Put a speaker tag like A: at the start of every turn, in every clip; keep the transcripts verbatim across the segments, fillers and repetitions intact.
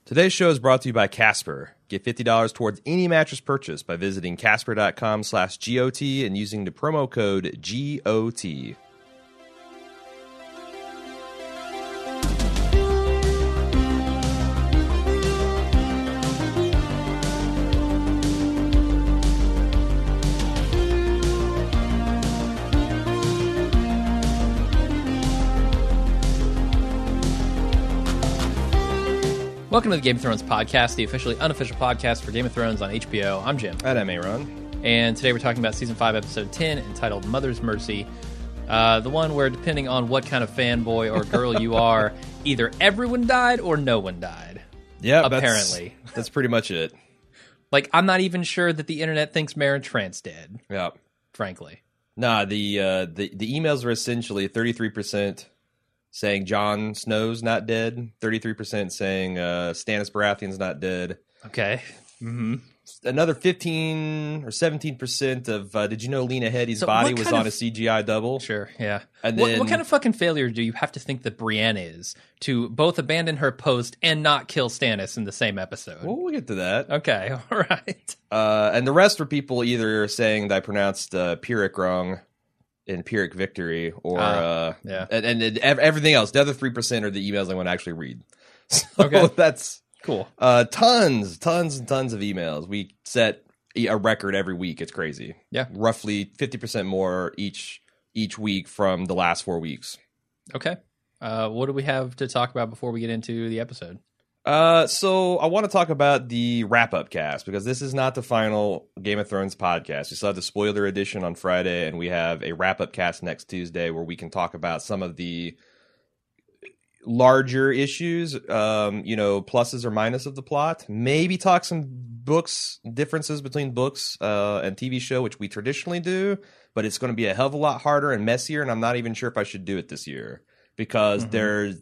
A: Today's show is brought to you by Casper. Get fifty dollars towards any mattress purchase by visiting casper.com slash GOT and using the promo code G O T.
B: Welcome to the Game of Thrones podcast, the officially unofficial podcast for Game of Thrones on H B O. I'm Jim.
A: And I'm Aaron.
B: And today we're talking about Season five, Episode ten, entitled Mother's Mercy. Uh, the one where, depending on what kind of fanboy or girl you are, either everyone died or no one died.
A: Yeah,
B: apparently.
A: That's, that's pretty much it.
B: Like, I'm not even sure that the internet thinks Maren Trant's dead.
A: Yeah.
B: Frankly.
A: Nah, the, uh, the, the emails were essentially thirty-three percent saying Jon Snow's not dead, thirty-three percent saying uh, Stannis Baratheon's not dead.
B: Okay. Mm-hmm.
A: Another fifteen or seventeen percent of, uh, did you know Lena Headey's
B: So
A: body
B: what
A: was
B: kind
A: on
B: of-
A: a C G I double?
B: Sure, yeah.
A: And
B: what,
A: then-
B: what kind of fucking failure do you have to think that Brienne is to both abandon her post and not kill Stannis in the same episode?
A: Well, we'll get to that.
B: Okay, all right.
A: Uh, and the rest were people either saying that I pronounced uh, Pyrrhic wrong in Pyrrhic victory, or
B: Ah,
A: uh,
B: yeah.
A: and, and, and ev- everything else. The other three percent are the emails I want to actually read. So
B: Okay.
A: that's
B: Cool.
A: uh, tons, tons and tons of emails. We set a record every week. It's crazy.
B: Yeah.
A: Roughly fifty percent more each each week from the last four weeks.
B: Okay. Uh, what do we have to talk about before we get into the episode?
A: Uh, so I want to talk about the wrap-up cast, because this is not the final Game of Thrones podcast. We still have the spoiler edition on Friday, and we have a wrap-up cast next Tuesday where we can talk about some of the larger issues, um, you know, pluses or minuses of the plot. Maybe talk some books, differences between books uh, and T V show, which we traditionally do, but it's going to be a hell of a lot harder and messier, and I'm not even sure if I should do it this year, because
B: Mhm.
A: there's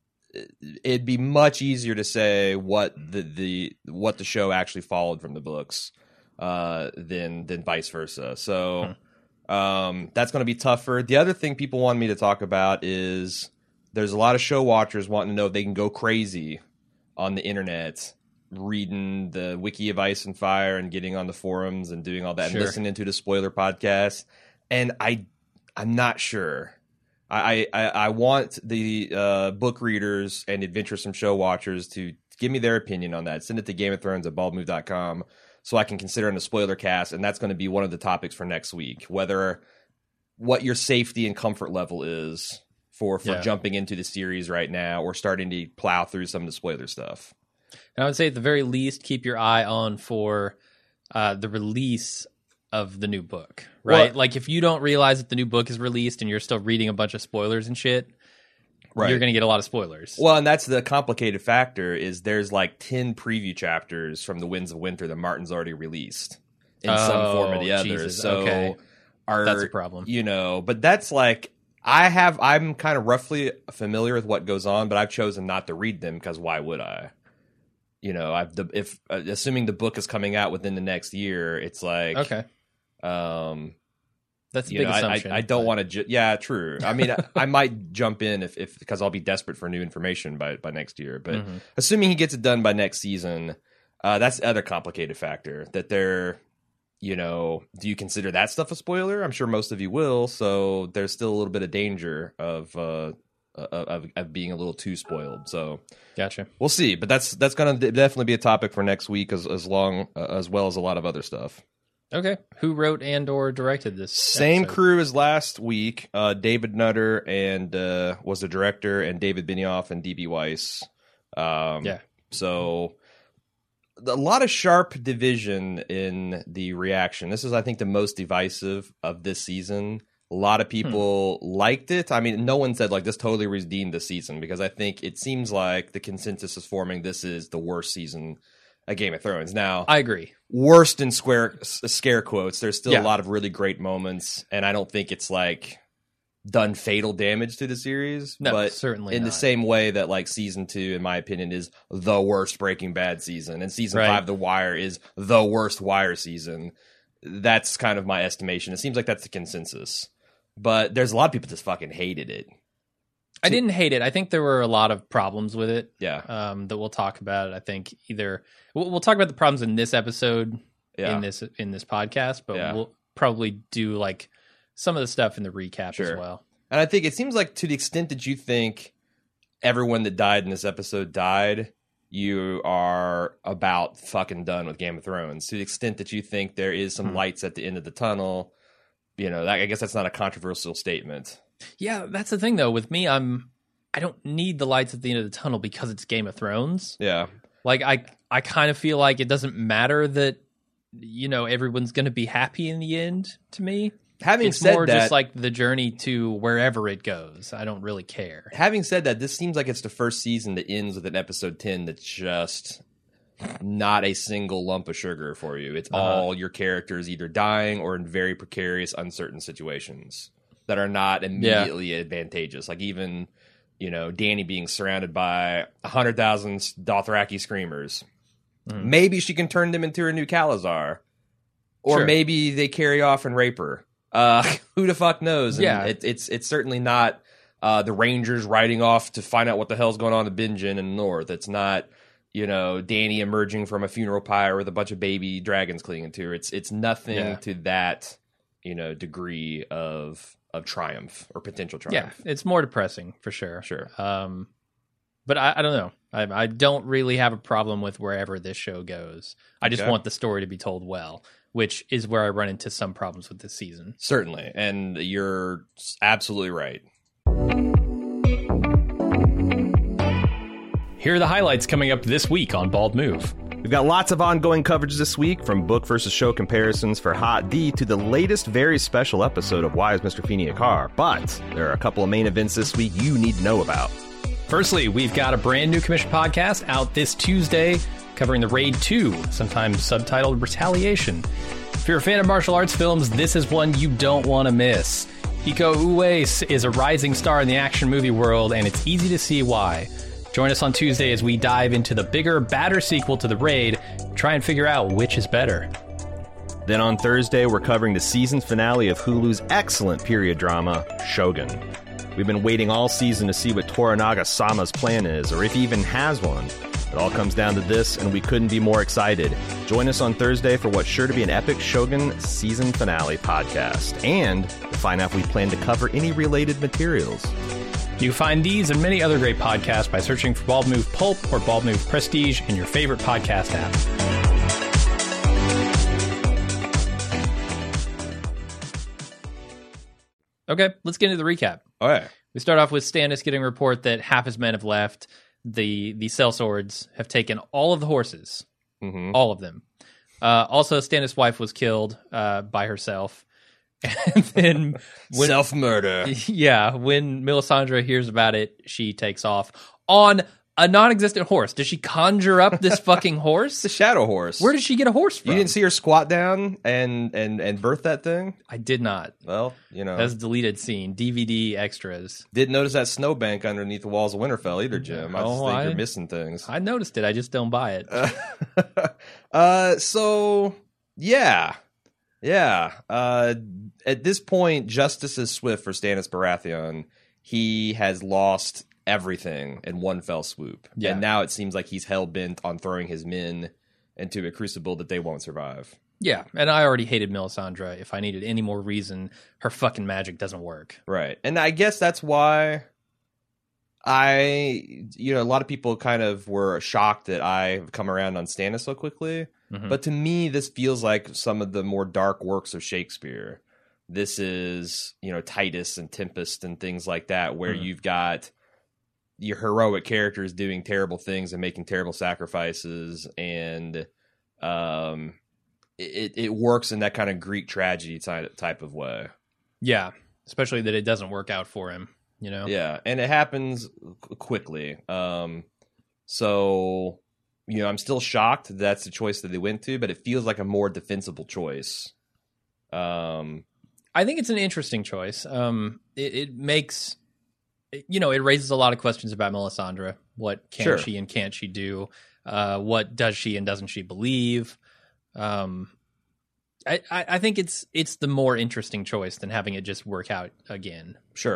A: it'd be much easier to say what the, the what the show actually followed from the books uh, than than vice versa. So um, that's going to be tougher. The other thing people want me to talk about is there's a lot of show watchers wanting to know if they can go crazy on the internet, reading the Wiki of Ice and Fire and getting on the forums and doing all that
B: Sure.
A: and listening to the spoiler podcast. And I, I'm not sure. I, I, I want the uh, book readers and adventuresome show watchers to give me their opinion on that. Send it to Game of Thrones at bald move dot com so I can consider in a spoiler cast, and that's going to be one of the topics for next week. Whether what your safety and comfort level is for for
B: Yeah.
A: jumping into the series right now, or starting to plow through some of the spoiler stuff.
B: And I would say at the very least, keep your eye on for uh, the release of the new book, right?
A: Well-
B: like if you don't realize that the new book is released and you're still reading a bunch of spoilers and shit,
A: Right.
B: you're going to get a lot of spoilers.
A: Well, and that's the complicated factor, is there's like ten preview chapters from the Winds of Winter that Martin's already released in some
B: Oh,
A: form or the other.
B: Jesus,
A: So
B: okay.
A: are,
B: That's a problem.
A: You know, but that's like, I have, I'm kind of roughly familiar with what goes on, but I've chosen not to read them because why would I? You know, I've the, if uh, assuming the book is coming out within the next year, it's like,
B: Okay.
A: um,
B: That's a
A: you
B: big
A: know, I,
B: assumption.
A: I, I don't
B: but-
A: want to. Ju- yeah, true. I mean, I, I might jump in if, if because I'll be desperate for new information by by next year. But
B: Mhm.
A: assuming he gets it done by next season, uh, that's the other complicated factor. That they're, you know, do you consider that stuff a spoiler? I'm sure most of you will. So there's still a little bit of danger of uh, of, of being a little too spoiled. So
B: Gotcha.
A: we'll see. But that's that's going to definitely be a topic for next week, as as long uh, as well as a lot of other stuff.
B: Okay. Who wrote and or directed this?
A: Same
B: episode?
A: crew as last week. Uh, David Nutter and uh, was the director, and David Benioff and D B Weiss. Um,
B: Yeah.
A: So a lot of sharp division in the reaction. This is, I think, the most divisive of this season. A lot of people hmm. liked it. I mean, no one said like this totally redeemed the season, because I think it seems like the consensus is forming this is the worst season of Game of Thrones. Now,
B: I agree.
A: Worst in square scare quotes. There's still
B: Yeah.
A: a lot of really great moments, and I don't think it's like done fatal damage to the series.
B: No,
A: but
B: certainly
A: in
B: not.
A: the same way that like season two, in my opinion, is the worst Breaking Bad season, and season
B: Right.
A: five, The Wire, is the worst Wire season. That's kind of my estimation. It seems like that's the consensus, but there's a lot of people just fucking hated it.
B: I didn't hate it. I think there were a lot of problems with it.
A: Yeah.
B: Um, that we'll talk about. I think either we'll, we'll talk about the problems in this episode,
A: Yeah.
B: in this in this podcast, but
A: Yeah.
B: we'll probably do like some of the stuff in the recap
A: Sure.
B: as well.
A: And I think it seems like to the extent that you think everyone that died in this episode died, you are about fucking done with Game of Thrones. To the extent that you think there is some
B: Hmm.
A: lights at the end of the tunnel, you know, that, I guess that's not a controversial statement.
B: Yeah, that's the thing though. With me, I'm I don't need the lights at the end of the tunnel because it's Game of Thrones.
A: Yeah.
B: Like I I kind of feel like it doesn't matter that, you know, everyone's going to be happy in the end to me.
A: Having
B: It's
A: said
B: more
A: that,
B: just like the journey to wherever it goes. I don't really care.
A: having said that, this seems like it's the first season that ends with an episode ten that's just not a single lump of sugar for you. It's
B: Uh-huh.
A: all your characters either dying or in very precarious, uncertain situations that are not immediately advantageous. Like even, you know, Dany being surrounded by one hundred thousand Dothraki screamers.
B: Mhm.
A: Maybe she can turn them into her new Khalazar. Or
B: Sure.
A: maybe they carry off and rape her. Uh, who the fuck knows? And
B: Yeah.
A: it, it's it's certainly not uh, the Rangers riding off to find out what the hell's going on in Bingen in the north. It's not, you know, Dany emerging from a funeral pyre with a bunch of baby dragons clinging to her. It's it's nothing
B: Yeah.
A: to that, you know, degree of of triumph or potential
B: Yeah,
A: triumph.
B: it's more depressing for sure.
A: Sure.
B: Um, but I, I don't know. I, I don't really have a problem with wherever this show goes. I just
A: Okay.
B: want the story to be told well, which is where I run into some problems with this season.
A: Certainly. And you're absolutely right.
C: Here are the highlights coming up this week on Bald Move.
D: We've got lots of ongoing coverage this week, from book versus show comparisons for Hot D to the latest very special episode of Why is Mister Feeney a Car? But there are a couple of main events this week you need to know about.
C: Firstly, we've got a brand new commission podcast out this Tuesday covering the Raid two, sometimes subtitled Retaliation. If you're a fan of martial arts films, this is one you don't want to miss. Iko Uwais is a rising star in the action movie world, and it's easy to see why. Join us on Tuesday as we dive into the bigger, badder sequel to The Raid, try and figure out which is better.
D: Then on Thursday, we're covering the season finale of Hulu's excellent period drama, Shogun. We've been waiting all season to see what Toranaga Sama's plan is, or if he even has one. It all comes down to this, and we couldn't be more excited. Join us on Thursday for what's sure to be an epic Shogun season finale podcast, and to find out if we plan to cover any related materials.
C: You can find these and many other great podcasts by searching for Bald Move Pulp or Bald Move Prestige in your favorite podcast app.
B: Okay, let's get into the recap.
A: All right.
B: We start off with Stannis getting a report that half his men have left. The the sellswords have taken all of the horses,
A: Mm-hmm.
B: all of them. Uh, also, Stannis' wife was killed uh, by herself. And then, when,
A: Self murder.
B: yeah, when Melisandre hears about it, she takes off on a non-existent horse. Does she conjure up this fucking horse?
A: It's a shadow horse.
B: Where did she get a horse from?
A: You didn't see her squat down and and and birth that thing?
B: I did not.
A: Well, you know,
B: That's a deleted scene. D V D extras.
A: didn't notice that snowbank underneath the walls of Winterfell either, Jim. I just
B: Oh,
A: think
B: I-
A: you're missing things.
B: I noticed it. I just don't buy it.
A: uh, so yeah, yeah. Uh, at this point, justice is swift for Stannis Baratheon. He has lost everything in one fell swoop,
B: Yeah.
A: and now it seems like he's hell bent on throwing his men into a crucible that they won't survive.
B: Yeah, and I already hated Melisandre. If I needed any more reason, her fucking magic doesn't work.
A: Right. And I guess that's why I, you know, a lot of people kind of were shocked that I've come around on Stannis so quickly.
B: Mhm.
A: But to me, this feels like some of the more dark works of Shakespeare. This is, you know, Titus and Tempest and things like that, where
B: Mhm.
A: you've got your heroic characters doing terrible things and making terrible sacrifices. And um, it, it works in that kind of Greek tragedy ty- type of way.
B: Yeah, especially that it doesn't work out for him, you know?
A: Yeah, and it happens qu- quickly. Um, so, you know, I'm still shocked that that's the choice that they went to, but it feels like a more defensible choice. Um,
B: I think it's an interesting choice. Um, it, it makes, you know, it raises a lot of questions about Melisandre. What can
A: Sure.
B: she and can't she do? Uh, what does she and doesn't she believe? Um, I, I, I think it's it's the more interesting choice than having it just work out again.
A: sure.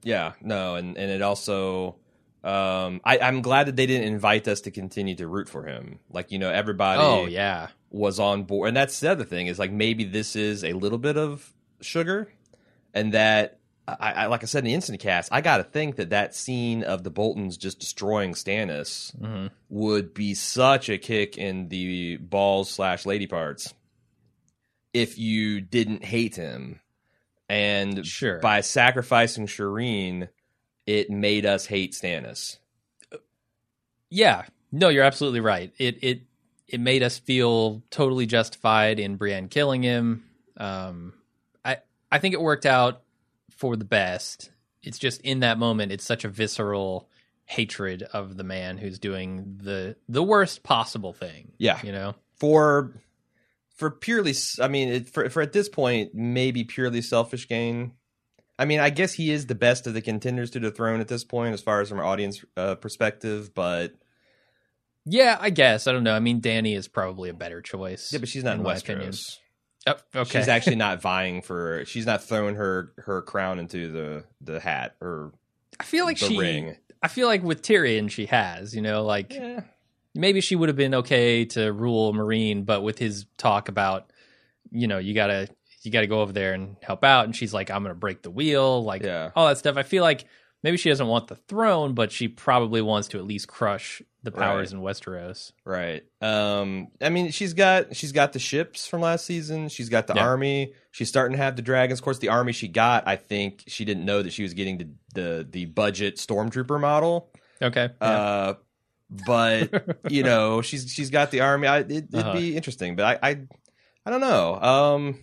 A: Yeah, no, and, and it also, um, I, I'm glad that they didn't invite us to continue to root for him. Like, you know, everybody
B: Oh, yeah.
A: was on board. And that's the other thing is like maybe this is a little bit of sugar, and that, I, I like I said in the instant cast, I got to think that that scene of the Boltons just destroying Stannis
B: Mm-hmm.
A: would be such a kick in the balls slash lady parts if you didn't hate him. And
B: Sure.
A: by sacrificing Shireen, it made us hate Stannis.
B: Yeah. No, you're absolutely right. It it it made us feel totally justified in Brienne killing him. Um, I I think it worked out for the best. It's just in that moment, it's such a visceral hatred of the man who's doing the the worst possible thing.
A: Yeah.
B: You know?
A: For for purely, I mean, it, for for at this point, maybe purely selfish gain. I mean, I guess he is the best of the contenders to the throne at this point, as far as from an audience uh, perspective. But
B: Yeah, I guess. I don't know. I mean, Dany is probably a better choice.
A: yeah, but she's not in,
B: my opinion.
A: Westeros.
B: Oh, okay.
A: She's actually not vying for. She's not throwing her her crown into the the hat or
B: I feel like
A: the
B: she.
A: ring.
B: I feel like with Tyrion, she has. You know, like.
A: Yeah.
B: Maybe she would have been okay to rule Marine, but with his talk about, you know, you gotta you gotta go over there and help out, and she's like, I'm gonna break the wheel, like
A: Yeah.
B: all that stuff. I feel like maybe she doesn't want the throne, but she probably wants to at least crush the powers
A: Right.
B: in Westeros.
A: Right. Um. I mean, she's got she's got the ships from last season. She's got the
B: Yeah.
A: army. She's starting to have the dragons. Of course, the army she got, I think she didn't know that she was getting the the, the budget stormtrooper model.
B: Okay. Yeah.
A: Uh. But you know, she's she's got the army. I, it, it'd
B: Uh-huh.
A: be interesting, but I, I I don't know. Um.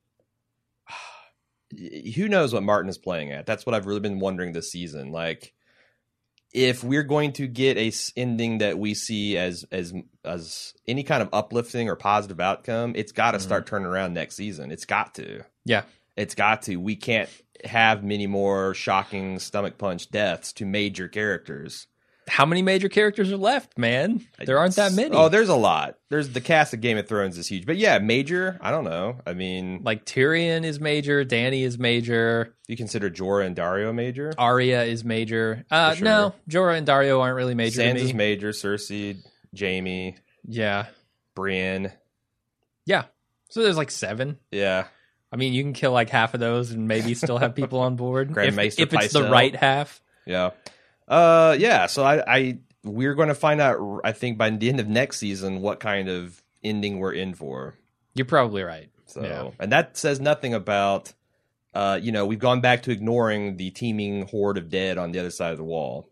A: Who knows what Martin is playing at? That's what I've really been wondering this season. Like, if we're going to get a s- ending that we see as as as any kind of uplifting or positive outcome, it's got to
B: Mhm.
A: start turning around next season. It's got to.
B: Yeah.
A: It's got to. We can't have many more shocking stomach punch deaths to major characters.
B: How many major characters are left, man? There aren't that many.
A: Oh, there's a lot. There's the cast of Game of Thrones is huge, but yeah, major. I don't know. I mean,
B: Like Tyrion is major, Dany is major,
A: you consider Jorah and Dario major.
B: Arya is major. Uh,
A: For sure.
B: No, Jorah and Dario aren't really major to
A: Sansa's
B: me.
A: major. Cersei, Jaime,
B: Yeah.
A: Brienne.
B: Yeah. So there's like seven.
A: Yeah.
B: I mean, you can kill like half of those and maybe still have people on board.
A: Grand
B: if,
A: Maester
B: if it's the
A: Pycelle.
B: right half.
A: Yeah. Uh, yeah. So I, I, we're going to find out, I think, by the end of next season, what kind of ending we're in for.
B: You're probably right.
A: So,
B: Yeah.
A: and that says nothing about, uh, you know, we've gone back to ignoring the teeming horde of dead on the other side of the wall.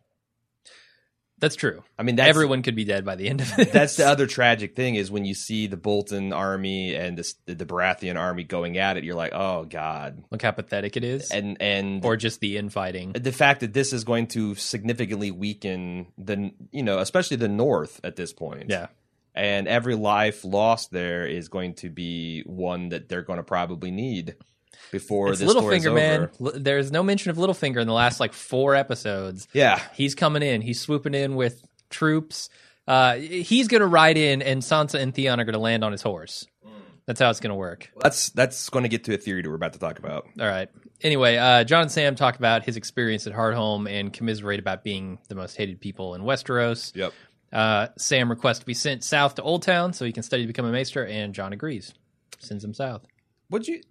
B: That's true.
A: I mean, that's,
B: Everyone could be dead by the end of it.
A: that's the other tragic thing is when you see the Bolton army and the, the Baratheon army going at it, you're like, oh God.
B: Look how pathetic it is.
A: And, and,
B: or just the infighting.
A: the fact that this is going to significantly weaken the, you know, especially the North at this point.
B: Yeah.
A: And every life lost there is going to be one that they're going to probably need before
B: It's
A: this story's
B: Littlefinger,
A: over.
B: man. L- There's no mention of Littlefinger in the last like four episodes.
A: Yeah.
B: He's coming in. He's swooping in with troops. Uh, he's going to ride in, and Sansa and Theon are going to land on his horse. That's how it's going to work.
A: That's that's going to get to a theory that we're about to talk about.
B: All right. Anyway, uh, John and Sam talk about his experience at Hardhome and commiserate about being the most hated people in Westeros.
A: Yep.
B: Uh, Sam requests to be sent south to Old Town so he can study to become a maester, and John agrees. Sends him south.
A: Would you?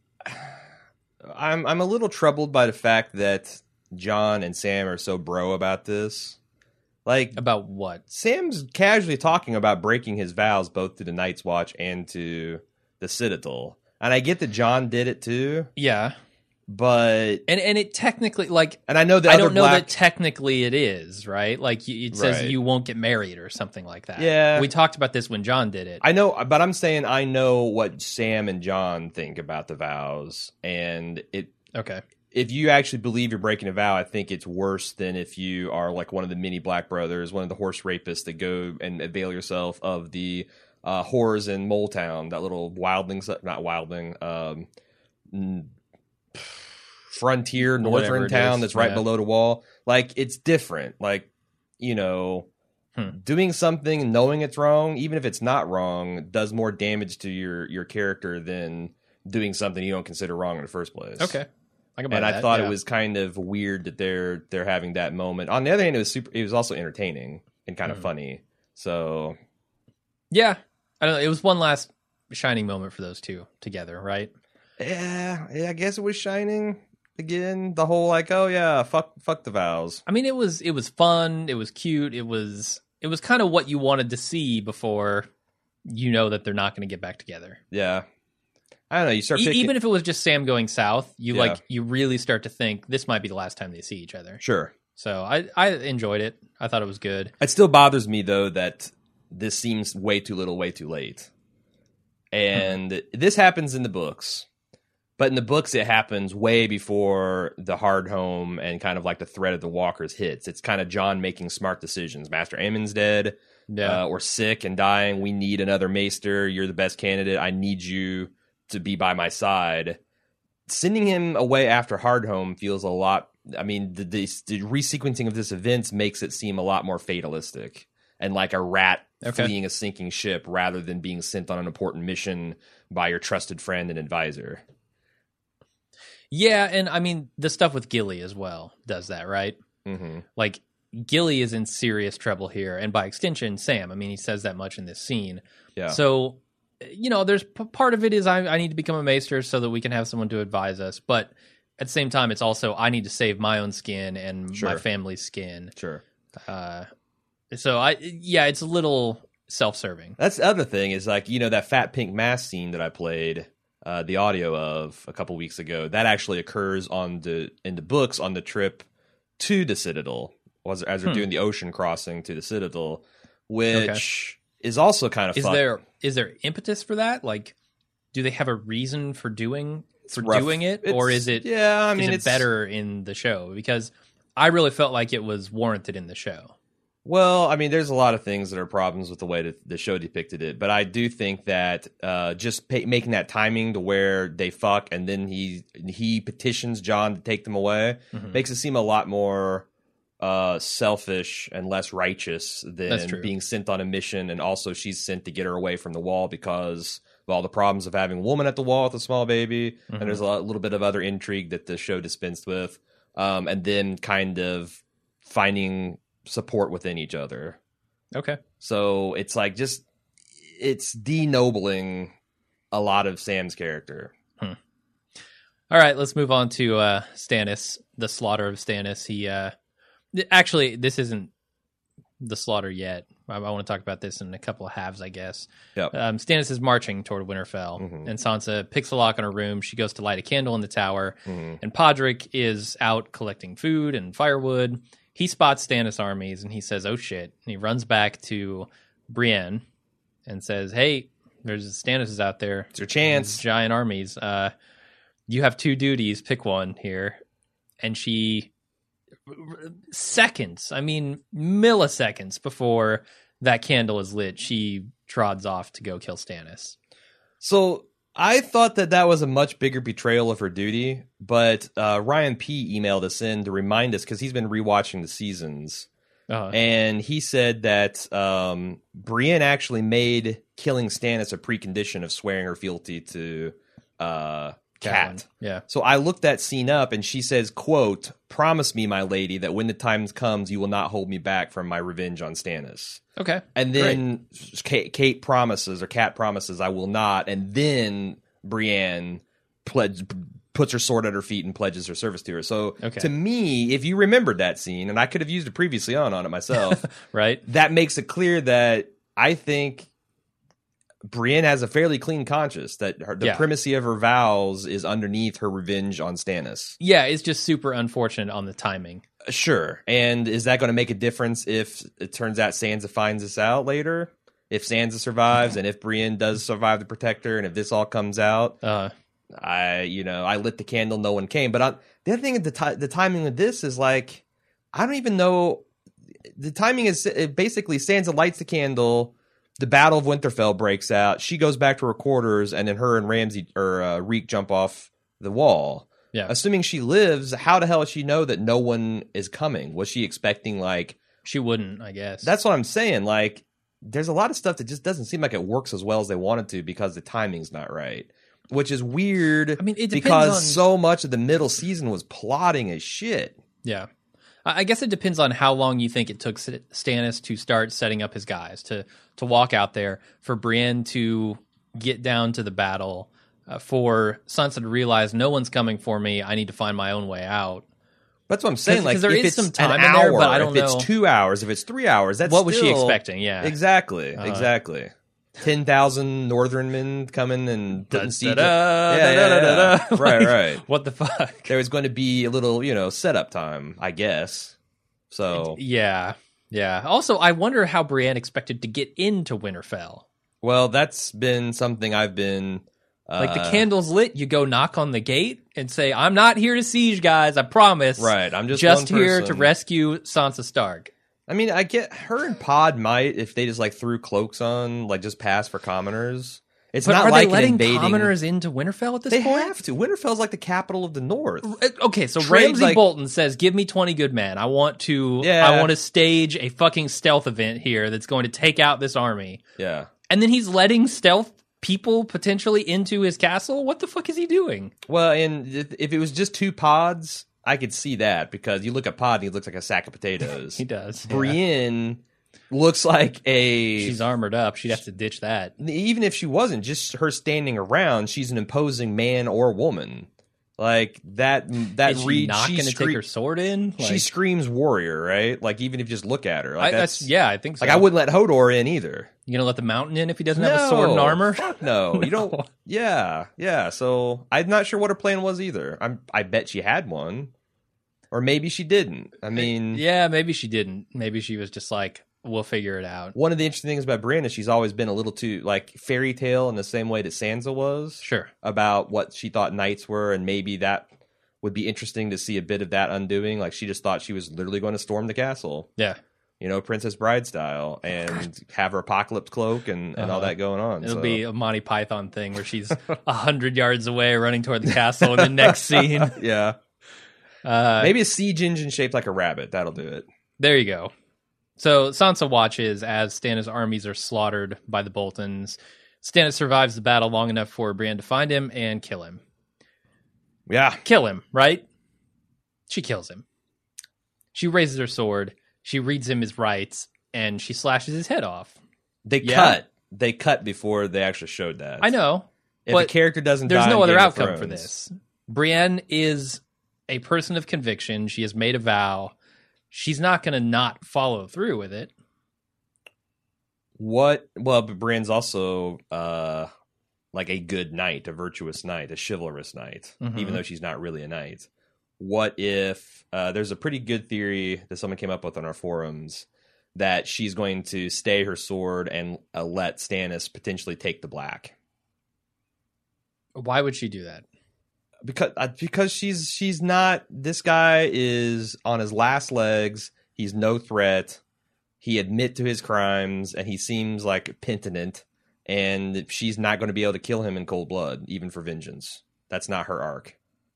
A: I'm I'm a little troubled by the fact that John and Sam are so bro about this. Like,
B: About what?
A: Sam's casually talking about breaking his vows both to the Night's Watch and to the Citadel, and I get that John did it too,
B: Yeah.
A: but
B: And and it technically, like,
A: and I know the
B: I
A: other
B: don't know
A: black,
B: that technically it is, right? Like, y- it says
A: Right.
B: you won't get married or something like that.
A: Yeah.
B: We talked about this when John did it.
A: I know, but I'm saying I know what Sam and John think about the vows, and it.
B: Okay.
A: If you actually believe you're breaking a vow, I think it's worse than if you are like one of the mini Black Brothers, one of the horse rapists that go and avail yourself of the uh, horrors in Moletown, that little wildling, not wildling, um, n- frontier
B: Whatever
A: northern
B: it
A: town
B: is,
A: that's right
B: yeah.
A: below the wall. Like, it's different. Like, you know,
B: Hmm.
A: doing something, knowing it's wrong, even if it's not wrong, does more damage to your, your character than doing something you don't consider wrong in the first place.
B: Okay. I can buy
A: and
B: that,
A: I thought
B: yeah.
A: it was kind of weird that they're they're having that moment. On the other hand, it was super. It was also entertaining and kind of
B: Mhm.
A: funny. So
B: Yeah, I don't know. It was one last shining moment for those two together, right?
A: yeah, yeah, I guess it was Shining again. The whole like, oh yeah, fuck, fuck the vows.
B: I mean, it was it was fun. It was cute. It was it was kind of what you wanted to see before you know that they're not going to get back together.
A: Yeah, I don't know. You start
B: E-
A: picking,
B: even if it was just Sam going south, you
A: Yeah.
B: like you really start to think this might be the last time they see each other.
A: sure.
B: So I I enjoyed it. I thought it was good.
A: It still bothers me though that this seems way too little, way too late. And
B: Hmm.
A: this happens in the books, but in the books it happens way before the hard home and kind of like the threat of the walkers hits. It's kind of John making smart decisions. Master Aemon's dead,
B: Yeah.
A: uh, or sick and dying. We need another maester. You're the best candidate. I need you to be by my side. Sending him away after Hardhome feels a lot. I mean, the, the, the resequencing of this events makes it seem a lot more fatalistic and like a rat
B: Okay.
A: fleeing a sinking ship rather than being sent on an important mission by your trusted friend and advisor.
B: Yeah, and I mean the stuff with Gilly as well does that, right?
A: Mm-hmm.
B: Like Gilly is in serious trouble here, and by extension, Sam. I mean, he says that much in this scene.
A: Yeah.
B: So, you know, there's p- part of it is I, I need to become a maester so that we can have someone to advise us, but at the same time, it's also I need to save my own skin and
A: Sure.
B: my family's skin.
A: Sure.
B: Uh, so I, yeah, it's a little self-serving.
A: That's the other thing is like, you know, that fat pink mask scene that I played uh, the audio of a couple weeks ago, that actually occurs on the in the books on the trip to the Citadel, was as they're
B: Hmm.
A: doing the ocean crossing to the Citadel, which is also kind of
B: Is
A: fun.
B: there is there impetus for that? Like, do they have a reason for doing for
A: rough.
B: doing it,
A: It's-
B: or is it
A: yeah, I mean,
B: is it
A: it's
B: better in the show? Because I really felt like it was warranted in the show.
A: Well, I mean, there's a lot of things that are problems with the way that the show depicted it, but I do think that uh, just pay, making that timing to where they fuck and then he he petitions John to take them away
B: Mhm.
A: makes it seem a lot more uh, selfish and less righteous
B: That's
A: than
B: true.
A: being sent on a mission, and also she's sent to get her away from the wall because of all the problems of having a woman at the wall with a small baby,
B: Mhm.
A: and there's a lot- little bit of other intrigue that the show dispensed with, um, and then kind of finding support within each other.
B: Okay.
A: So it's like just it's denobling a lot of Sam's character.
B: All right, let's move on to uh, Stannis, the slaughter of Stannis. He uh, th- actually, this isn't the slaughter yet. I, I want to talk about this in a couple of halves, I guess.
A: Yep.
B: Um, Stannis is marching toward Winterfell,
A: Mhm.
B: and Sansa picks a lock in her room. She goes to light a candle in the tower,
A: Mhm.
B: and Podrick is out collecting food and firewood. He spots Stannis' armies, and he says, "Oh shit!" And he runs back to Brienne and says, "Hey, there's Stannis is out there.
A: It's your chance."
B: These giant armies. Uh, you have two duties. Pick one here." And she, seconds, I mean milliseconds before that candle is lit, she trods off to go kill Stannis.
A: So I thought that that was a much bigger betrayal of her duty, but uh, Ryan P emailed us in to remind us because he's been rewatching the seasons,
B: Uh,
A: and he said that um, Brienne actually made killing Stannis a precondition of swearing her fealty to uh, Cat.
B: Catelyn. Yeah.
A: So I looked that scene up, and she says, quote, "Promise me, my lady, that when the time comes, you will not hold me back from my revenge on Stannis."
B: Okay.
A: And then Kate, Kate promises, or Cat promises, "I will not." And then Brienne pledge, puts her sword at her feet and pledges her service to her. So
B: Okay.
A: to me, if you remembered that scene, and I could have used it previously on on it myself,
B: Right.
A: that makes it clear that I think Brienne has a fairly clean conscience, that her, the
B: Yeah.
A: primacy of her vows is underneath her revenge on Stannis.
B: Yeah, it's just super unfortunate on the timing.
A: Sure. And is that going to make a difference if it turns out Sansa finds this out later? If Sansa survives and if Brienne does survive the Protector and if this all comes out,
B: Uh,
A: I, you know, I lit the candle, no one came. But I, the other thing, the, ti the timing of this is like, I don't even know. The timing is it basically Sansa lights the candle, the Battle of Winterfell breaks out, she goes back to her quarters, and then her and Ramsay or uh, Reek jump off the wall.
B: yeah.
A: Assuming she lives, how the hell does she know that no one is coming? Was she expecting, like,
B: She wouldn't, I guess.
A: that's what I'm saying. Like, there's a lot of stuff that just doesn't seem like it works as well as they wanted to because the timing's not right. which is weird.
B: I mean, it depends
A: because
B: on-
A: so much of the middle season was plotting as shit.
B: Yeah. I I guess it depends on how long you think it took St- Stannis to start setting up his guys, to to walk out there, for Brienne to get down to the battle, uh, for Sansa to realize no one's coming for me, I need to find my own way out.
A: That's what I'm saying.
B: 'Cause-
A: Like,
B: 'cause there
A: if
B: is
A: it's
B: some time
A: an
B: in
A: hour,
B: there, but I don't
A: if
B: know-
A: it's two hours, if it's three hours, that's
B: What was she
A: still-
B: expecting? Yeah.
A: Exactly,
B: Uh,
A: exactly. Ten thousand Northern men coming and putting siege.
B: Da-da-da,
A: Yeah, yeah, yeah.
B: da-da-da-da.
A: Right,
B: Like,
A: right.
B: What the fuck?
A: There was going to be a little, you know, setup time, I guess. So,
B: Yeah. Yeah. Also, I wonder how Brienne expected to get into Winterfell.
A: well, that's been something I've been. Uh,
B: Like, the candle's lit, you go knock on the gate and say, I'm not here to siege, guys, I promise.
A: Right, I'm just
B: just
A: one
B: here to
A: person.
B: rescue Sansa Stark.
A: I mean, I get her and Pod might if they just like threw cloaks on, like just pass for commoners. It's
B: But
A: not
B: are
A: like
B: they
A: an
B: letting
A: invading.
B: commoners into Winterfell at this
A: They
B: point?
A: have to. Winterfell's like the capital of the North.
B: Uh, Okay, so
A: Trade,
B: Ramsay
A: like-
B: Bolton says, "Give me twenty good men. I want to.
A: Yeah.
B: I want to stage a fucking stealth event here that's going to take out this army."
A: Yeah.
B: And then he's letting stealth people potentially into his castle. What the fuck is he doing?
A: Well, and if if it was just two pods, I could see that because you look at Pod and he looks like a sack of potatoes.
B: He does. yeah.
A: Brienne looks like a.
B: She's armored up. She'd have to ditch that.
A: Even if she wasn't, just her standing around, she's an imposing man or woman. Like that. That
B: Is she
A: read.
B: not
A: she
B: going to
A: scre-
B: take her sword in?
A: She
B: Like,
A: screams warrior, right? Like even if you just look at her, like
B: I, that's, yeah, I think so.
A: Like I wouldn't let Hodor in either.
B: You gonna let the mountain in if he doesn't have a sword and armor?
A: Fuck no, you don't.
B: No.
A: Yeah, yeah. So I'm not sure what her plan was either. I'm. I bet she had one, or maybe she didn't. I mean,
B: Yeah, maybe she didn't. Maybe she was just like, we'll figure it out.
A: one of the interesting things about Brienne is she's always been a little too like fairy tale in the same way that Sansa was
B: Sure.
A: about what she thought knights were, and maybe that would be interesting to see a bit of that undoing. Like she just thought she was literally going to storm the castle.
B: Yeah.
A: You know, Princess Bride style, and have her apocalypse cloak and, and all
B: Uh-huh.
A: that going on.
B: It'll
A: so.
B: be a Monty Python thing where she's a hundred yards away running toward the castle in the next scene.
A: yeah.
B: Uh,
A: Maybe a siege engine shaped like a rabbit. That'll do it.
B: There you go. So Sansa watches as Stannis' armies are slaughtered by the Boltons. Stannis survives the battle long enough for Brienne to find him and kill him.
A: Yeah.
B: Kill him, right? She kills him. She raises her sword. She reads him his rights, and she slashes his head off.
A: They
B: Yeah.
A: cut. They cut before they actually showed that.
B: I know.
A: If
B: but
A: a character doesn't
B: There's
A: die
B: no
A: in
B: other
A: Game of
B: outcome for
A: Thrones-
B: this. Brienne is a person of conviction. She has made a vow. She's not going to not follow through with it.
A: What? Well, but Brienne's also uh, like a good knight, a virtuous knight, a chivalrous knight,
B: Mhm.
A: even though she's not really a knight. What if uh, there's a pretty good theory that someone came up with on our forums that she's going to stay her sword and uh, let Stannis potentially take the black?
B: Why would she do that?
A: Because uh, because she's she's not. This guy is on his last legs. He's no threat. He admit to his crimes, and he seems like penitent. And she's not going to be able to kill him in cold blood, even for vengeance. That's not her arc.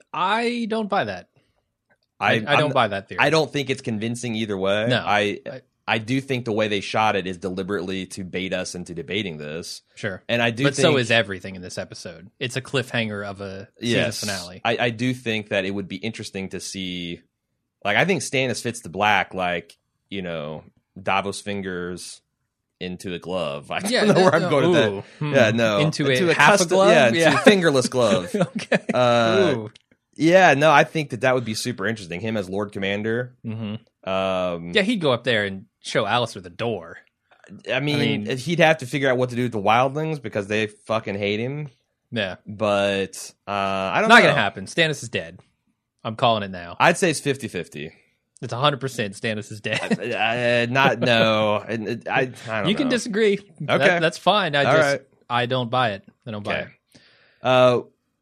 B: I don't buy that. I,
A: I
B: I don't
A: I'm-
B: buy that theory.
A: I don't think it's convincing either way.
B: No.
A: I,
B: I-
A: I do think the way they shot it is deliberately to bait us into debating this.
B: Sure.
A: And I do.
B: But
A: think,
B: so is everything in this episode. It's a cliffhanger of a
A: yes,
B: season finale.
A: I, I do think that it would be interesting to see. Like, I think Stannis fits the black, like, you know, Davos fingers into a glove. I don't
B: Yeah,
A: know where I'm
B: no,
A: going with
B: ooh,
A: that.
B: hmm.
A: Yeah, no.
B: Into a half a
A: custom,
B: glove?
A: Yeah, into
B: Yeah.
A: a fingerless glove.
B: okay.
A: Uh,
B: Ooh.
A: yeah, no, I think that that would be super interesting. Him as Lord Commander.
B: hmm
A: Um,
B: Yeah, he'd go up there and show Alistair the door.
A: I mean,
B: mean-
A: he'd have to figure out what to do with the wildlings because they fucking hate him.
B: Yeah.
A: But uh, I don't
B: Not
A: know.
B: going to happen. Stannis is dead. I'm calling it now.
A: I'd say it's fifty-fifty.
B: It's one hundred percent Stannis is dead.
A: uh, not, no. I, I, I don't
B: you
A: know.
B: can disagree. That-
A: Okay.
B: that's fine. I
A: All
B: just,
A: right.
B: I don't buy it. I don't buy
A: Okay.
B: it.
A: Uh,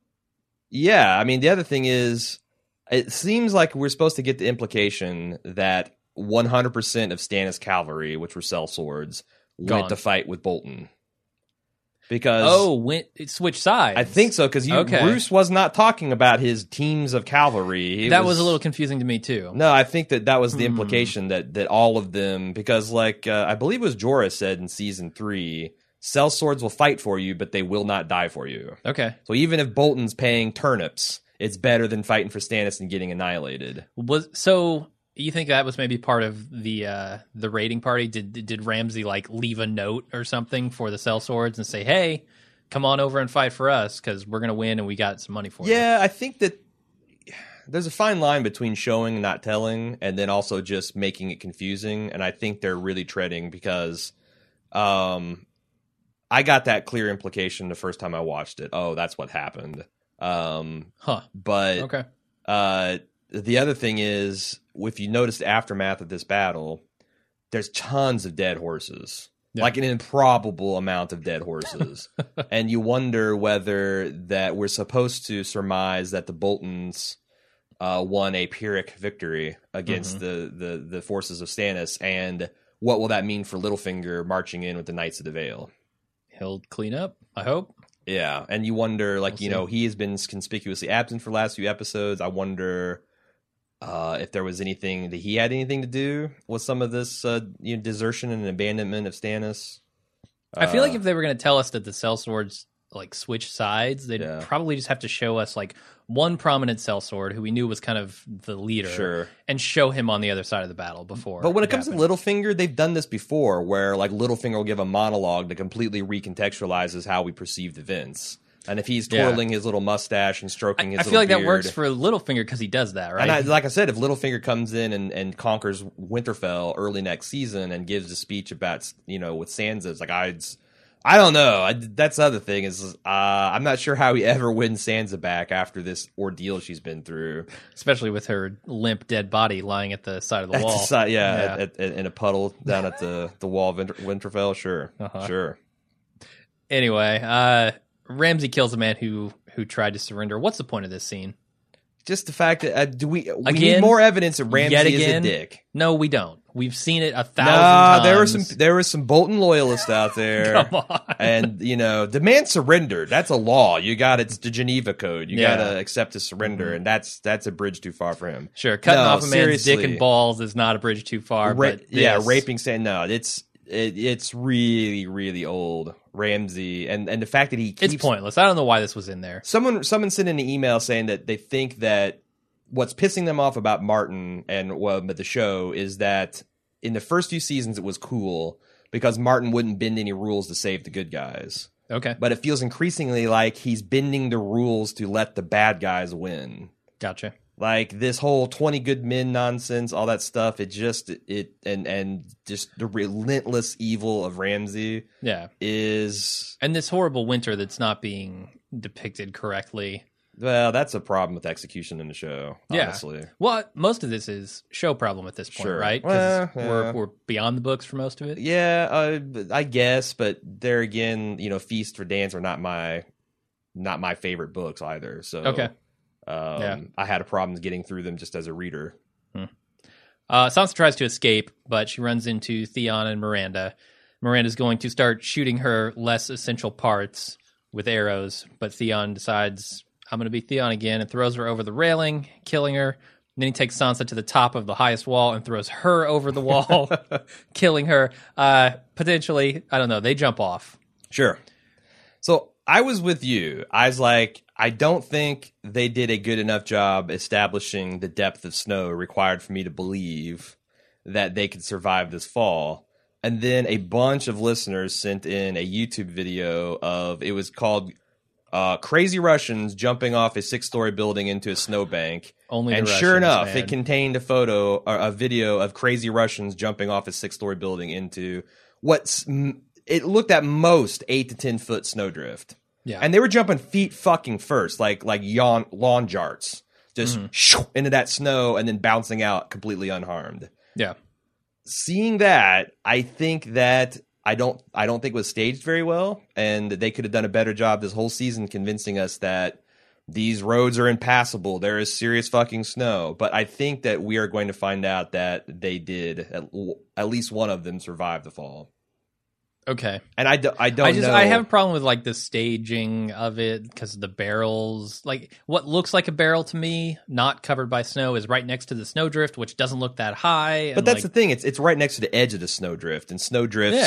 A: yeah, I mean, the other thing is, it seems like we're supposed to get the implication that one hundred percent of Stannis' cavalry, which were sellswords,
B: Gone.
A: went to fight with Bolton. Because
B: Oh, went switch sides.
A: I think so, because
B: Okay.
A: Bruce was not talking about his teams of cavalry. It
B: that was, a little confusing to me too.
A: No, I think that that was the
B: Hmm.
A: implication that that all of them, because like uh, I believe it was Jorah said in season three, sellswords will fight for you, but they will not die for you.
B: Okay.
A: So even if Bolton's paying turnips, it's better than fighting for Stannis and getting annihilated.
B: Was so you think that was maybe part of the uh, the raiding party? Did did Ramsay like leave a note or something for the sellswords and say, "Hey, come on over and fight for us because we're gonna win and we got some money for you"?
A: Yeah, I think that there's a fine line between showing and not telling, and then also just making it confusing. And I think they're really treading because um, I got that clear implication the first time I watched it. Oh, that's what happened. Um,
B: Huh.
A: but
B: Okay.
A: uh, the other thing is, if you notice the aftermath of this battle, there's tons of dead horses.
B: Yeah.
A: Like an improbable amount of dead horses. And you wonder whether that we're supposed to surmise that the Boltons uh, won a Pyrrhic victory against
B: Mm-hmm.
A: the, the, the forces of Stannis, and what will that mean for Littlefinger marching in with the Knights of the Vale?
B: He'll clean up, I hope.
A: Yeah, and you wonder, like,
B: We'll
A: you
B: see.
A: know, he has been conspicuously absent for the last few episodes. I wonder uh, if there was anything that he had anything to do with some of this uh, you know, desertion and abandonment of Stannis.
B: I feel like
A: Uh,
B: if they were going to tell us that the sellswords like switch sides, they'd
A: Yeah.
B: probably just have to show us like one prominent sellsword who we knew was kind of the leader,
A: Sure.
B: and show him on the other side of the battle before.
A: But when it
B: it
A: comes
B: happened.
A: to Littlefinger, they've done this before, where like Littlefinger will give a monologue that completely recontextualizes how we perceived events. And if he's
B: Yeah.
A: twirling his little mustache and stroking his
B: I
A: little
B: feel like
A: beard,
B: that works for Littlefinger because he does that, right?
A: And I, like I said, if Littlefinger comes in and, and conquers Winterfell early next season and gives a speech about, you know, with Sansa, it's like, I, I don't know. I, that's the other thing is, uh, I'm not sure how he ever wins Sansa back after this ordeal she's been through.
B: Especially with her limp, dead body lying at the side of the
A: At
B: wall.
A: the side, yeah,
B: Yeah.
A: At, at, at- in a puddle down at the, the wall of Winter, Winterfell. Sure,
B: Uh-huh.
A: sure.
B: Anyway, uh, Ramsay kills a man who who tried to surrender. What's the point of this scene?
A: Just the fact that uh, do we we
B: Again?
A: need more evidence that Ramsay
B: Yet
A: is a
B: again?
A: dick.
B: No, we don't. We've seen it a thousand
A: Nah,
B: times.
A: there were some there were some Bolton loyalists out there.
B: Come on.
A: And, you know, the man surrendered. That's a law. You got it's the Geneva Code. You
B: Yeah.
A: got to accept his surrender, and that's that's a bridge too far for him.
B: Sure, cutting
A: No,
B: off a man's dick
A: seriously.
B: and balls is not a bridge too far.
A: Ra-
B: but
A: yeah,
B: this-
A: raping Sand. No, it's it, it's really really old. Ramsay, and and the fact that he keeps
B: It's pointless. I don't know why this was in there.
A: someone someone sent in an email saying that they think that what's pissing them off about Martin and well, but the show is that in the first few seasons it was cool because Martin wouldn't bend any rules to save the good guys.
B: Okay,
A: But it feels increasingly like he's bending the rules to let the bad guys win.
B: gotcha.
A: Like this whole twenty good men nonsense, all that stuff, it just it and and just the relentless evil of Ramsay
B: Yeah,
A: is
B: and this horrible winter that's not being depicted correctly.
A: well, that's a problem with execution in the show,
B: Yeah.
A: honestly.
B: Well, most of this is show problem at this point,
A: Sure.
B: right? 'Cause
A: Well, yeah.
B: we're we're beyond the books for most of it.
A: Yeah, uh, I guess, but there again, you know, Feast for Dance are not my not my favorite books either. So
B: Okay.
A: um,
B: Yeah.
A: I had a problem getting through them just as a reader.
B: Uh, Sansa tries to escape, but she runs into Theon and Miranda. Miranda's going to start shooting her less essential parts with arrows, but Theon decides, I'm going to be Theon again, and throws her over the railing, killing her. And then he takes Sansa to the top of the highest wall and throws her over the wall, killing her. Uh, potentially, I don't know, they jump off.
A: Sure. So I was with you. I was like, I don't think they did a good enough job establishing the depth of snow required for me to believe that they could survive this fall. And then a bunch of listeners sent in a YouTube video of, it was called uh, Crazy Russians Jumping Off a Six-Story Building into a Snowbank.
B: Only the
A: And sure
B: Russians,
A: enough,
B: man.
A: it contained a photo, or a video of crazy Russians jumping off a six-story building into what's, it looked at most eight to ten foot snowdrift.
B: Yeah.
A: And they were jumping feet fucking first, like like yawn, lawn jarts, just
B: Mm-hmm.
A: shoo, into that snow and then bouncing out completely unharmed.
B: Yeah.
A: Seeing that, I think that I don't I don't think it was staged very well, and they could have done a better job this whole season convincing us that these roads are impassable. There is serious fucking snow. But I think that we are going to find out that they did at, at least one of them survive the fall.
B: Okay.
A: And I, do, I don't
B: I just
A: know.
B: I have a problem with like the staging of it because the barrels, like what looks like a barrel to me, not covered by snow, is right next to the snowdrift, which doesn't look that high.
A: But
B: and,
A: that's
B: like,
A: the thing. It's it's right next to the edge of the snowdrift, and snowdrifts
B: Yeah.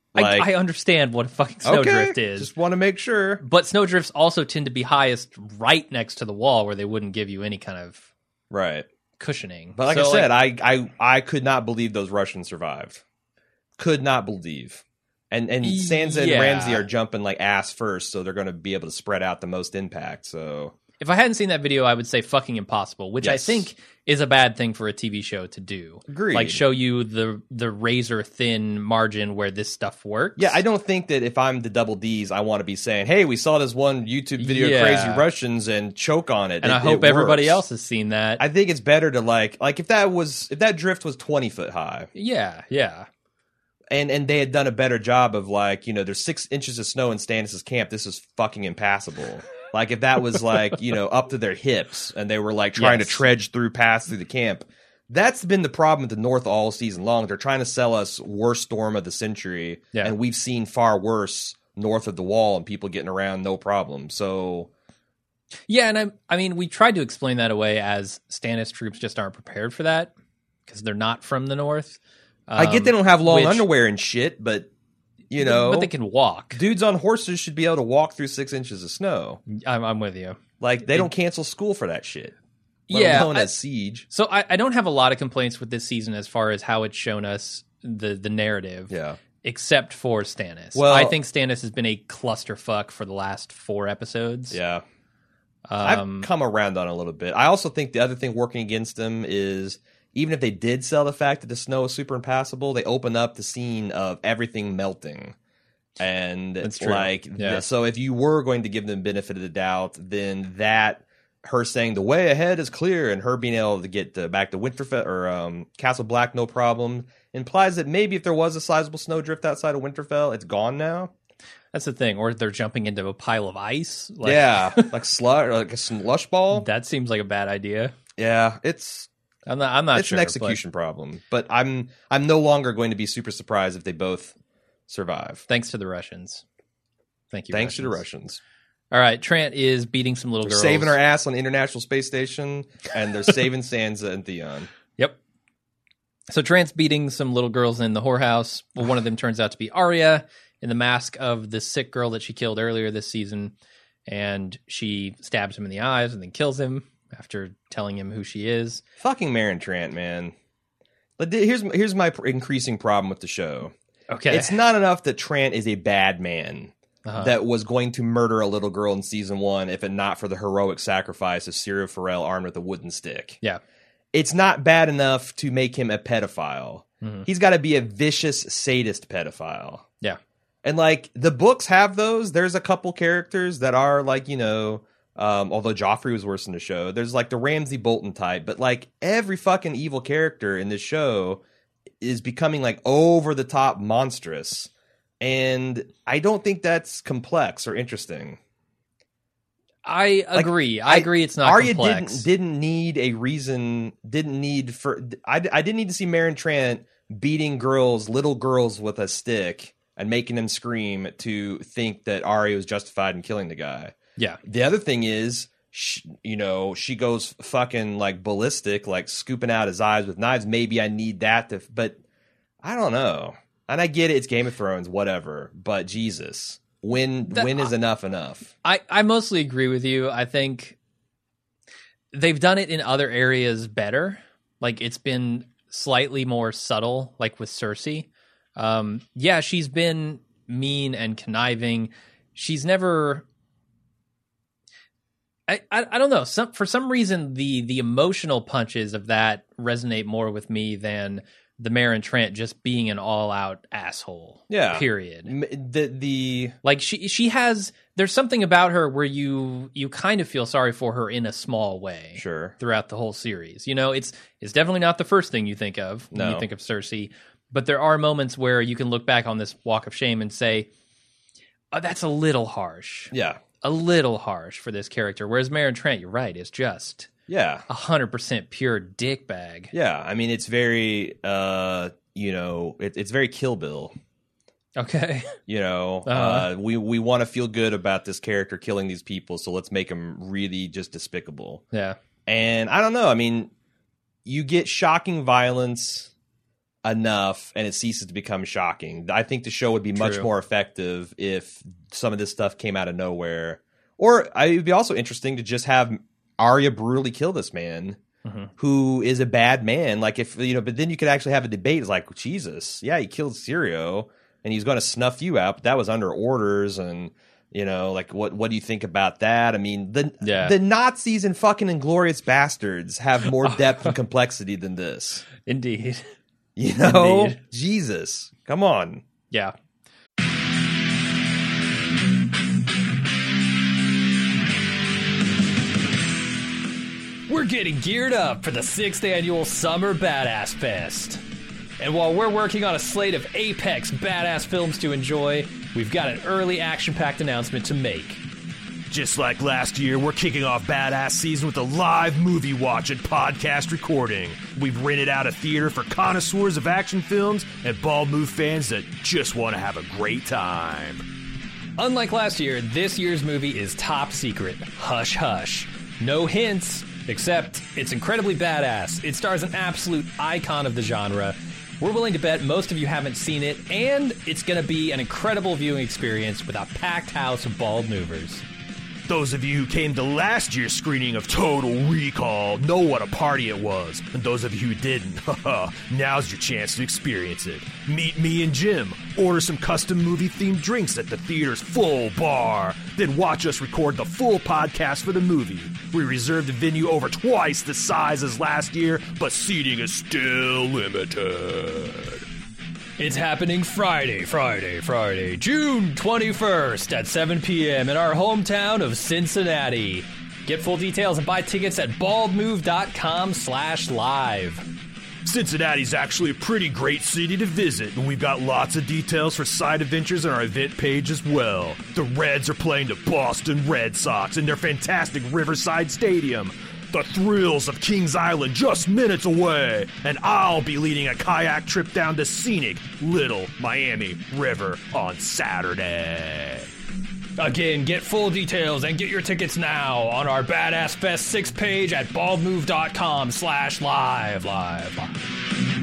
A: Like,
B: I, I understand what a fucking snowdrift
A: okay,
B: is.
A: just want to make sure.
B: But snowdrifts also tend to be highest right next to the wall where they wouldn't give you any kind of
A: Right.
B: cushioning.
A: But like
B: So,
A: I said, I, I I could not believe those Russians survived. Could not believe. And and Sansa
B: Yeah.
A: and Ramsay are jumping like ass first, so they're going to be able to spread out the most impact. So
B: if I hadn't seen that video, I would say fucking impossible, which I
A: Yes.
B: think is a bad thing for a T V show to do.
A: Agreed.
B: Like show you the the razor thin margin where this stuff works.
A: yeah, I don't think that if I'm the Double D's, I want to be saying, "Hey, we saw this one YouTube video
B: Yeah.
A: of crazy Russians and choke on it."
B: and
A: It-
B: I hope
A: it
B: everybody
A: works.
B: else has seen that.
A: I think it's better to like like if that was if that drift was twenty foot high.
B: yeah, yeah.
A: And and they had done a better job of like, you know, there's six inches of snow in Stannis' camp. This is fucking impassable. Like if that was like, you know, up to their hips and they were like trying
B: Yes.
A: to trudge through, pass through the camp. That's been the problem with the North all season long. They're trying to sell us worst storm of the century.
B: Yeah.
A: And we've seen far worse north of the wall and people getting around no problem. So
B: Yeah, and I I mean, we tried to explain that away as Stannis troops just aren't prepared for that because they're not from the north.
A: I get
B: Um,
A: they don't have long
B: which-
A: underwear and shit, but you know,
B: but they can walk.
A: dudes on horses should be able to walk through six inches of snow.
B: I'm, I'm with you.
A: Like they don't cancel school for that shit. Let
B: Yeah,
A: alone
B: I-
A: as siege.
B: So I, I don't have a lot of complaints with this season as far as how it's shown us the the narrative,
A: Yeah.
B: except for Stannis.
A: Well-
B: I think Stannis has been a clusterfuck for the last four episodes.
A: Yeah.
B: Um,
A: I've come around on it a little bit. I also think the other thing working against them is even if they did sell the fact that the snow is super impassable, they open up the scene of everything melting. And
B: That's true.
A: like
B: Yeah.
A: th- so if you were going to give them benefit of the doubt, then that her saying the way ahead is clear and her being able to get uh, back to Winterfell or um, Castle Black no problem implies that maybe if there was a sizable snowdrift outside of Winterfell, it's gone now.
B: that's the thing. Or they're jumping into a pile of ice. Like,
A: yeah, like slush, or like a slush ball.
B: that seems like a bad idea.
A: Yeah, it's
B: I'm not. I'm not
A: it's
B: sure.
A: an
B: but-
A: execution problem. But I'm I'm no longer going to be super surprised if they both survive.
B: Thanks to the Russians. Thank you.
A: Thanks to the
B: Russians.
A: Russians.
B: All right, Trant is beating some little
A: They're
B: girls.
A: saving our ass on the International Space Station, and they're saving Sansa and Theon.
B: Yep. So Trant's beating some little girls in the whorehouse. Well, one of them turns out to be Arya in the mask of the sick girl that she killed earlier this season, and she stabs him in the eyes and then kills him after telling him who she is.
A: Fucking Meryn Trant, man. But th- here's here's my pr- increasing problem with the show.
B: Okay.
A: It's not enough that Trant is a bad man
B: Uh-huh.
A: that was going to murder a little girl in season one if it not for the heroic sacrifice of Syrio Forel armed with a wooden stick.
B: Yeah.
A: It's not bad enough to make him a pedophile.
B: Mhm.
A: He's got to be a vicious sadist pedophile.
B: Yeah.
A: And like the books have those. There's a couple characters that are like, you know, um, although Joffrey was worse in the show, there's like the Ramsay Bolton type, but like every fucking evil character in this show is becoming like over the top monstrous. And I don't think that's complex or interesting.
B: I
A: Like,
B: agree. I,
A: I-
B: agree it's not
A: Arya
B: complex.
A: didn't didn't need a reason. Didn't need for. I, I didn't need to see Meryn Trant beating girls, little girls, with a stick and making them scream to think that Arya was justified in killing the guy.
B: Yeah.
A: The other thing is, she, you know, she goes fucking like ballistic, like scooping out his eyes with knives. Maybe I need that to, but I don't know. And I get it. It's Game of Thrones, whatever. But Jesus, when
B: That-
A: when is enough enough?
B: I, I mostly agree with you. I think they've done it in other areas better. Like it's been slightly more subtle, like with Cersei. Um, yeah, she's been mean and conniving. She's never. I, I, I don't know. Some for some reason the the emotional punches of that resonate more with me than the Meryn Trant just being an all out asshole.
A: Yeah.
B: Period.
A: M- The the
B: Like she she has there's something about her where you you kind of feel sorry for her in a small way
A: sure.
B: throughout the whole series. You know, it's it's definitely not the first thing you think of when
A: No.
B: you think of Cersei, but there are moments where you can look back on this walk of shame and say, oh, that's a little harsh.
A: Yeah.
B: A little harsh for this character. Whereas Meryn Trant, you're right, is just
A: Yeah.
B: a hundred percent pure dick bag.
A: Yeah. I mean, it's very, uh, you know, it, it's very Kill Bill.
B: Okay.
A: You know,
B: Uh-huh.
A: uh, we we want to feel good about this character killing these people, so let's make him really just despicable.
B: Yeah.
A: And I don't know. I mean, you get shocking violence enough and it ceases to become shocking. I think the show would be much
B: True.
A: more effective if some of this stuff came out of nowhere. Or it would be also interesting to just have Arya brutally kill this man mm-hmm. who is a bad man. Like if, you know, but then you could actually have a debate. It's like, Jesus, yeah, he killed Syrio and he's going to snuff you out, but that was under orders. And, you know, like what, what do you think about that? I mean, the,
B: yeah.
A: the Nazis and fucking Inglourious Bastards have more depth and complexity than this.
B: Indeed.
A: You know,
B: Indeed.
A: Jesus, come on.
B: Yeah.
C: We're getting geared up for the sixth annual Summer Badass Fest. And while we're working on a slate of apex badass films to enjoy, we've got an early action-packed announcement to make.
D: Just like last year, we're kicking off Badass Season with a live movie watch and podcast recording. We've rented out a theater for connoisseurs of action films and Bald Move fans that just want to have a great time.
C: Unlike last year, this year's movie is top secret. Hush hush. No hints, except it's incredibly badass. It stars an absolute icon of the genre. We're willing to bet most of you haven't seen it, and it's going to be an incredible viewing experience with a packed house of Bald Movers.
D: Those of you who came to last year's screening of Total Recall know what a party it was. And those of you who didn't, haha, now's your chance to experience it. Meet me and Jim, order some custom movie-themed drinks at the theater's full bar, then watch us record the full podcast for the movie. We reserved a venue over twice the size as last year, but seating is still limited.
C: It's happening Friday, Friday, Friday, June twenty-first at seven p.m. in our hometown of Cincinnati. Get full details and buy tickets at baldmove.com slash live.
D: Cincinnati's actually a pretty great city to visit, and we've got lots of details for side adventures on our event page as well. The Reds are playing the Boston Red Sox in their fantastic Riverside Stadium. The thrills of Kings Island just minutes away, and I'll be leading a kayak trip down to scenic Little Miami River on Saturday.
C: Again, get full details and get your tickets now on our Badass Fest six page at baldmove.com slash live, live, live.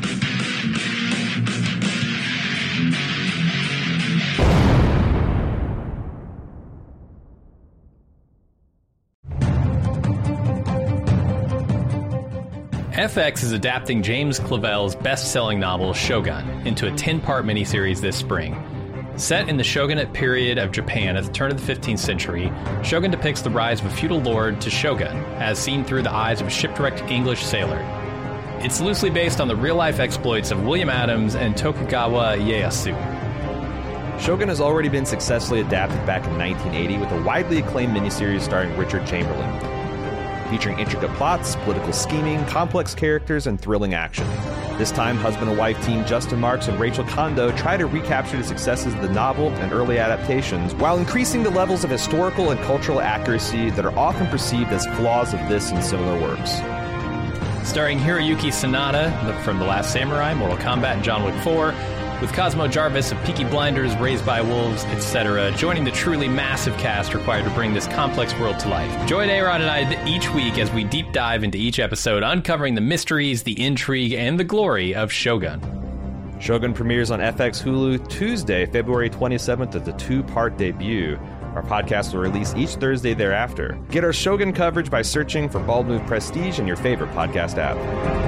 C: F X is adapting James Clavell's best-selling novel Shogun into a ten-part miniseries this spring. Set in the shogunate period of Japan at the turn of the fifteenth century, Shogun depicts the rise of a feudal lord to shogun, as seen through the eyes of a shipwrecked English sailor. It's loosely based on the real-life exploits of William Adams and Tokugawa Ieyasu.
D: Shogun has already been successfully adapted back in nineteen eighty with a widely acclaimed miniseries starring Richard Chamberlain, featuring intricate plots, political scheming, complex characters, and thrilling action. This time, husband and wife team Justin Marks and Rachel Kondo try to recapture the successes of the novel and early adaptations while increasing the levels of historical and cultural accuracy that are often perceived as flaws of this and similar works.
C: Starring Hiroyuki Sanada from The Last Samurai, Mortal Kombat, and John Wick four, with Cosmo Jarvis of Peaky Blinders, Raised by Wolves, et cetera, joining the truly massive cast required to bring this complex world to life. Join Aaron and I each week as we deep dive into each episode, uncovering the mysteries, the intrigue, and the glory of Shogun.
D: Shogun premieres on F X Hulu Tuesday, February twenty-seventh as a two-part debut. Our podcast will release each Thursday thereafter. Get our Shogun coverage by searching for Bald Move Prestige in your favorite podcast app.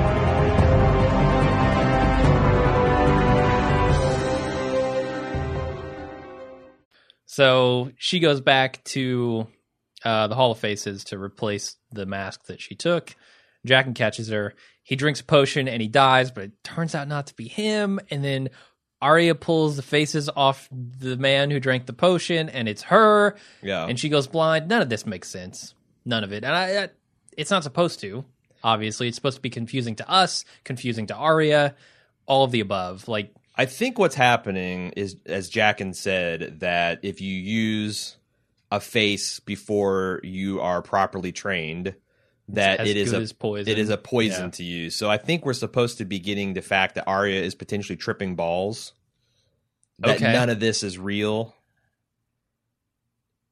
B: So she goes back to uh, the Hall of Faces to replace the mask that she took. Jaqen catches her. He drinks a potion and he dies, but it turns out not to be him. And then Arya pulls the faces off the man who drank the potion, and it's her.
A: Yeah.
B: And she goes blind. None of this makes sense. None of it. And I, I, it's not supposed to, obviously. It's supposed to be confusing to us, confusing to Arya, all of the above. Like,
A: I think what's happening is, as Jaqen said, that if you use a face before you are properly trained, that
B: as
A: it is
B: good
A: a
B: as poison.
A: it is a poison
B: Yeah.
A: to use. So I think we're supposed to be getting the fact that Arya is potentially tripping balls. That
B: Okay.
A: none of this is real.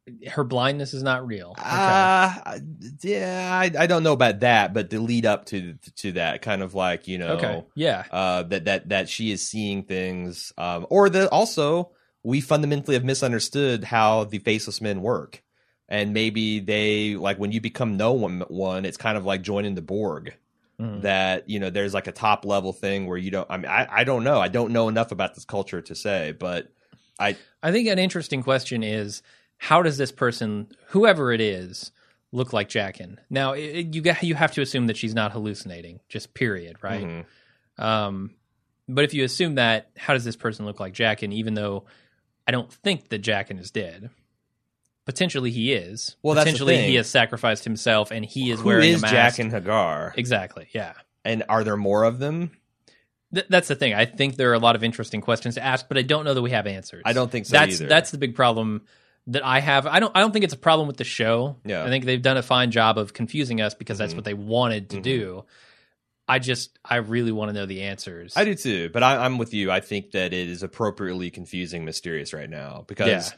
B: her blindness is not real. Okay.
A: Uh, yeah, I, I don't know about that, but the lead up to to that kind of like, you know,
B: Okay. Yeah.
A: uh, that that that she is seeing things, um, or that also we fundamentally have misunderstood how the faceless men work, and maybe they like when you become no one, one it's kind of like joining the Borg. Mm. That, you know, there's like a top level thing where you don't. I mean, I, I don't know. I don't know enough about this culture to say, but I
B: I think an interesting question is, how does this person, whoever it is, look like Jaqen? Now, it, you you have to assume that she's not hallucinating, just period, right? Mm-hmm. Um, but if you assume that, how does this person look like Jaqen? Even though I don't think that Jaqen is dead. Potentially he is.
A: Well,
B: Potentially
A: that's the thing.
B: he has sacrificed himself and he is
A: Who
B: wearing
A: is
B: a mask.
A: Jaqen Hagar?
B: Exactly, yeah.
A: And are there more of them?
B: Th- that's the thing. I think there are a lot of interesting questions to ask, but I don't know that we have answers.
A: I don't think so
B: that's,
A: either.
B: That's the big problem that I have. I don't I don't think it's a problem with the show.
A: Yeah.
B: I think they've done a fine job of confusing us because that's
A: Mhm.
B: what they wanted to
A: Mhm.
B: do. I just, I really want to know the answers.
A: I do too, but I, I'm with you. I think that it is appropriately confusing, mysterious right now because
B: Yeah.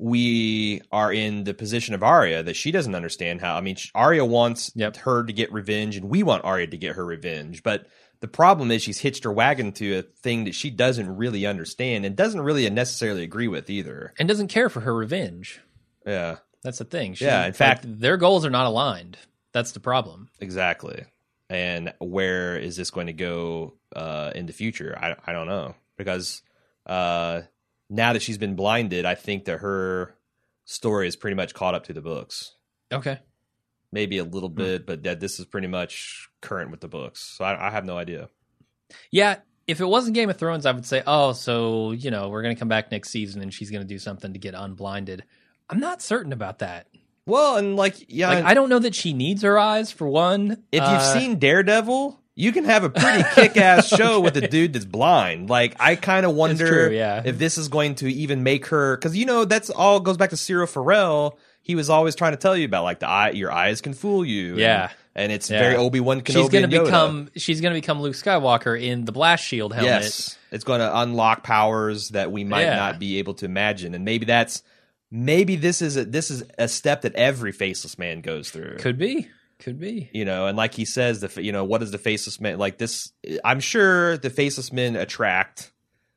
A: we are in the position of Arya that she doesn't understand how. I mean, sh- Arya wants
B: Yep.
A: her to get revenge, and we want Arya to get her revenge. But the problem is she's hitched her wagon to a thing that she doesn't really understand and doesn't really necessarily agree with either.
B: And doesn't care for her revenge.
A: Yeah,
B: That's the thing. She,
A: Yeah, in
B: like,
A: fact-
B: their goals are not aligned. That's the problem.
A: exactly. And where is this going to go uh, in the future? I, I don't know. Because uh, now that she's been blinded, I think that her story is pretty much caught up to the books.
B: Okay.
A: Maybe a little bit, but that this is pretty much current with the books. So I, I have no idea.
B: Yeah, if it wasn't Game of Thrones, I would say, oh, so, you know, we're going to come back next season and she's going to do something to get unblinded. I'm not certain about that.
A: Well, and like, yeah,
B: Like, I don't know that she needs her eyes, for one.
A: if you've
B: Uh,
A: seen Daredevil, you can have a pretty kick-ass show with a dude that's blind. Like, I kind of wonder
B: true, yeah.
A: if this is going to even make her, because you know that's all goes back to Cyril Farrell. He was always trying to tell you about like the eye, your eyes can fool you. and-
B: Yeah.
A: and, it's
B: Yeah.
A: very Obi-Wan Kenobi.
B: she's going
A: and
B: to
A: Yoda.
B: become she's going to become Luke Skywalker in the blast shield helmet.
A: Yes, it's going to unlock powers that we might
B: Yeah.
A: not be able to imagine, and maybe that's maybe this is a, this is a step that every faceless man goes through.
B: Could be. Could be.
A: You know, and like he says, the you know what is the faceless man like this? I'm sure the faceless men attract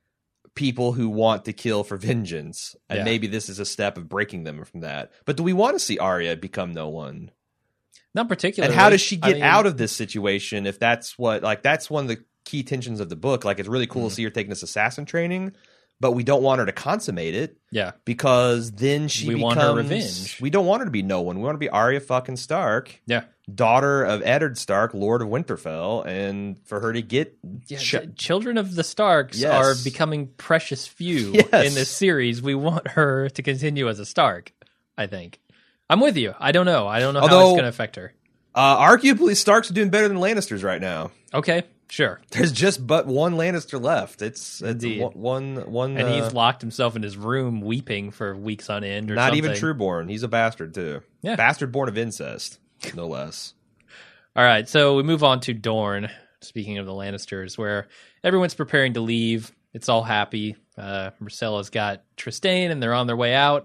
A: people who want to kill for vengeance, and
B: Yeah.
A: maybe this is a step of breaking them from that. But do we want to see Arya become no one?
B: Not particularly.
A: And how does she
B: I
A: get
B: mean,
A: out of this situation if that's what like that's one of the key tensions of the book? Like it's really cool
B: Mm.
A: to see her taking this assassin training, but we don't want her to consummate it
B: Yeah.
A: because then she
B: We
A: becomes
B: want her revenge.
A: We don't want her to be no one. We want to be Arya fucking Stark,
B: Yeah.
A: daughter of Eddard Stark, Lord of Winterfell, and for her to get
B: Yeah,
A: ch-
B: ch- children of the Starks
A: Yes.
B: are becoming precious few
A: Yes.
B: in this series. We want her to continue as a Stark, I think. I'm with you. I don't know. I don't know how
A: Although-
B: it's going to affect her.
A: uh, arguably Starks are doing better than Lannisters right now.
B: Okay, sure.
A: There's just but one Lannister left. It's, it's
B: Indeed.
A: one one one.
B: And
A: uh,
B: he's locked himself in his room weeping for weeks on end or
A: Not
B: something.
A: even Trueborn. He's a bastard too.
B: Yeah.
A: Bastard born of incest, no less.
B: All right, so we move on to Dorne, speaking of the Lannisters, where everyone's preparing to leave. It's all happy. Uh, Myrcella's got Trystane, and they're on their way out.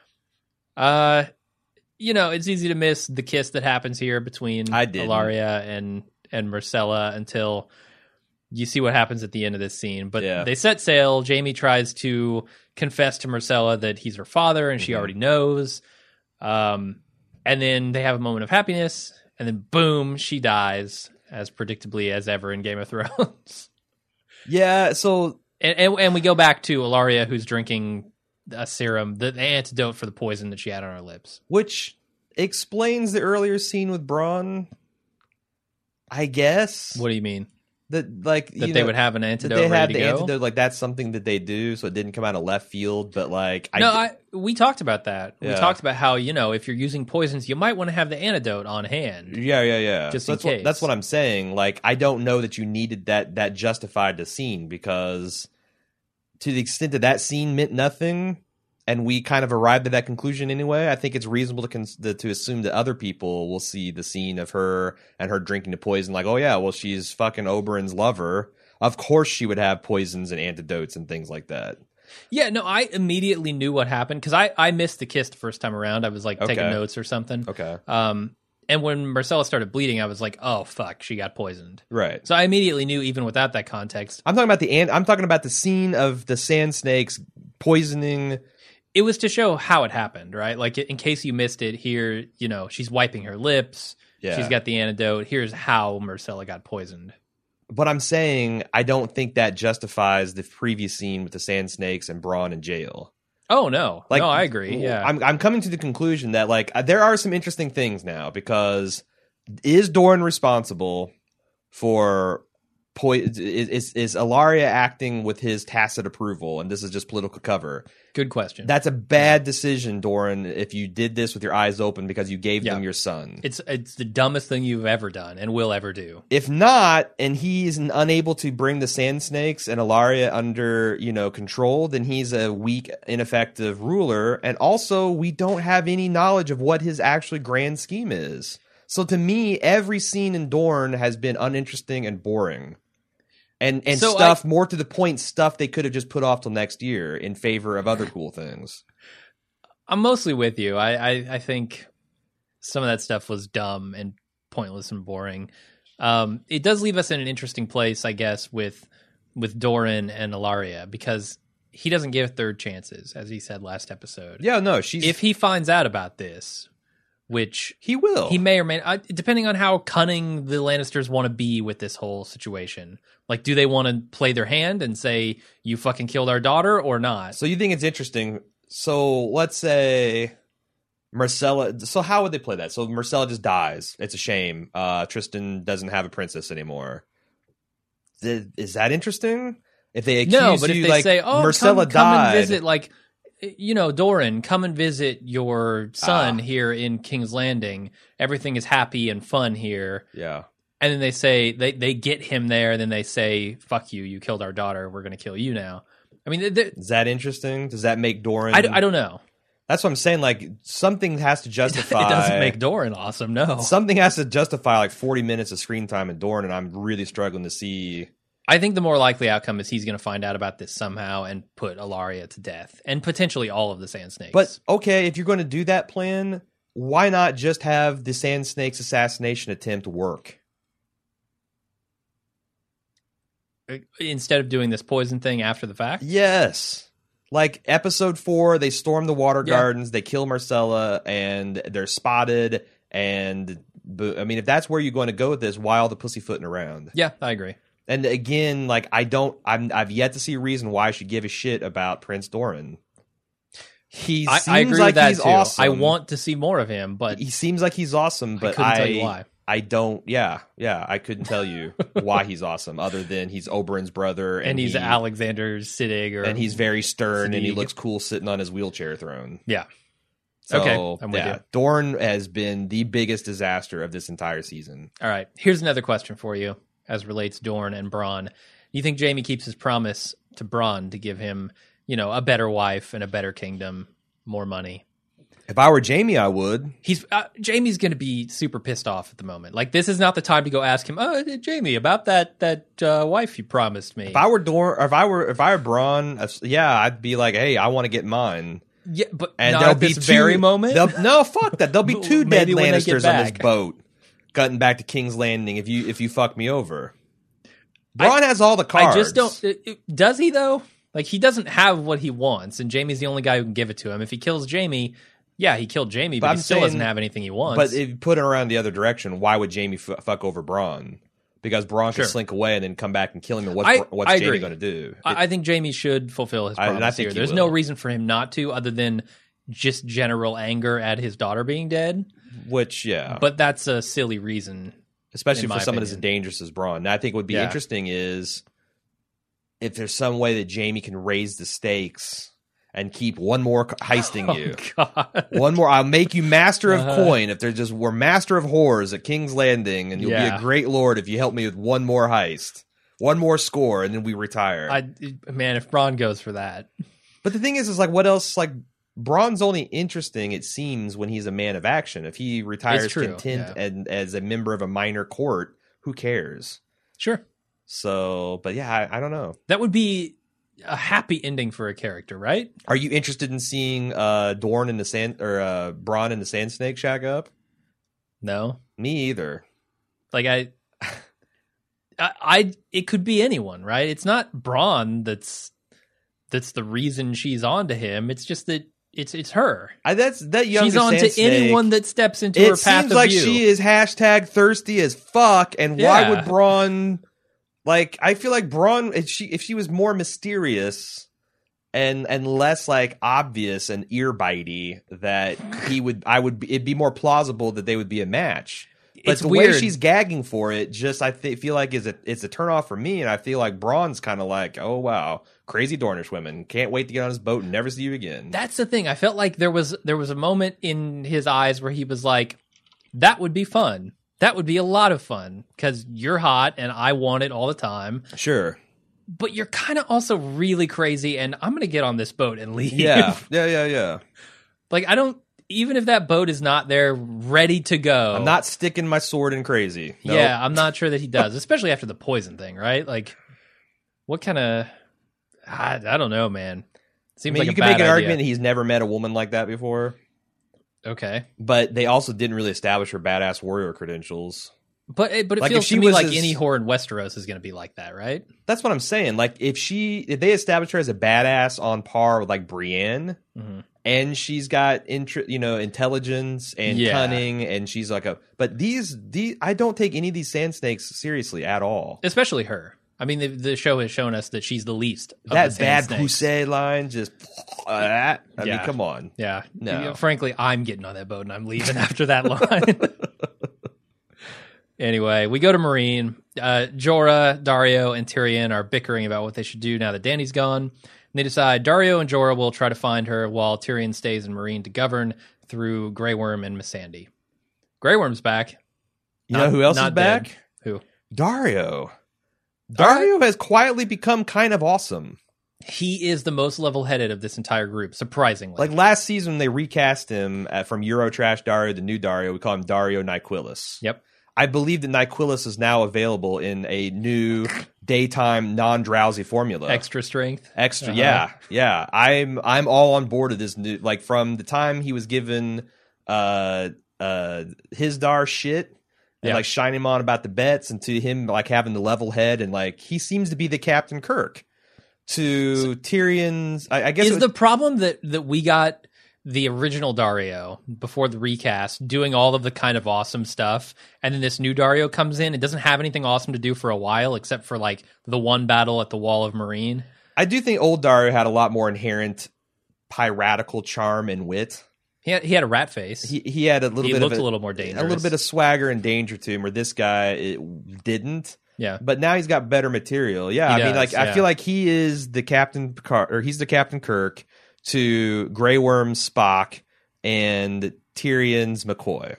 B: Uh, you know, it's easy to miss the kiss that happens here between
A: I didn't.
B: Ilaria and, and Myrcella until you see what happens at the end of this scene. But
A: Yeah.
B: they set sail. Jaime tries to confess to Myrcella that he's her father, and she
A: Mhm.
B: already knows. Um, and then they have a moment of happiness, and then boom, she dies, as predictably as ever in Game of Thrones.
A: Yeah. So
B: and, and and we go back to Ilaria, who's drinking a serum, the, the antidote for the poison that she had on her lips.
A: which explains the earlier scene with Bronn, I guess.
B: What do you mean?
A: That like
B: That
A: you
B: they
A: know,
B: would have an
A: that
B: antidote
A: they had
B: ready
A: the
B: to go?
A: antidote. Like that's something that they do, so it didn't come out of left field. But like,
B: no,
A: I,
B: I, we talked about that. We
A: Yeah.
B: talked about how, you know, if you're using poisons, you might want to have the antidote on hand.
A: yeah, yeah, yeah.
B: Just
A: So
B: in
A: that's what
B: case.
A: that's what I'm saying. Like, I don't know that you needed that. That justified the scene because to the extent that that scene meant nothing, and we kind of arrived at that conclusion anyway. I think it's reasonable to cons- to assume that other people will see the scene of her and her drinking the poison, like, oh yeah, well she's fucking Oberyn's lover. Of course she would have poisons and antidotes and things like that.
B: Yeah, no, I immediately knew what happened because I, I missed the kiss the first time around. I was like taking
A: Okay.
B: notes or something.
A: Okay.
B: Um, and when Marcella started bleeding, I was like, oh, fuck, she got poisoned.
A: Right.
B: So I immediately knew, even without that context.
A: I'm talking about the ant. I'm talking about the scene of the sand snakes poisoning.
B: It was to show how it happened, right? Like, in case you missed it, here, you know, she's wiping her lips.
A: Yeah.
B: She's got the antidote. Here's how Marcella got poisoned.
A: But I'm saying I don't think that justifies the previous scene with the sand snakes and Braun in jail.
B: Oh, no.
A: Like,
B: no, I agree. Yeah.
A: I'm I'm coming to the conclusion that like uh, there are some interesting things now because is Doran responsible for po- is, is is Ilaria acting with his tacit approval and this is just political cover?
B: Good question.
A: That's a bad decision, Doran, if you did this with your eyes open because you gave
B: Yeah.
A: them your son.
B: It's it's the dumbest thing you've ever done and will ever do.
A: If not, and he's unable to bring the sand snakes and Ilaria under, you know, control, then he's a weak, ineffective ruler. And also, we don't have any knowledge of what his actually grand scheme is. So to me, every scene in Dorne has been uninteresting and boring. And and
B: So
A: stuff,
B: I-
A: more to the point, stuff they could have just put off till next year in favor of other cool things.
B: I'm mostly with you. I, I, I think some of that stuff was dumb and pointless and boring. Um, it does leave us in an interesting place, I guess, with with Doran and Ilaria, because he doesn't give third chances, as he said last episode.
A: Yeah, no, she's...
B: If he finds out about this, which
A: he will.
B: he may or may not, depending on how cunning the Lannisters want to be with this whole situation. Like, do they want to play their hand and say, you fucking killed our daughter, or not?
A: So you think it's interesting. So let's say Marcella. So how would they play that? So Marcella just dies. It's a shame. Uh, Tristan doesn't have a princess anymore. Th- Is that interesting? If they accuse
B: No, but
A: you,
B: if they
A: like,
B: say, "Oh,
A: Marcella
B: come, come
A: died,"
B: and visit," like, you know, Doran, come and visit your son
A: Ah.
B: here in King's Landing. Everything is happy and fun here.
A: yeah.
B: And then they say they they get him there, and then they say, "Fuck you! You killed our daughter. We're going to kill you now." I mean, th- th-
A: Is that interesting? Does that make Doran?
B: I, d- I don't know.
A: That's what I'm saying. Like something has to justify.
B: It doesn't make Doran awesome. No,
A: Something has to justify like forty minutes of screen time in Doran, and I'm really struggling to see.
B: I think the more likely outcome is he's going to find out about this somehow and put Ilaria to death, and potentially all of the Sand Snakes.
A: But okay, if you're going to do that plan, why not just have the Sand Snakes assassination attempt work?
B: instead of doing this poison thing after the fact.
A: Yes. Like episode four, they storm the water
B: Yeah.
A: gardens, they kill Marcella, and they're spotted. And bo- I mean, if that's where you're going to go with this, why all the pussyfooting around?
B: Yeah, I agree.
A: And again, like I don't, I'm, I've yet to see a reason why I should give a shit about Prince Doran. He
B: I,
A: seems
B: I agree
A: like
B: with that
A: he's
B: too.
A: awesome.
B: I want to see more of him, but
A: He seems like he's awesome, but
B: couldn't
A: I,
B: tell you why.
A: I don't. Yeah, yeah, I couldn't tell you why he's awesome, other than he's Oberyn's brother, and,
B: and he's
A: he,
B: Alexander Siddig, or
A: and he's very stern, and he
B: Siddig.
A: looks cool sitting on his wheelchair throne.
B: yeah.
A: So,
B: Okay, I'm with
A: yeah,
B: you.
A: Dorne has been the biggest disaster of this entire season.
B: All right. Here's another question for you, as relates Dorne and Bronn. You think Jaime keeps his promise to Bronn to give him, you know, a better wife and a better kingdom, more money?
A: If I were Jaime, I would.
B: He's uh, Jaime's going to be super pissed off at the moment. Like, this is not the time to go ask him, "Oh, Jaime, about that that uh, wife you promised me."
A: If I were Dorne, or if I were, if I were Bronn, uh, yeah, I'd be like, hey, I want to get mine.
B: yeah, but
A: And
B: not
A: there'll
B: at
A: be
B: this
A: two,
B: very moment.
A: there'll- No, fuck that. There'll be two dead
B: Maybe when they get
A: Lannisters on this
B: back.
A: boat, cutting back to King's Landing. If you if you fuck me over, Bronn has all the cards.
B: I just don't. it- it- Does he though? Like, he doesn't have what he wants, and Jaime's the only guy who can give it to him. If he kills Jaime, yeah, he killed Jaime, but,
A: But
B: he
A: I'm
B: still doesn't
A: saying-
B: have anything he wants.
A: But if you put it around the other direction, why would Jaime f- fuck over Bronn? Because Bronn
B: Sure.
A: can slink away and then come back and kill him. And what's
B: I-
A: Br- what's
B: I
A: Jaime
B: agree.
A: going to do?
B: I, I think Jaime should fulfill his
A: I- and I
B: promise
A: think
B: here.
A: he
B: There's
A: will.
B: no reason for him not to, other than just general anger at his daughter being dead.
A: Which, yeah,
B: But that's a silly reason.
A: especially
B: in
A: for
B: my
A: someone as
B: opinion.
A: dangerous as Bronn. Now, I think what would be
B: Yeah.
A: interesting is if there's some way that Jaime can raise the stakes and keep one more c- heisting you.
B: Oh, God.
A: One more, I'll make you master of
B: Uh-huh.
A: coin. If they're just, we're master of whores at King's Landing, and you'll be
B: Yeah.
A: a great lord if you help me with one more heist, one more score, and then we retire.
B: I, man, if Bronn goes for that.
A: But the thing is, is like, what else? Like, Bronn's only interesting, it seems, when he's a man of action. If he retires
B: true,
A: content
B: yeah.
A: and as a member of a minor court, who cares?
B: Sure.
A: So, but yeah, I, I don't know.
B: That would be a happy ending for a character, right?
A: Are you interested in seeing uh, Dorn and the Sand or uh, Braun and the Sand Snake shack up?
B: No,
A: me either.
B: Like I, I, I, it could be anyone, right? It's not Braun that's that's the reason she's on to him. It's just that it's it's her.
A: I, that's that young.
B: She's on
A: Sand
B: to
A: Snake,
B: anyone that steps into
A: it
B: her path
A: seems
B: of
A: like
B: view.
A: she is hashtag thirsty as fuck. And why
B: Yeah.
A: would Braun? Like, I feel like Braun, if she if she was more mysterious and and less like obvious and ear bitey, that he would, I would, be, it'd be more plausible that they would be a match. But
B: It's
A: the
B: weird.
A: way she's gagging for it, just I th- feel like is a it's a turnoff for me, and I feel like Braun's kind of like, oh wow, crazy Dornish women, can't wait to get on his boat and never see you again.
B: That's the thing. I felt like there was there was a moment in his eyes where he was like, "That would be fun. That would be a lot of fun because you're hot and I want it all the time.
A: Sure.
B: But you're kind of also really crazy, and I'm gonna get on this boat and leave."
A: Yeah, yeah, yeah, yeah.
B: Like I don't. Even if that boat is not there ready to go,
A: I'm not sticking my sword in crazy. Nope.
B: Yeah, I'm not sure that he does, especially after the poison thing, right? Like, what kind of? I, I don't know, man.
A: I
B: Seems
A: mean,
B: like
A: you
B: a
A: can
B: bad
A: make an
B: idea.
A: argument that he's never met a woman like that before,
B: Okay,
A: but they also didn't really establish her badass warrior credentials.
B: but it, but it
A: Like, if
B: feels
A: she
B: to me
A: was
B: like
A: as-
B: any whore in Westeros is going to be like that, right?
A: That's what I'm saying. Like, if she, if they established her as a badass on par with like Brienne,
B: Mm-hmm.
A: and she's got intri- you know, intelligence and
B: Yeah.
A: cunning, and she's like a. But these, these, I don't take any of these sand snakes seriously at all.
B: Especially her. I mean, the, the show has shown us that she's the least of
A: That
B: the Sand
A: bad
B: Snakes.
A: poussé line, just uh, that. I
B: Yeah.
A: mean, come on.
B: Yeah.
A: No.
B: You know, frankly, I'm getting on that boat and I'm leaving after that line. Anyway, we go to Marine. Uh, Jorah, Dario, and Tyrion are bickering about what they should do now that Dany's gone. And they decide Dario and Jorah will try to find her while Tyrion stays in Marine to govern through Grey Worm and Missandei. Grey Worm's back.
A: You
B: Not-
A: know who else is
B: not
A: back?
B: dead. Who?
A: Dario. Dario has quietly become kind of awesome.
B: He is the most level-headed of this entire group, surprisingly.
A: Like last season, they recast him uh, from Eurotrash Dario to New Dario. We call him Dario Nyquilus.
B: Yep.
A: I believe that Nyquilus is now available in a new daytime non-drowsy formula.
B: Extra strength.
A: Extra,
B: Uh-huh.
A: yeah, yeah. I'm I'm all on board of this new. Like from the time he was given uh uh his dar shit and
B: Yeah.
A: like shining him on about the bets, and to him like having the level head, and like he seems to be the Captain Kirk to Tyrion's. I, I guess
B: Is
A: it was-
B: the problem that that we got the original Dario before the recast doing all of the kind of awesome stuff, and then this new Dario comes in and doesn't have anything awesome to do for a while except for like the one battle at the Wall of Marine?
A: I do think old Dario had a lot more inherent piratical charm and wit.
B: He had, he had a rat face.
A: He he had a little
B: He
A: bit
B: looked
A: of
B: a little more dangerous.
A: a little bit of swagger and danger to him, where this guy it didn't.
B: yeah.
A: But now he's got better material. Yeah,
B: He
A: I mean,
B: does,
A: like I
B: yeah.
A: feel like he is the Captain Picard, or he's the Captain Kirk to Grey Worm's Spock and Tyrion's McCoy.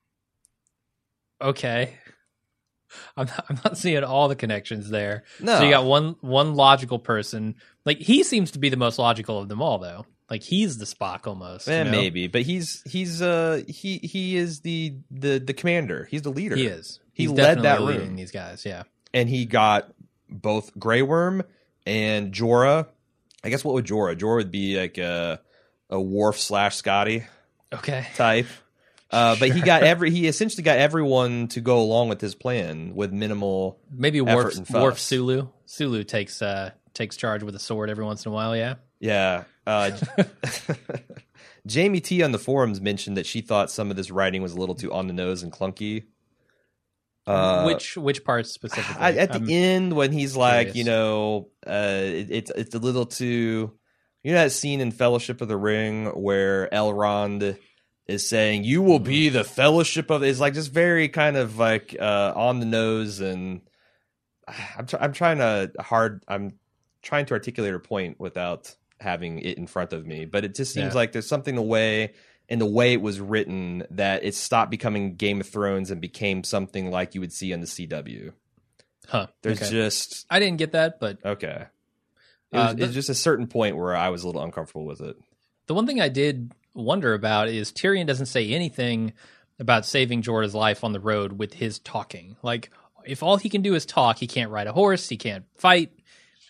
B: Okay. I'm not, I'm not seeing all the connections there.
A: No,
B: So you got one one logical person. Like he seems to be the most logical of them all, though. Like he's the Spock almost.
A: Eh,
B: you know?
A: maybe, but he's he's uh he he is the the the commander. He's the leader.
B: He is.
A: He
B: He's
A: led that
B: definitely
A: room.
B: leading these guys. Yeah.
A: And he got both Grey Worm and Jorah. I guess what would Jorah? Jorah would be like a a Worf slash Scotty
B: Okay.
A: type. Uh, but he got every he essentially got everyone to go along with his plan with minimal.
B: Maybe
A: effort
B: Worf,
A: and fuss.
B: Worf Sulu. Sulu takes uh, takes charge with a sword every once in a while. Yeah.
A: Yeah. Uh, Jamie T on the forums mentioned that she thought some of this writing was a little too on the nose and clunky. Uh,
B: which which parts specifically?
A: I, at the
B: I'm-
A: end when he's like,
B: curious.
A: you know, uh, it, it's it's a little too. You know that scene in Fellowship of the Ring where Elrond is saying, "You will be the Fellowship of." It's like just very kind of like uh, on the nose, and I'm tr- I'm trying to hard. I'm trying to articulate a point without having it in front of me, but it just seems
B: Yeah.
A: like there's something the way in the way it was written that it stopped becoming Game of Thrones and became something like you would see on the C W.
B: huh?
A: There's
B: okay.
A: just
B: I didn't get that, but
A: okay. It
B: Uh,
A: was,
B: the-
A: it's just a certain point where I was a little uncomfortable with it.
B: the one thing I did wonder about is Tyrion doesn't say anything about saving Jorah's life on the road with his talking. Like, if all he can do is talk, he can't ride a horse, he can't fight.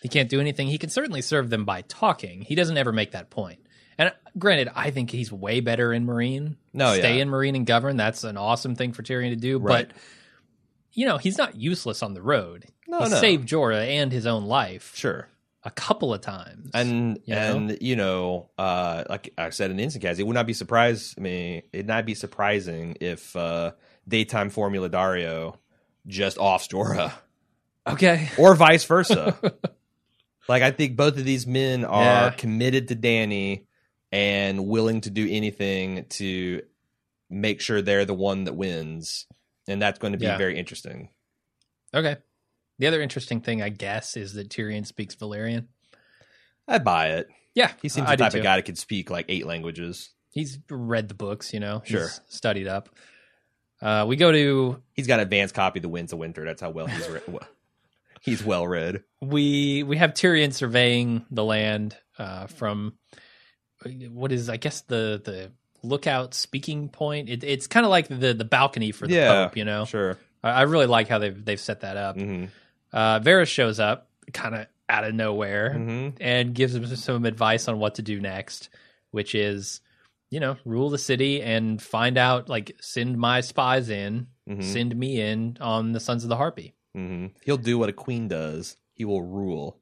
B: He can't do anything. He can certainly serve them by talking. He doesn't ever make that point. And granted, I think he's way better in Meereen.
A: No,
B: Stay
A: yeah.
B: in Meereen and govern. That's an awesome thing for Tyrion to do.
A: Right.
B: But, you know, he's not useless on the road.
A: No,
B: he
A: no.
B: saved Jorah and his own life
A: Sure.
B: a couple of times.
A: And
B: You know?
A: and you know, uh, like I said in Instacast, it would not be surprised. I mean, it'd not be surprising if uh, daytime Formula Dario just offs Jorah,
B: Okay.
A: or vice versa. Like I think both of these men are
B: Yeah.
A: committed to Dany and willing to do anything to make sure they're the one that wins, and that's going to be
B: Yeah.
A: very interesting.
B: Okay. The other interesting thing, I guess, is that Tyrion speaks Valyrian.
A: I buy it.
B: Yeah.
A: He seems
B: I
A: the
B: do
A: type
B: too.
A: of guy that could speak like eight languages.
B: He's read the books, you know.
A: Sure.
B: He's studied up. Uh, we go to
A: He's got an advanced copy of The Winds of Winter. That's how well he's re- well, he's well read.
B: we we have Tyrion surveying the land uh, from what is, I guess, the the lookout speaking point. It, it's kind of like the the balcony for the
A: Yeah,
B: Pope, you know.
A: Sure.
B: I, I really like how they've they've set that up.
A: hmm
B: Uh, Varys shows up, kind of out of nowhere,
A: hmm
B: and gives him some advice on what to do next, which is, you know, rule the city and find out, like, send my spies in,
A: hmm
B: send me in on the Sons of the Harpy.
A: hmm He'll do what a queen does. He will rule.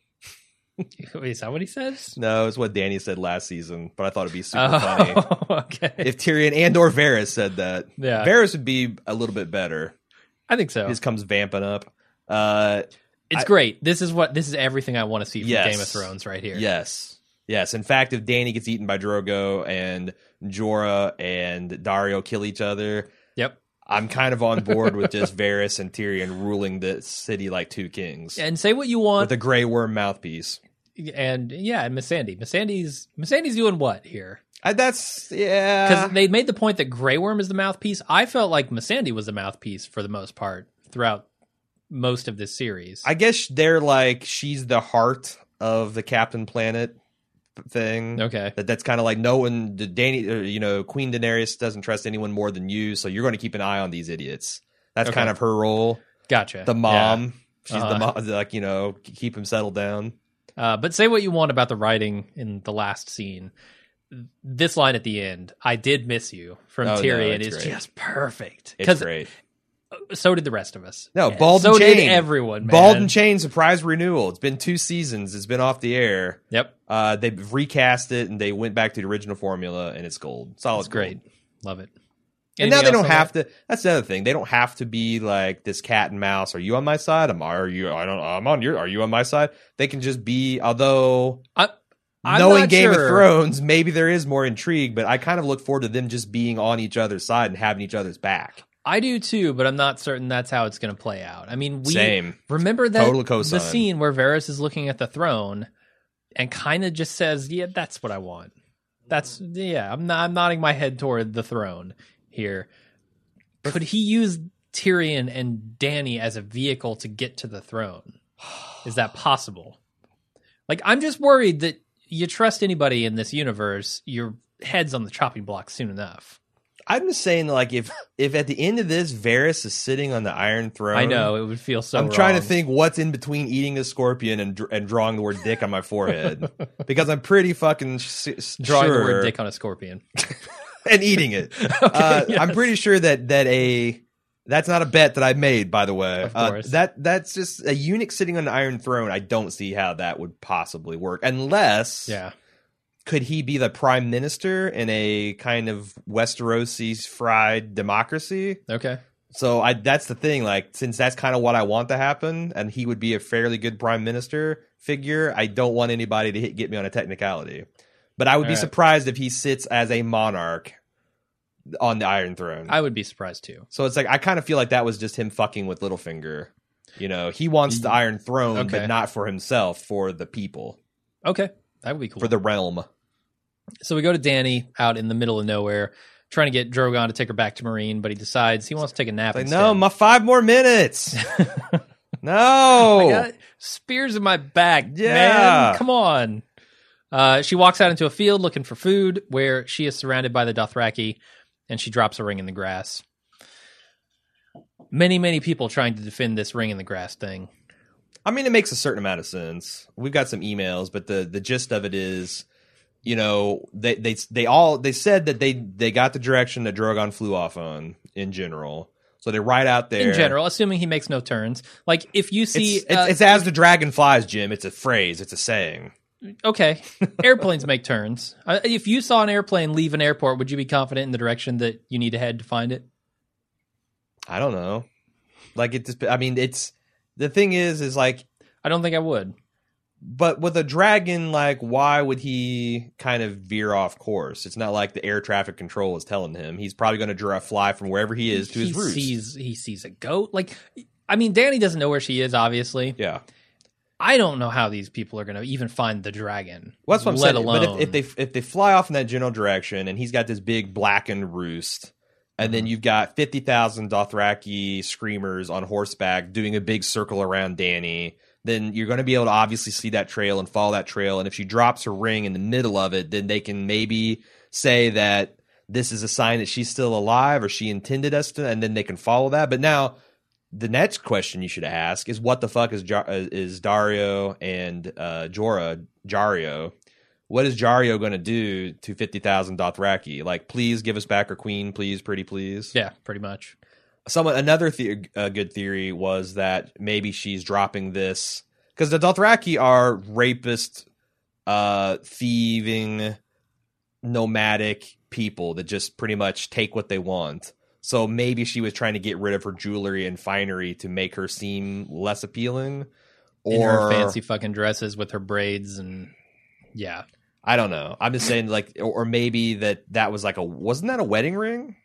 B: Is that what he says?
A: No, it's what Danny said last season, but I thought it'd be super funny
B: Oh, okay.
A: if Tyrion and or Varys said that.
B: Yeah.
A: Varys would be a little bit better.
B: I think so.
A: He just comes vamping up. Uh,
B: It's
A: I-
B: great. This is what this is everything I want to see from
A: Yes.
B: Game of Thrones right here.
A: yes, yes. In fact, if Danny gets eaten by Drogo and Jorah and Dario kill each other,
B: Yep.
A: I'm kind of on board with just Varys and Tyrion ruling the city like two kings
B: And say what you want.
A: with a Grey Worm mouthpiece.
B: And yeah, and Miss Sandy. Miss Sandy's Miss Sandy's doing what here?
A: Uh, that's yeah.
B: Because they made the point that Grey Worm is the mouthpiece. I felt like Miss Sandy was the mouthpiece for the most part throughout most of this series.
A: I guess they're like she's the heart of the Captain Planet thing.
B: okay.
A: That that's kind of like no one, the Danny, or, you know, Queen Daenerys doesn't trust anyone more than you, so you're going to keep an eye on these idiots. That's
B: Okay.
A: kind of her role.
B: Gotcha.
A: The mom, she's
B: Uh-huh.
A: the mom, like you know, keep him settled down.
B: Uh, but say what you want about the writing in the last scene. This line at the end, "I did miss you," from
A: Oh, no,
B: Tyrion
A: it's
B: is
A: great.
B: just perfect.
A: It's
B: Because
A: great.
B: so did the rest of us.
A: No,
B: Yeah,
A: Bald
B: so
A: and
B: did
A: Chain.
B: everyone. Man.
A: Bald and Chain surprise renewal. It's been two seasons. It's been off the air.
B: Yep,
A: Uh, they've recast it and they went back to the original formula, and it's gold. Solid,
B: it's great. Love it.
A: And now
B: Anything
A: they
B: else
A: don't
B: on
A: have
B: that?
A: to. That's the other thing. They don't have to be like this cat and mouse. Are you on my side? Am I? Are you? I don't. I'm on your. Are you on my side? They can just be. Although
B: I, I'm
A: knowing
B: not
A: Game
B: sure.
A: of Thrones, maybe there is more intrigue. But I kind of look forward to them just being on each other's side and having each other's back.
B: I do too, but I'm not certain that's how it's going to play out. I mean, we
A: Same.
B: remember that
A: Total
B: the
A: cosign.
B: scene where Varys is looking at the throne and kind of just says, "Yeah, that's what I want." That's yeah. I'm not, I'm nodding my head toward the throne here. Could he use Tyrion and Dany as a vehicle to get to the throne? Is that possible? Like, I'm just worried that you trust anybody in this universe, your head's on the chopping block soon enough.
A: I'm just saying, like, if if at the end of this, Varys is sitting on the Iron Throne,
B: I know it would feel so.
A: I'm trying to
B: wrong.
A: think what's in between eating a scorpion and dr- and drawing the word dick on my forehead, because I'm pretty fucking sh- s-
B: drawing
A: sure
B: the word dick on a scorpion.
A: and eating it. uh,
B: yes.
A: I'm pretty sure that that a that's not a bet that I made, by the way.
B: Of
A: Uh,
B: course.
A: that that's just a eunuch sitting on the Iron Throne. I don't see how that would possibly work, unless
B: Yeah.
A: could he be the prime minister in a kind of Westerosi fried democracy?
B: Okay.
A: So I that's the thing. Like, since that's kind of what I want to happen, and he would be a fairly good prime minister figure, I don't want anybody to hit, get me on a technicality. But I would
B: All
A: be
B: right.
A: surprised if he sits as a monarch on the Iron Throne.
B: I would be surprised too.
A: So it's like I kind of feel like that was just him fucking with Littlefinger. You know, he wants the Iron Throne,
B: Okay.
A: but not for himself, for the people,
B: Okay. That would be cool.
A: for the realm.
B: So we go to Dany out in the middle of nowhere, trying to get Drogon to take her back to Meereen, but he decides he wants to take a nap
A: Like,
B: instead.
A: no, my five more minutes. No.
B: I got spears in my back.
A: Yeah.
B: Man. Come on. Uh, she walks out into a field looking for food where she is surrounded by the Dothraki, and she drops a ring in the grass. Many, many people trying to defend this ring in the grass thing.
A: I mean, it makes a certain amount of sense. We've got some emails, but the, the gist of it is, you know, they they they all they said that they they got the direction that Drogon flew off on in general. So they're right out there.
B: In general, assuming he makes no turns. Like, if you see...
A: It's, it's,
B: uh,
A: it's as the dragon flies, Jim. It's a phrase. It's a saying.
B: Okay. Airplanes make turns. Uh, if you saw an airplane leave an airport, would you be confident in the direction that you need to head to find it?
A: I don't know. Like, it just... I mean, it's... The thing is, is like...
B: I don't think I would.
A: But with a dragon, like, why would he kind of veer off course? It's not like the air traffic control is telling him. He's probably going to fly from wherever he is to
B: he
A: his roost.
B: Sees, he sees a goat. Like, I mean, Dany doesn't know where she is, obviously.
A: Yeah.
B: I don't know how these people are going to even find the dragon.
A: Well, that's what I'm
B: let
A: saying.
B: Alone.
A: But if, if they if they fly off in that general direction, and he's got this big blackened roost, and then you've got fifty thousand Dothraki screamers on horseback doing a big circle around Dany, then you're going to be able to obviously see that trail and follow that trail. And if she drops her ring in the middle of it, then they can maybe say that this is a sign that she's still alive or she intended us to, and then they can follow that. But now the next question you should ask is, what the fuck is Jar- is Dario and uh, Jorah, Jario? What is Jario going to do to fifty thousand Dothraki? Like, please give us back our queen, please, pretty please.
B: Yeah, pretty much.
A: Someone another the- uh, good theory was that maybe she's dropping this because the Dothraki are rapist, uh, thieving, nomadic people that just pretty much take what they want. So maybe she was trying to get rid of her jewelry and finery to make her seem less appealing, or
B: In her fancy fucking dresses with her braids and yeah.
A: I don't know. I'm just saying, like, or, or maybe that that was like a wasn't that a wedding ring?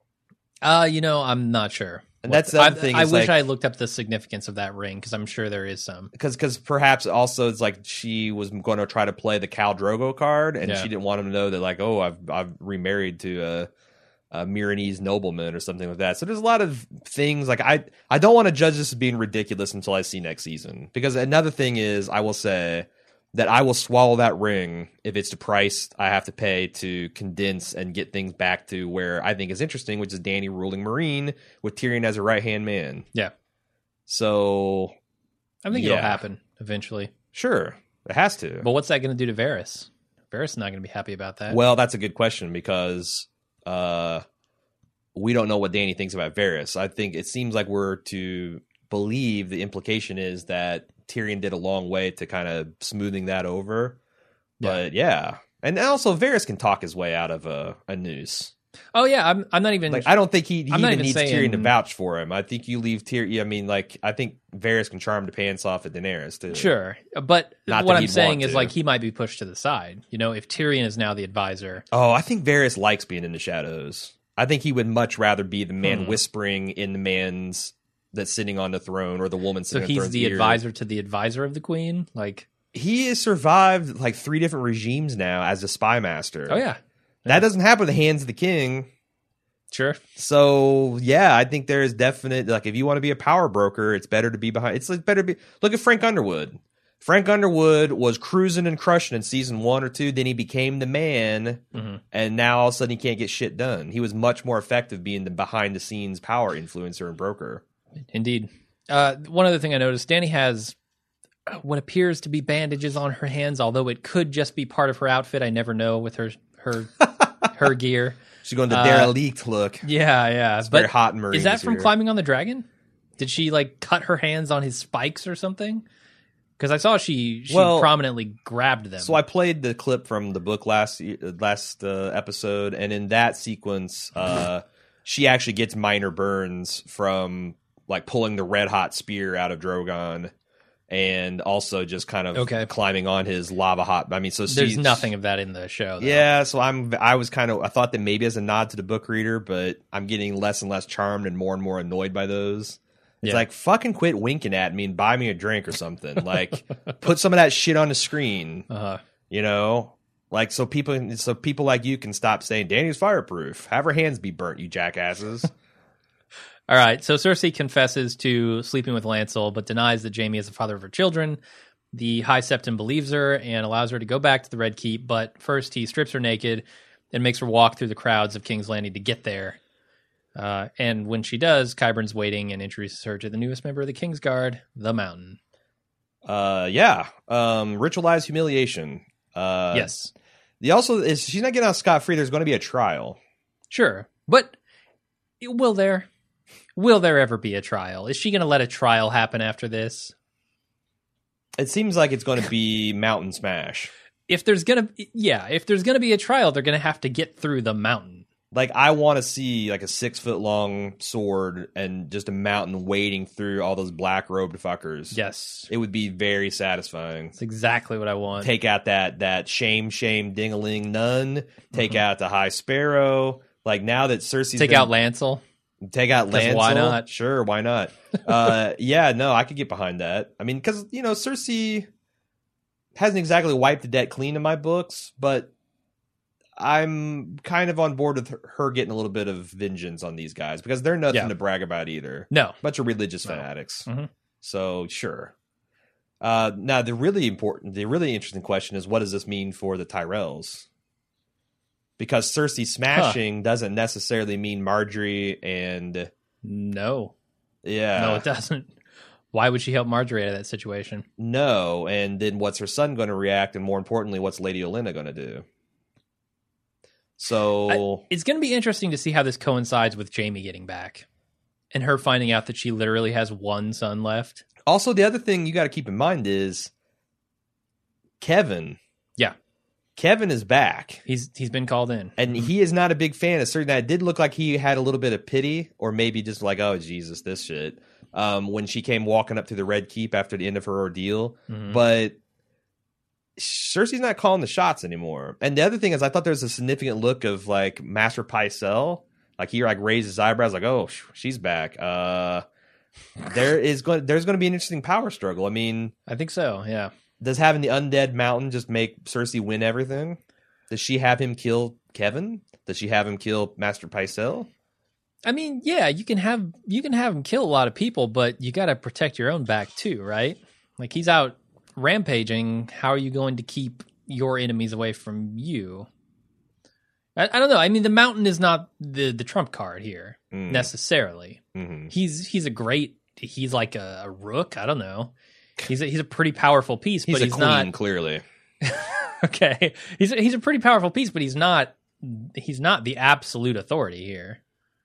B: Uh, you know, I'm not sure.
A: And that's the other
B: I,
A: thing.
B: I
A: is
B: wish
A: like,
B: I looked up the significance of that ring because I'm sure there is some.
A: Because because perhaps also it's like she was going to try to play the Khal Drogo card, and
B: Yeah.
A: she didn't want him to know that, like, oh, I've I've remarried to a, a Myronese nobleman or something like that. So there's a lot of things like I I don't want to judge this as being ridiculous until I see next season. Because another thing is, I will say that I will swallow that ring if it's the price I have to pay to condense and get things back to where I think is interesting, which is Dany ruling Meereen with Tyrion as a right-hand man.
B: Yeah.
A: So,
B: I think
A: yeah.
B: it'll happen eventually.
A: Sure, it has to.
B: But what's that going to do to Varys? Varys is not going to be happy about that.
A: Well, that's a good question because uh, we don't know what Dany thinks about Varys. I think it seems like we're to believe the implication is that Tyrion did a long way to kind of smoothing that over. But yeah. And also Varys can talk his way out of a, a noose.
B: Oh yeah, I'm I'm not even
A: Like, I don't think he, he
B: I'm not
A: even
B: even
A: needs
B: saying-
A: Tyrion to vouch for him. I think you leave Tyrion. I mean, like, I think Varys can charm the pants off of Daenerys too.
B: sure. But
A: Not
B: what
A: that
B: I'm
A: he'd
B: saying
A: want
B: is
A: to.
B: like he might be pushed to the side. You know, if Tyrion is now the advisor.
A: Oh, I think Varys likes being in the shadows. I think he would much rather be the man
B: Hmm.
A: whispering in the man's that's sitting on the throne, or the woman
B: So
A: sitting on the
B: he's
A: throne's
B: the
A: ear.
B: advisor to the advisor of the queen? Like,
A: He has survived like three different regimes now as a spy master.
B: oh yeah.
A: That doesn't happen at the hands of the king.
B: Sure.
A: So yeah, I think there is definite, like, if you want to be a power broker, it's better to be behind. It's like better to be. Look at Frank Underwood. Frank Underwood was cruising and crushing in season one or two. Then he became the man,
B: Mhm.
A: and now all of a sudden he can't get shit done. He was much more effective being the behind the scenes power influencer and broker.
B: Indeed. Uh, one other thing I noticed, Dany has what appears to be bandages on her hands, although it could just be part of her outfit. I never know with her her her gear.
A: She's going the
B: Uh,
A: derelict look.
B: Yeah, yeah.
A: It's
B: but
A: very hot in Marine.
B: is that from climbing on the dragon? Did she like cut her hands on his spikes or something? Because I saw she she
A: Well,
B: prominently grabbed them.
A: So I played the clip from the book last last uh, episode, and in that sequence, uh, she actually gets minor burns from like pulling the red hot spear out of Drogon, and also just kind of
B: Okay.
A: climbing on his lava hot. I mean, so
B: There's
A: she's,
B: nothing of that in the show. Though.
A: Yeah, so I'm I was kind of I thought that maybe as a nod to the book reader, but I'm getting less and less charmed and more and more annoyed by those. It's
B: Yeah.
A: like, fucking quit winking at me and buy me a drink or something. Like, put some of that shit on the screen.
B: Uh-huh.
A: You know, like, so people, so people like you can stop saying Dany's fireproof. Have her hands be burnt, you jackasses.
B: All right, so Cersei confesses to sleeping with Lancel, but denies that Jaime is the father of her children. The High Septon believes her and allows her to go back to the Red Keep, but first he strips her naked and makes her walk through the crowds of King's Landing to get there. Uh, and when she does, Qyburn's waiting and introduces her to the newest member of the Kingsguard, the Mountain.
A: Uh, yeah. Um, ritualized humiliation. Uh,
B: yes.
A: The also is she's not getting out scot free. There's going to be a trial.
B: Sure, but will there? Will there ever be a trial? Is she going to let a trial happen after this?
A: It seems like it's going to be Mountain Smash.
B: If there's going to, yeah, if there's going to be a trial, they're going to have to get through the mountain.
A: Like, I want to see like a six foot long sword and just a mountain wading through all those black robed fuckers.
B: Yes,
A: It would be very satisfying.
B: that's exactly what I want.
A: Take out that that shame, shame, ding-a-ling nun. Take
B: Mhm.
A: out the High Sparrow. Like, now that Cersei's
B: Take
A: been,
B: out Lancel.
A: Take out
B: 'Cause
A: Lancel.
B: why not?
A: Sure, why not? uh, yeah, no, I could get behind that. I mean, because, you know, Cersei hasn't exactly wiped the debt clean in my books, but I'm kind of on board with her getting a little bit of vengeance on these guys because they're nothing
B: Yeah.
A: to brag about either.
B: No.
A: Bunch of religious
B: No.
A: fanatics.
B: Mhm.
A: So, sure. Uh, now, the really important, the really interesting question is, what does this mean for the Tyrells? Because Cersei smashing huh. doesn't necessarily mean Marjorie and...
B: No.
A: Yeah.
B: No, it doesn't. Why would she help Marjorie out of that situation?
A: No, and then what's her son going to react, and more importantly, what's Lady Olenna going to do? So...
B: I, it's going to be interesting to see how this coincides with Jaime getting back and her finding out that she literally has one son left.
A: Also, the other thing you got to keep in mind is Kevin.
B: Yeah.
A: Kevin is back.
B: He's He's been called in.
A: And he is not a big fan of certain... It did look like he had a little bit of pity, or maybe just like, oh, Jesus, this shit, um, when she came walking up to the Red Keep after the end of her ordeal.
B: Mm-hmm.
A: But Cersei's not calling the shots anymore. And the other thing is, I thought there was a significant look of, like, Master Pycelle. Like, he, like, raised his eyebrows, like, oh, she's back. Uh... There is going. There's going to be an interesting power struggle. I mean,
B: I think so. Yeah.
A: Does having the undead mountain just make Cersei win everything? Does she have him kill Kevin? Does she have him kill Master Pycelle?
B: I mean, yeah, you can have you can have him kill a lot of people, but you got to protect your own back too, right? Like, he's out rampaging. How are you going to keep your enemies away from you? I, I don't know. I mean, the mountain is not the the trump card here mm. necessarily. Mm-hmm. He's he's a great. He's like a, a rook. I don't know. He's a, he's a pretty powerful piece,
A: he's
B: but
A: a
B: he's
A: queen,
B: not
A: clearly.
B: Okay, he's a, he's a pretty powerful piece, but he's not he's not the absolute authority here.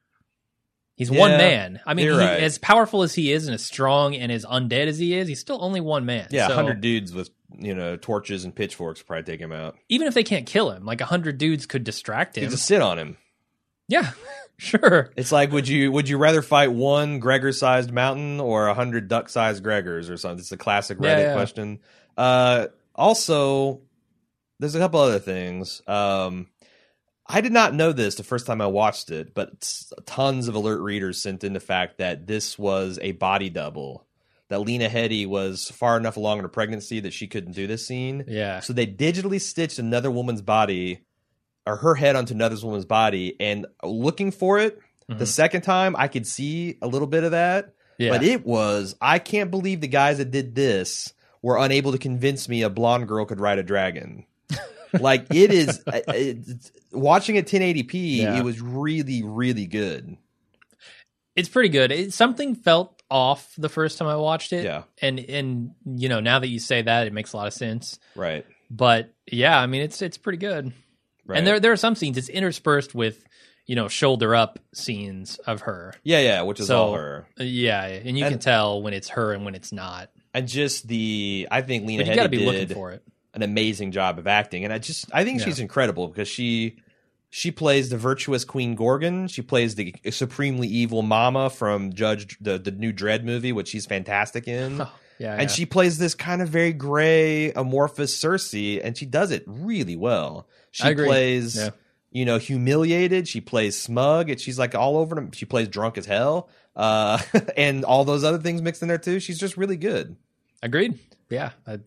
B: He's yeah, one man. I mean, he, right. as powerful as he is, and as strong and as undead as he is, he's still only one man.
A: Yeah, a
B: so,
A: hundred dudes with you know torches and pitchforks probably take him out.
B: Even if they can't kill him, like a hundred dudes could distract him.
A: You just sit on him.
B: Yeah, sure.
A: It's like, would you would you rather fight one Gregor-sized mountain or a hundred duck-sized Gregors or something? It's a classic Reddit yeah, yeah. question. Uh, also, there's a couple other things. Um, I did not know this the first time I watched it, but tons of alert readers sent in the fact that this was a body double. That Lena Headey was far enough along in her pregnancy that she couldn't do this scene.
B: Yeah.
A: So they digitally stitched another woman's body, or her head onto another woman's body, and looking for it mm-hmm. the second time, I could see a little bit of that. Yeah. But it was, I can't believe the guys that did this were unable to convince me a blonde girl could ride a dragon. Like, it is, it, watching it ten eighty p, yeah. it was really, really good.
B: It's pretty good. It, something felt off the first time I watched it.
A: Yeah.
B: And, and, you know, now that you say that, it makes a lot of sense.
A: Right.
B: But, yeah, I mean, it's it's pretty good. Right. And there there are some scenes, it's interspersed with, you know, shoulder up scenes of her.
A: Yeah, yeah, which is
B: so,
A: all her.
B: Yeah, and you and, can tell when it's her and when it's not.
A: And just the, I think Lena
B: Headey
A: you gotta be
B: did
A: looking
B: for it.
A: an amazing job of acting. And I just, I think yeah. she's incredible because she she plays the virtuous Queen Gorgon. She plays the supremely evil Mama from Judge, the, the new Dredd movie, which she's fantastic in.
B: Oh, yeah,
A: and
B: yeah.
A: she plays this kind of very gray, amorphous Cersei, and she does it really well. She
B: I agree.
A: plays...
B: Yeah.
A: You know, humiliated. She plays smug. And she's like all over them. She plays drunk as hell, uh, and all those other things mixed in there too. She's just really good.
B: Agreed. Yeah, I,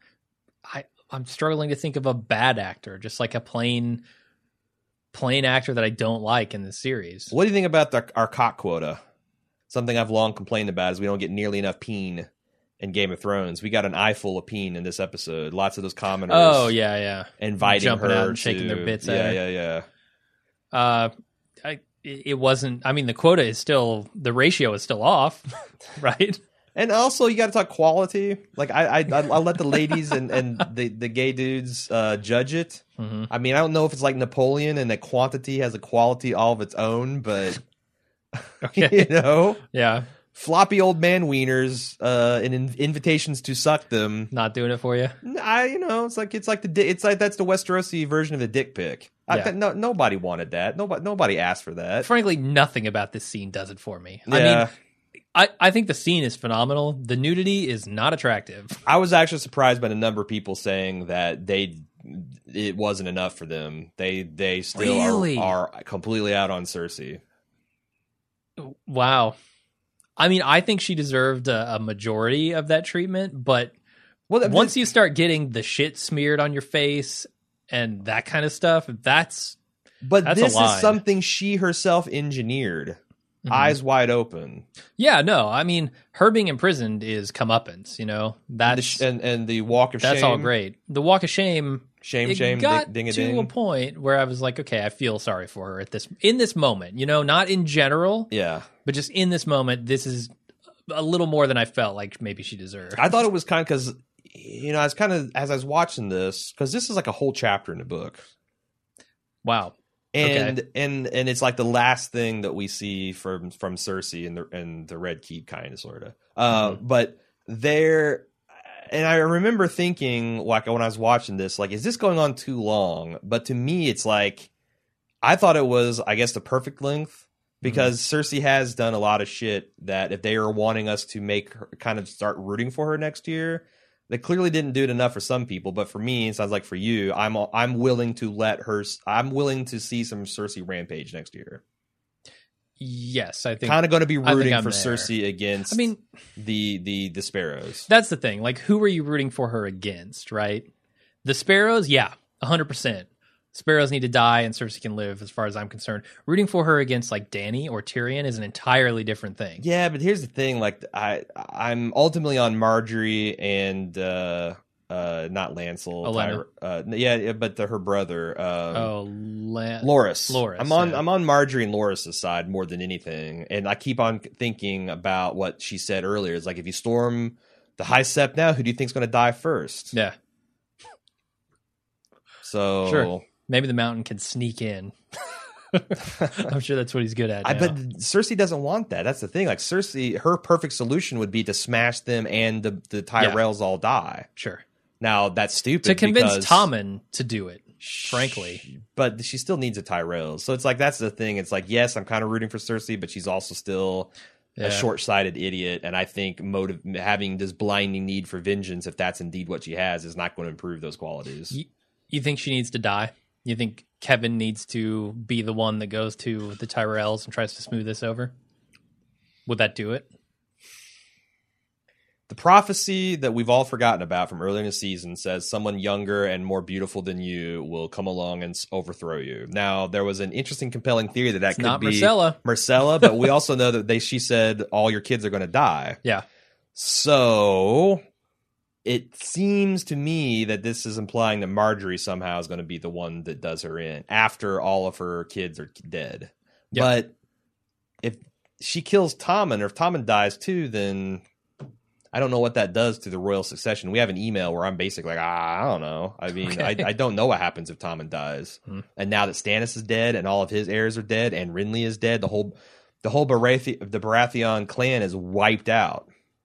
B: I I'm struggling to think of a bad actor, just like a plain, plain actor that I don't like in this series.
A: What do you think about the, our cock quota? Something I've long complained about is we don't get nearly enough peen in Game of Thrones. We got an eye full of peen in this episode. Lots of those commoners.
B: Oh yeah, yeah.
A: Inviting
B: Jumping
A: her
B: out and
A: to,
B: shaking their bits
A: yeah,
B: at her.
A: Yeah, yeah,
B: yeah. Uh, I it wasn't. I mean, the quota is still the ratio is still off, right?
A: And also, you got to talk quality. Like I, I, I'll let the ladies and, and the, the gay dudes uh, judge it. Mm-hmm. I mean, I don't know if it's like Napoleon and that quantity has a quality all of its own, but
B: okay.
A: you know,
B: yeah,
A: floppy old man wieners uh, and in, invitations to suck them.
B: Not doing it for you.
A: I, you know, it's like it's like the di- it's like that's the Westerosi version of the dick pic. I,
B: Yeah.
A: no, nobody wanted that. Nobody, nobody asked for that.
B: Frankly, nothing about this scene does it for me.
A: Yeah.
B: I mean, I, I think the scene is phenomenal. The nudity is not attractive.
A: I was actually surprised by the number of people saying that they it wasn't enough for them. They they still
B: Really?
A: are, are completely out on Cersei.
B: Wow. I mean, I think she deserved a, a majority of that treatment, but
A: Well, that-
B: once you start getting the shit smeared on your face and that kind of stuff, that's
A: but
B: that's a
A: this is
B: line.
A: something she herself engineered.
B: Mhm.
A: Eyes wide open.
B: yeah, no. I mean, her being imprisoned is comeuppance. You know,
A: And the,
B: that's
A: sh- and, and the walk of
B: that's
A: shame.
B: all great. The walk of shame,
A: Shame,
B: it
A: shame,
B: got
A: ding, ding a
B: to
A: ding.
B: a point where I was like, okay, I feel sorry for her at this in this moment. You know, not in general,
A: Yeah.
B: but just in this moment, this is a little more than I felt like maybe she deserved.
A: I thought it was kind of because, you know, I was kind of, as I was watching this, because this is like a whole chapter in the book.
B: Wow.
A: And
B: Okay.
A: and and it's like the last thing that we see from from Cersei and the and the Red Keep, kind of, sort of. Uh,
B: Mm-hmm.
A: But there, and I remember thinking, like when I was watching this, like, is this going on too long? But to me, it's like I thought it was, I guess, the perfect length, because
B: Mm-hmm.
A: Cersei has done a lot of shit that if they are wanting us to make her kind of start rooting for her next year. They clearly didn't do it enough for some people, but for me, it sounds like for you, I'm I'm willing to let her. I'm willing to see some Cersei rampage next year.
B: Yes, I think
A: Kind of going to be
B: I think
A: rooting
B: I'm
A: for
B: there.
A: Cersei against.
B: I mean,
A: the the the Sparrows.
B: that's the thing. Like, who are you rooting for her against, right? The Sparrows, yeah, one hundred percent. Sparrows need to die and Cersei can live, as far as I'm concerned. Rooting for her against, like, Dany or Tyrion is an entirely different thing.
A: Yeah, but here's the thing: like, I I'm ultimately on Marjorie and uh uh not Lancel,
B: Olenna.
A: Tyr- uh yeah, yeah, but the, her brother. Um,
B: Oh, La-
A: Loras.
B: Loras,
A: I'm on
B: yeah.
A: I'm on Marjorie and Loras' side more than anything, and I keep on thinking about what she said earlier. It's like, if you storm the High Sept now, who do you think's going to die first?
B: Yeah,
A: So
B: sure. Maybe the Mountain can sneak in. I'm sure that's what he's good at.
A: I
B: now.
A: but Cersei doesn't want that. That's the thing. Like, Cersei, her perfect solution would be to smash them and the the Tyrells all die.
B: Sure.
A: Now that's stupid
B: To convince
A: because-
B: Tommen to do it, frankly.
A: but she still needs a Tyrell. So it's like, that's the thing. It's like, yes, I'm kind of rooting for Cersei, but she's also still
B: Yeah.
A: a short-sighted idiot. And I think motive having this blinding need for vengeance, if that's indeed what she has, is not going to improve those qualities.
B: You, you think she needs to die? You think Kevin needs to be the one that goes to the Tyrells and tries to smooth this over? Would that do it?
A: The prophecy that we've all forgotten about from earlier in the season says someone younger and more beautiful than you will come along and s- overthrow you. Now, there was an interesting, compelling theory that that
B: It's
A: could
B: not
A: be
B: Myrcella.
A: Myrcella, but we also know that they she said all your kids are going to die.
B: Yeah.
A: So it seems to me that this is implying that Marjorie somehow is going to be the one that does her in after all of her kids are dead.
B: Yep.
A: But if she kills Tommen, or if Tommen dies too, then I don't know what that does to the royal succession. We have an email where I'm basically like, ah, I don't know. I mean,
B: Okay.
A: I, I don't know what happens if Tommen dies.
B: Hmm.
A: And now that Stannis is dead and all of his heirs are dead and Renly is dead, the whole the whole Barathi- the Baratheon clan is wiped out.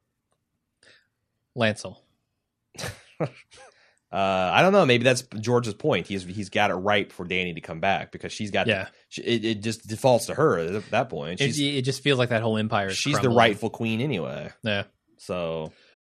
B: Lancel.
A: Uh, I don't know. Maybe that's George's point. He's he's got it ripe for Dany to come back, because she's got
B: Yeah.
A: she, it, it just defaults to her at that point.
B: It,
A: She's
B: it just feels like that whole empire is
A: she's the
B: crumbling.
A: rightful queen anyway.
B: Yeah.
A: So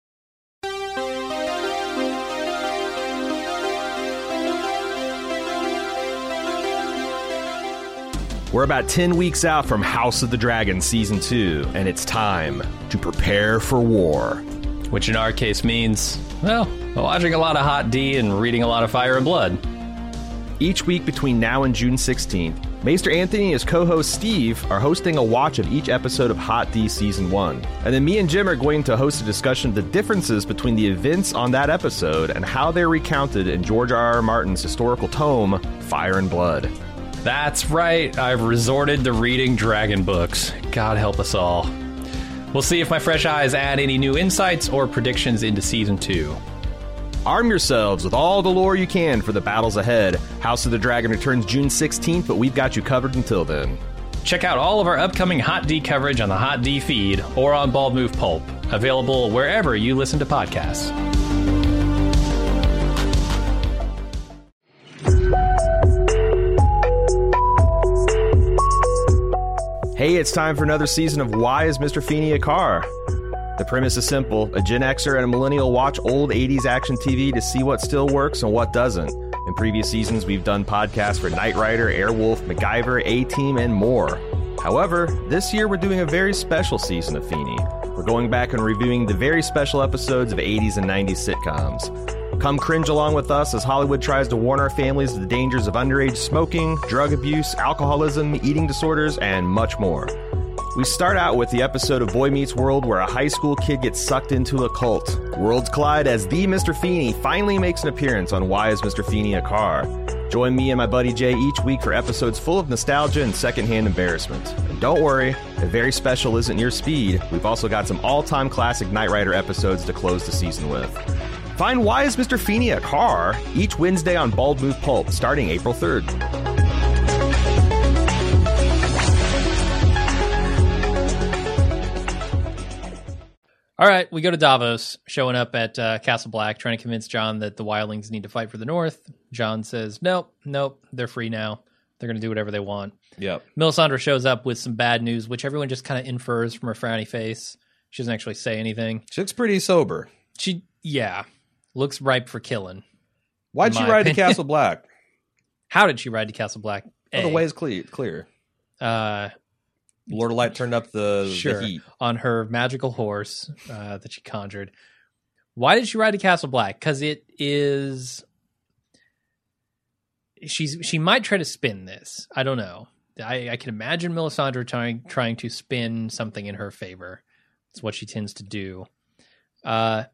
D: We're about ten weeks out from House of the Dragon Season two, and it's time to prepare for war.
C: Which in our case means, well, watching a lot of Hot D and reading a lot of Fire and Blood.
D: Each week between now and June sixteenth, Maester Anthony and his co-host Steve are hosting a watch of each episode of Hot D Season one. And then me and Jim are going to host a discussion of the differences between the events on that episode and how they're recounted in George R. R. Martin's historical tome, Fire and Blood.
C: That's right, I've resorted to reading dragon books. God help us all. We'll see if my fresh eyes add any new insights or predictions into season two.
D: Arm yourselves with all the lore you can for the battles ahead. House of the Dragon returns June sixteenth, but we've got you covered until then.
C: Check out all of our upcoming Hot D coverage on the Hot D feed or on Bald Move Pulp, available wherever you listen to podcasts.
D: Hey, it's time for another season of Why is Mister Feeney a Car? The premise is simple. A Gen Xer and a millennial watch old eighties action T V to see what still works and what doesn't. In previous seasons, we've done podcasts for Knight Rider, Airwolf, MacGyver, A-Team, and more. However, this year we're doing a very special season of Feeney. We're going back and reviewing the very special episodes of eighties and nineties sitcoms. Come cringe along with us as Hollywood tries to warn our families of the dangers of underage smoking, drug abuse, alcoholism, eating disorders, and much more. We start out with the episode of Boy Meets World where a high school kid gets sucked into a cult. Worlds collide as the Mister Feeney finally makes an appearance on Why is Mister Feeney a Car? Join me and my buddy Jay each week for episodes full of nostalgia and secondhand embarrassment. And don't worry, if very special isn't your speed, we've also got some all-time classic Knight Rider episodes to close the season with. Find Why is Mister Feeney a Car? Each Wednesday on Bald Move Pulp, starting April third.
B: All right, we go to Davos, showing up at uh, Castle Black, trying to convince Jon that the wildlings need to fight for the North. Jon says, nope, nope, they're free now. They're going to do whatever they want.
A: Yep.
B: Melisandre shows up with some bad news, which everyone just kind of infers from her frowny face. She doesn't actually say anything.
A: She looks pretty sober.
B: She, yeah, looks ripe for killing.
A: Why'd she ride opinion. to Castle Black?
B: How did she ride to Castle Black?
A: Oh, the way is clear. clear.
B: Uh...
A: Lord of Light turned up the,
B: sure.
A: the heat.
B: On her magical horse uh, that she conjured. Why did she ride to Castle Black? Because it is... She's She might try to spin this. I don't know. I, I can imagine Melisandre trying, trying to spin something in her favor. It's what she tends to do. Uh,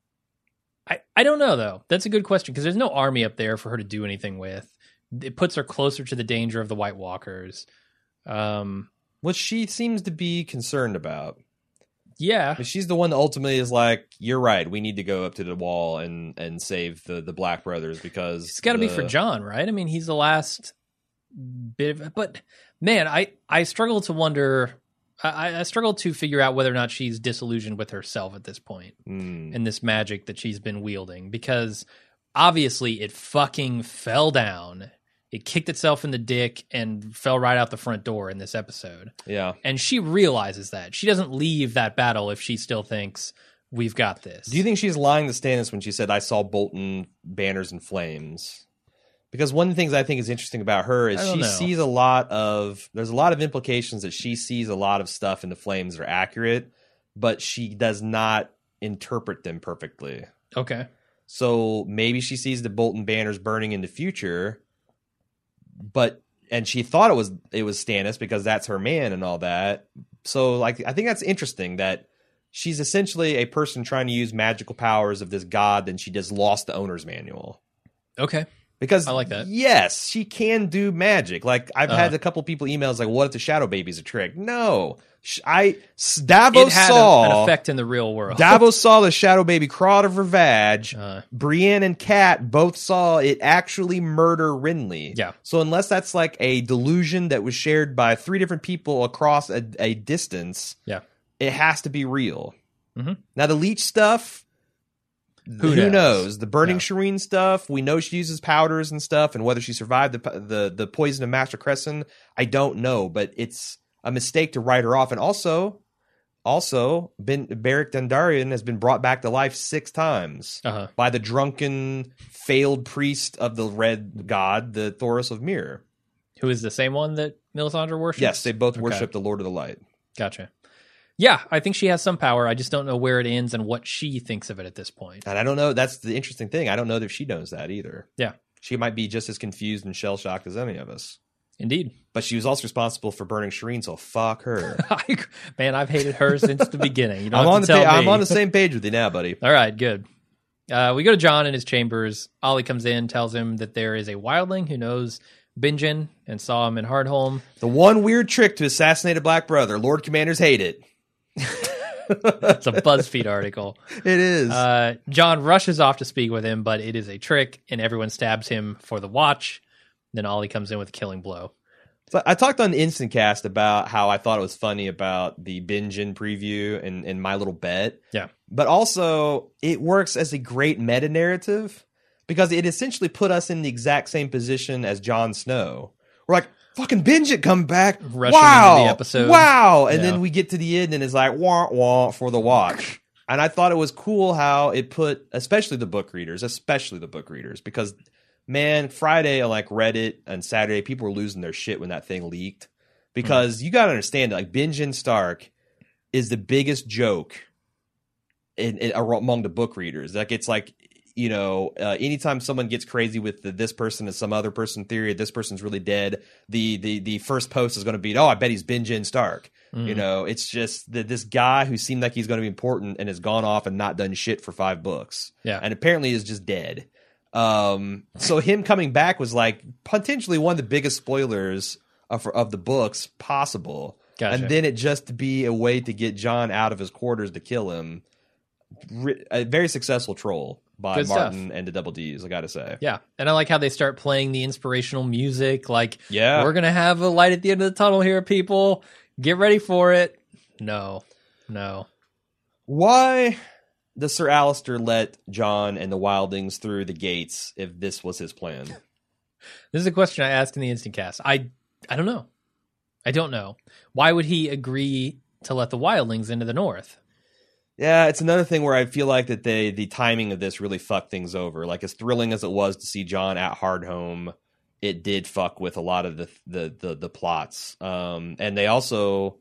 B: I, I don't know, though. That's a good question, because there's no army up there for her to do anything with. It puts her closer to the danger of the White Walkers. Um...
A: What she seems to be concerned about.
B: Yeah.
A: She's the one that ultimately is like, you're right, we need to go up to the wall and, and save the, the Black Brothers because...
B: It's got to
A: the...
B: be for Jon, right? I mean, he's the last bit of... But, man, I, I struggle to wonder... I, I struggle to figure out whether or not she's disillusioned with herself at this point
A: mm.
B: and this magic that she's been wielding. Because, obviously, it fucking fell down. It kicked itself in the dick and fell right out the front door in this episode.
A: Yeah.
B: And she realizes that. She doesn't leave that battle if she still thinks, we've got this.
A: Do you think she's lying to Stannis when she said, I saw Bolton banners and flames? Because one of the things I think is interesting about her is she
B: know.
A: sees a lot of... There's a lot of implications that she sees a lot of stuff in the flames that are accurate, but she does not interpret them perfectly.
B: Okay.
A: So maybe she sees the Bolton banners burning in the future... But and she thought it was it was Stannis because that's her man and all that. So like I think that's interesting that she's essentially a person trying to use magical powers of this god, and she just lost the owner's manual.
B: Okay.
A: Because
B: I like that.
A: Yes, she can do magic. Like I've
B: uh-huh.
A: had a couple people emails like, "What if the shadow baby's a trick?" No, I Davos
B: it had
A: saw
B: a, an effect in the real world.
A: Davos saw the shadow baby crawl out of her vag.
B: Uh,
A: Brienne and Kat both saw it actually murder Renly.
B: Yeah.
A: So unless that's like a delusion that was shared by three different people across a, a distance,
B: yeah,
A: it has to be real.
B: Mm-hmm.
A: Now the leech stuff.
B: Who,
A: Who
B: knows?
A: knows? The burning
B: Yeah.
A: Shireen stuff, we know she uses powders and stuff, and whether she survived the the the poison of Master Crescent, I don't know. But it's a mistake to write her off. And also, also, ben, Beric Dondarrion has been brought back to life six times
B: uh-huh.
A: by the drunken, failed priest of the Red God, the Thoros of Myr.
B: Who is the same one that Melisandre worships?
A: Yes, they both
B: Okay.
A: worship the Lord of the Light.
B: Gotcha. Yeah, I think she has some power. I just don't know where it ends and what she thinks of it at this point.
A: And I don't know. That's the interesting thing. I don't know that she knows that either.
B: Yeah.
A: She might be just as confused and shell-shocked as any of us.
B: Indeed.
A: But she was also responsible for burning Shireen, so fuck her.
B: Man, I've hated her since the beginning. You don't
A: I'm,
B: have
A: on
B: to
A: the
B: tell
A: pa-
B: me.
A: I'm on the same page with you now, buddy.
B: All right, good. Uh, we go to Jon in his chambers. Ollie comes in, tells him that there is a wildling who knows Bingen and saw him in Hardhome.
A: The one weird trick to assassinate a black brother. Lord Commanders hate it.
B: It's a BuzzFeed article.
A: It is.
B: Uh, John rushes off to speak with him, but it is a trick, and everyone stabs him for the watch. Then Ollie comes in with a killing blow.
A: So I talked on Instant Cast about how I thought it was funny about the Bingen preview and, and My Little Bet.
B: Yeah.
A: But also, it works as a great meta narrative because it essentially put us in the exact same position as Jon Snow. We're like, fucking Bingen come back.
B: Rushing
A: wow.
B: into the episode.
A: Wow. And
B: Yeah.
A: then we get to the end and it's like, wah, wah, for the watch. And I thought it was cool how it put, especially the book readers, especially the book readers, because man, Friday on like Reddit and Saturday, people were losing their shit when that thing leaked. Because mm-hmm. you got to understand, like Bingen Stark is the biggest joke in, in, among the book readers. Like it's like, you know, uh, anytime someone gets crazy with the, this person is some other person theory, this person's really dead, the the the first post is going to be, oh, I bet he's Bingen Stark. Mm-hmm. You know, it's just that this guy who seemed like he's going to be important and has gone off and not done shit for five books.
B: Yeah.
A: And apparently is just dead. Um, so him coming back was like potentially one of the biggest spoilers of, of the books possible.
B: Gotcha.
A: And then it just to be a way to get John out of his quarters to kill him. A very successful troll by
B: Good
A: Martin
B: stuff.
A: and the Double D's, I gotta say.
B: Yeah. And I like how they start playing the inspirational music. Like,
A: yeah,
B: we're going to have a light at the end of the tunnel here, people. Get ready for it. No, no.
A: Why does Sir Alistair let John and the Wildlings through the gates if this was his plan?
B: This is a question I asked in the Instant Cast. I I don't know. I don't know. Why would he agree to let the Wildlings into the North?
A: Yeah, it's another thing where I feel like that they the timing of this really fucked things over. Like as thrilling as it was to see John at Hardhome, it did fuck with a lot of the the the, the plots. Um, and they also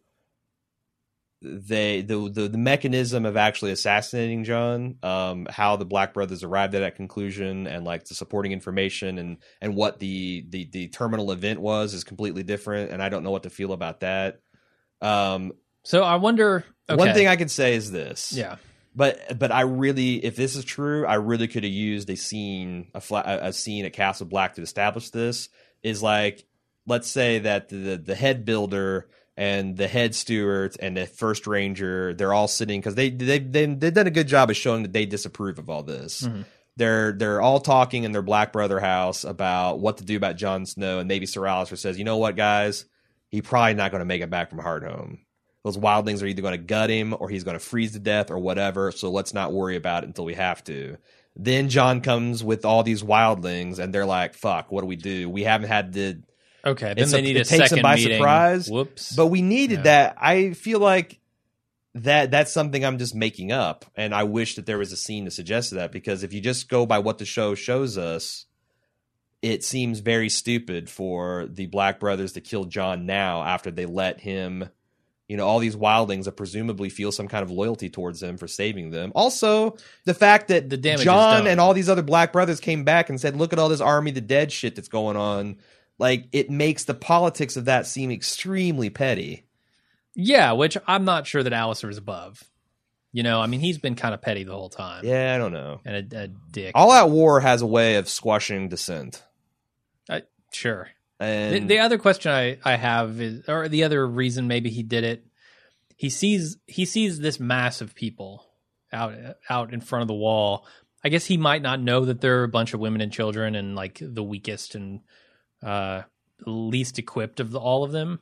A: they the, the the mechanism of actually assassinating John, um, how the Black Brothers arrived at that conclusion, and like the supporting information and and what the the the terminal event was is completely different. And I don't know what to feel about that. Um,
B: So I wonder. Okay.
A: One thing I could say is this.
B: Yeah.
A: But but I really, if this is true, I really could have used a scene, a, fla- a scene at Castle Black to establish this. Is like, let's say that the the head builder and the head steward and the first ranger, they're all sitting because they they they they've done a good job of showing that they disapprove of all this. Mm-hmm. They're they're all talking in their Black Brother house about what to do about Jon Snow, and maybe Sir Alistair says, you know what, guys, he's probably not going to make it back from Hardhome. Those wildlings are either going to gut him or he's going to freeze to death or whatever. So let's not worry about it until we have to. Then John comes with all these wildlings and they're like, fuck, what do we do? We haven't had the.
B: Okay. Then
A: it's
B: they
A: a,
B: need
A: it
B: a
A: takes
B: second
A: them by
B: meeting.
A: surprise.
B: Whoops.
A: But we needed
B: Yeah.
A: that. I feel like that that's something I'm just making up. And I wish that there was a scene to suggest that, because if you just go by what the show shows us, it seems very stupid for the Black Brothers to kill John now after they let him. You know, all these wildlings that presumably feel some kind of loyalty towards them for saving them. Also, the fact that
B: The damage is
A: John
B: done.
A: and all these other Black Brothers came back and said, look at all this Army of the Dead shit that's going on. Like, it makes the politics of that seem extremely petty.
B: Yeah, which I'm not sure that Alistair is above. You know, I mean, he's been kind of petty the whole time.
A: Yeah, I don't know.
B: And a, a dick.
A: All Out War has a way of squashing dissent.
B: I, sure.
A: And
B: The, the other question I, I have is, or the other reason maybe he did it, he sees he sees this mass of people out out in front of the wall. I guess he might not know that there are a bunch of women and children and like the weakest and uh, least equipped of the, all of them.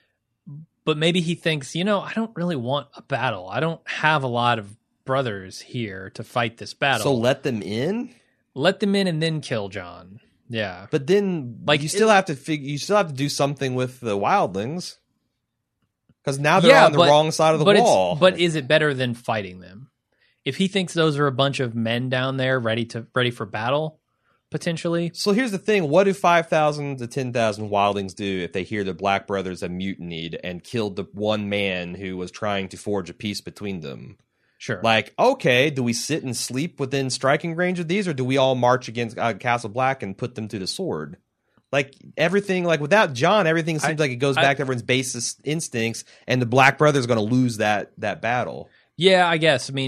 B: But maybe he thinks, you know, I don't really want a battle. I don't have a lot of brothers here to fight this battle.
A: so let them in?
B: Let them in and then kill John. Yeah.
A: But then
B: Like,
A: like you still
B: it-
A: have to figure you still have to do something with the wildlings. Because now they're
B: Yeah,
A: on the
B: but-
A: wrong side of the
B: but
A: wall.
B: It's, but is it better than fighting them? If he thinks those are a bunch of men down there ready to ready for battle, potentially.
A: So here's the thing. What do five thousand to ten thousand wildlings do if they hear the Black Brothers have mutinied and killed the one man who was trying to forge a peace between them?
B: Sure.
A: Like, okay, do we sit and sleep within striking range of these, or do we all march against uh, Castle Black and put them to the sword? Like, everything, like, without John, everything seems
B: I-
A: like it goes
B: I-
A: back to everyone's basis instincts, and the Black Brothers are going to lose that that battle.
B: Yeah, I guess. I mean,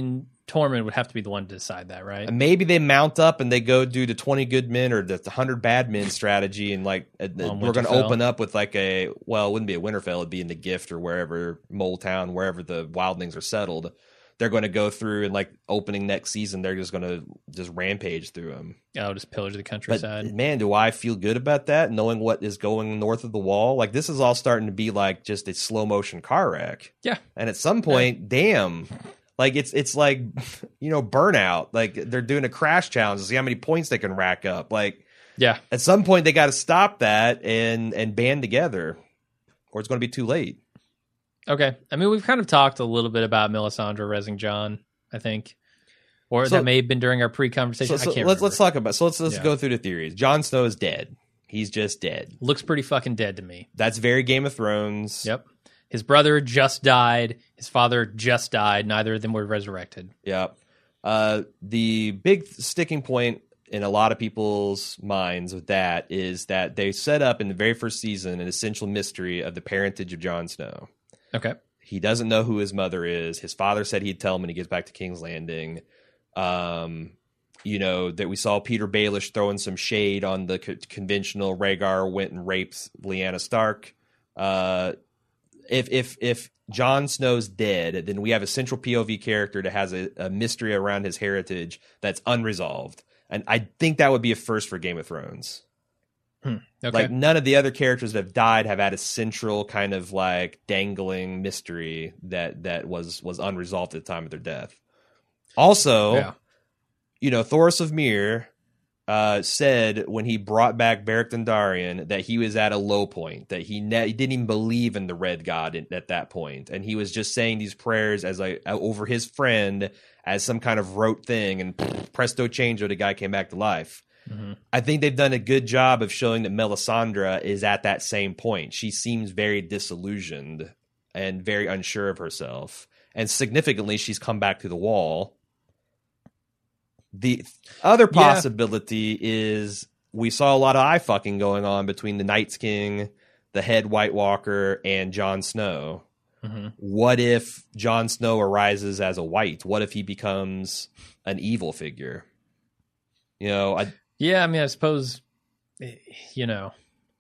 B: Tormund would have to be the one to decide that, right?
A: And maybe they mount up and they go do the twenty good men or the hundred bad men strategy, and like uh, we're going to open up with like a well, it wouldn't be a Winterfell, it'd be in the Gift or wherever Mole Town, wherever the wildlings are settled. They're going to go through and like opening next season, they're just going to just rampage through them.
B: Oh, just pillage the countryside.
A: But man, do I feel good about that? Knowing what is going north of the wall, like this is all starting to be like just a slow motion car wreck.
B: Yeah,
A: and at some point, yeah. damn. Like, it's it's like, you know, Burnout. Like, they're doing a crash challenge to see how many points they can rack up. Like,
B: yeah.
A: At some point, they got to stop that and, and band together, or it's going to be too late.
B: Okay. I mean, we've kind of talked a little bit about Melisandre resing Jon, I think. Or
A: so,
B: that may have been during our pre-conversation.
A: So, so
B: I can't
A: let's,
B: remember.
A: let's talk about So let's, let's
B: yeah.
A: go through the theories. Jon Snow is dead. He's just dead.
B: Looks pretty fucking dead to me.
A: That's very Game of Thrones.
B: Yep. His brother just died. His father just died. Neither of them were resurrected.
A: Yeah. Uh, the big sticking point in a lot of people's minds with that is that they set up in the very first season an essential mystery of the parentage of Jon Snow.
B: Okay.
A: He doesn't know who his mother is. His father said he'd tell him when he gets back to King's Landing. Um, you know, that we saw Peter Baelish throwing some shade on the co- conventional Rhaegar went and raped Lyanna Stark. Uh, If if if Jon Snow's dead, then we have a central P O V character that has a, a mystery around his heritage that's unresolved, and I think that would be a first for Game of Thrones.
B: Hmm. Okay.
A: Like none of the other characters that have died have had a central kind of like dangling mystery that that was was unresolved at the time of their death. Also, yeah. you know, Thoros of Myr Uh, said when he brought back Beric Dondarrion that he was at a low point, that he, ne- he didn't even believe in the Red God in, at that point, and he was just saying these prayers as like over his friend as some kind of rote thing, and pff, presto changeo, the guy came back to life. Mm-hmm. I think they've done a good job of showing that Melisandre is at that same point. She seems very disillusioned and very unsure of herself, and significantly, she's come back to the wall. The other possibility yeah. is we saw a lot of eye fucking going on between the Night's King, the head White Walker, and Jon Snow. Mm-hmm. What if Jon Snow arises as a white? What if he becomes an evil figure? You know, I
B: yeah, I mean, I suppose, you know,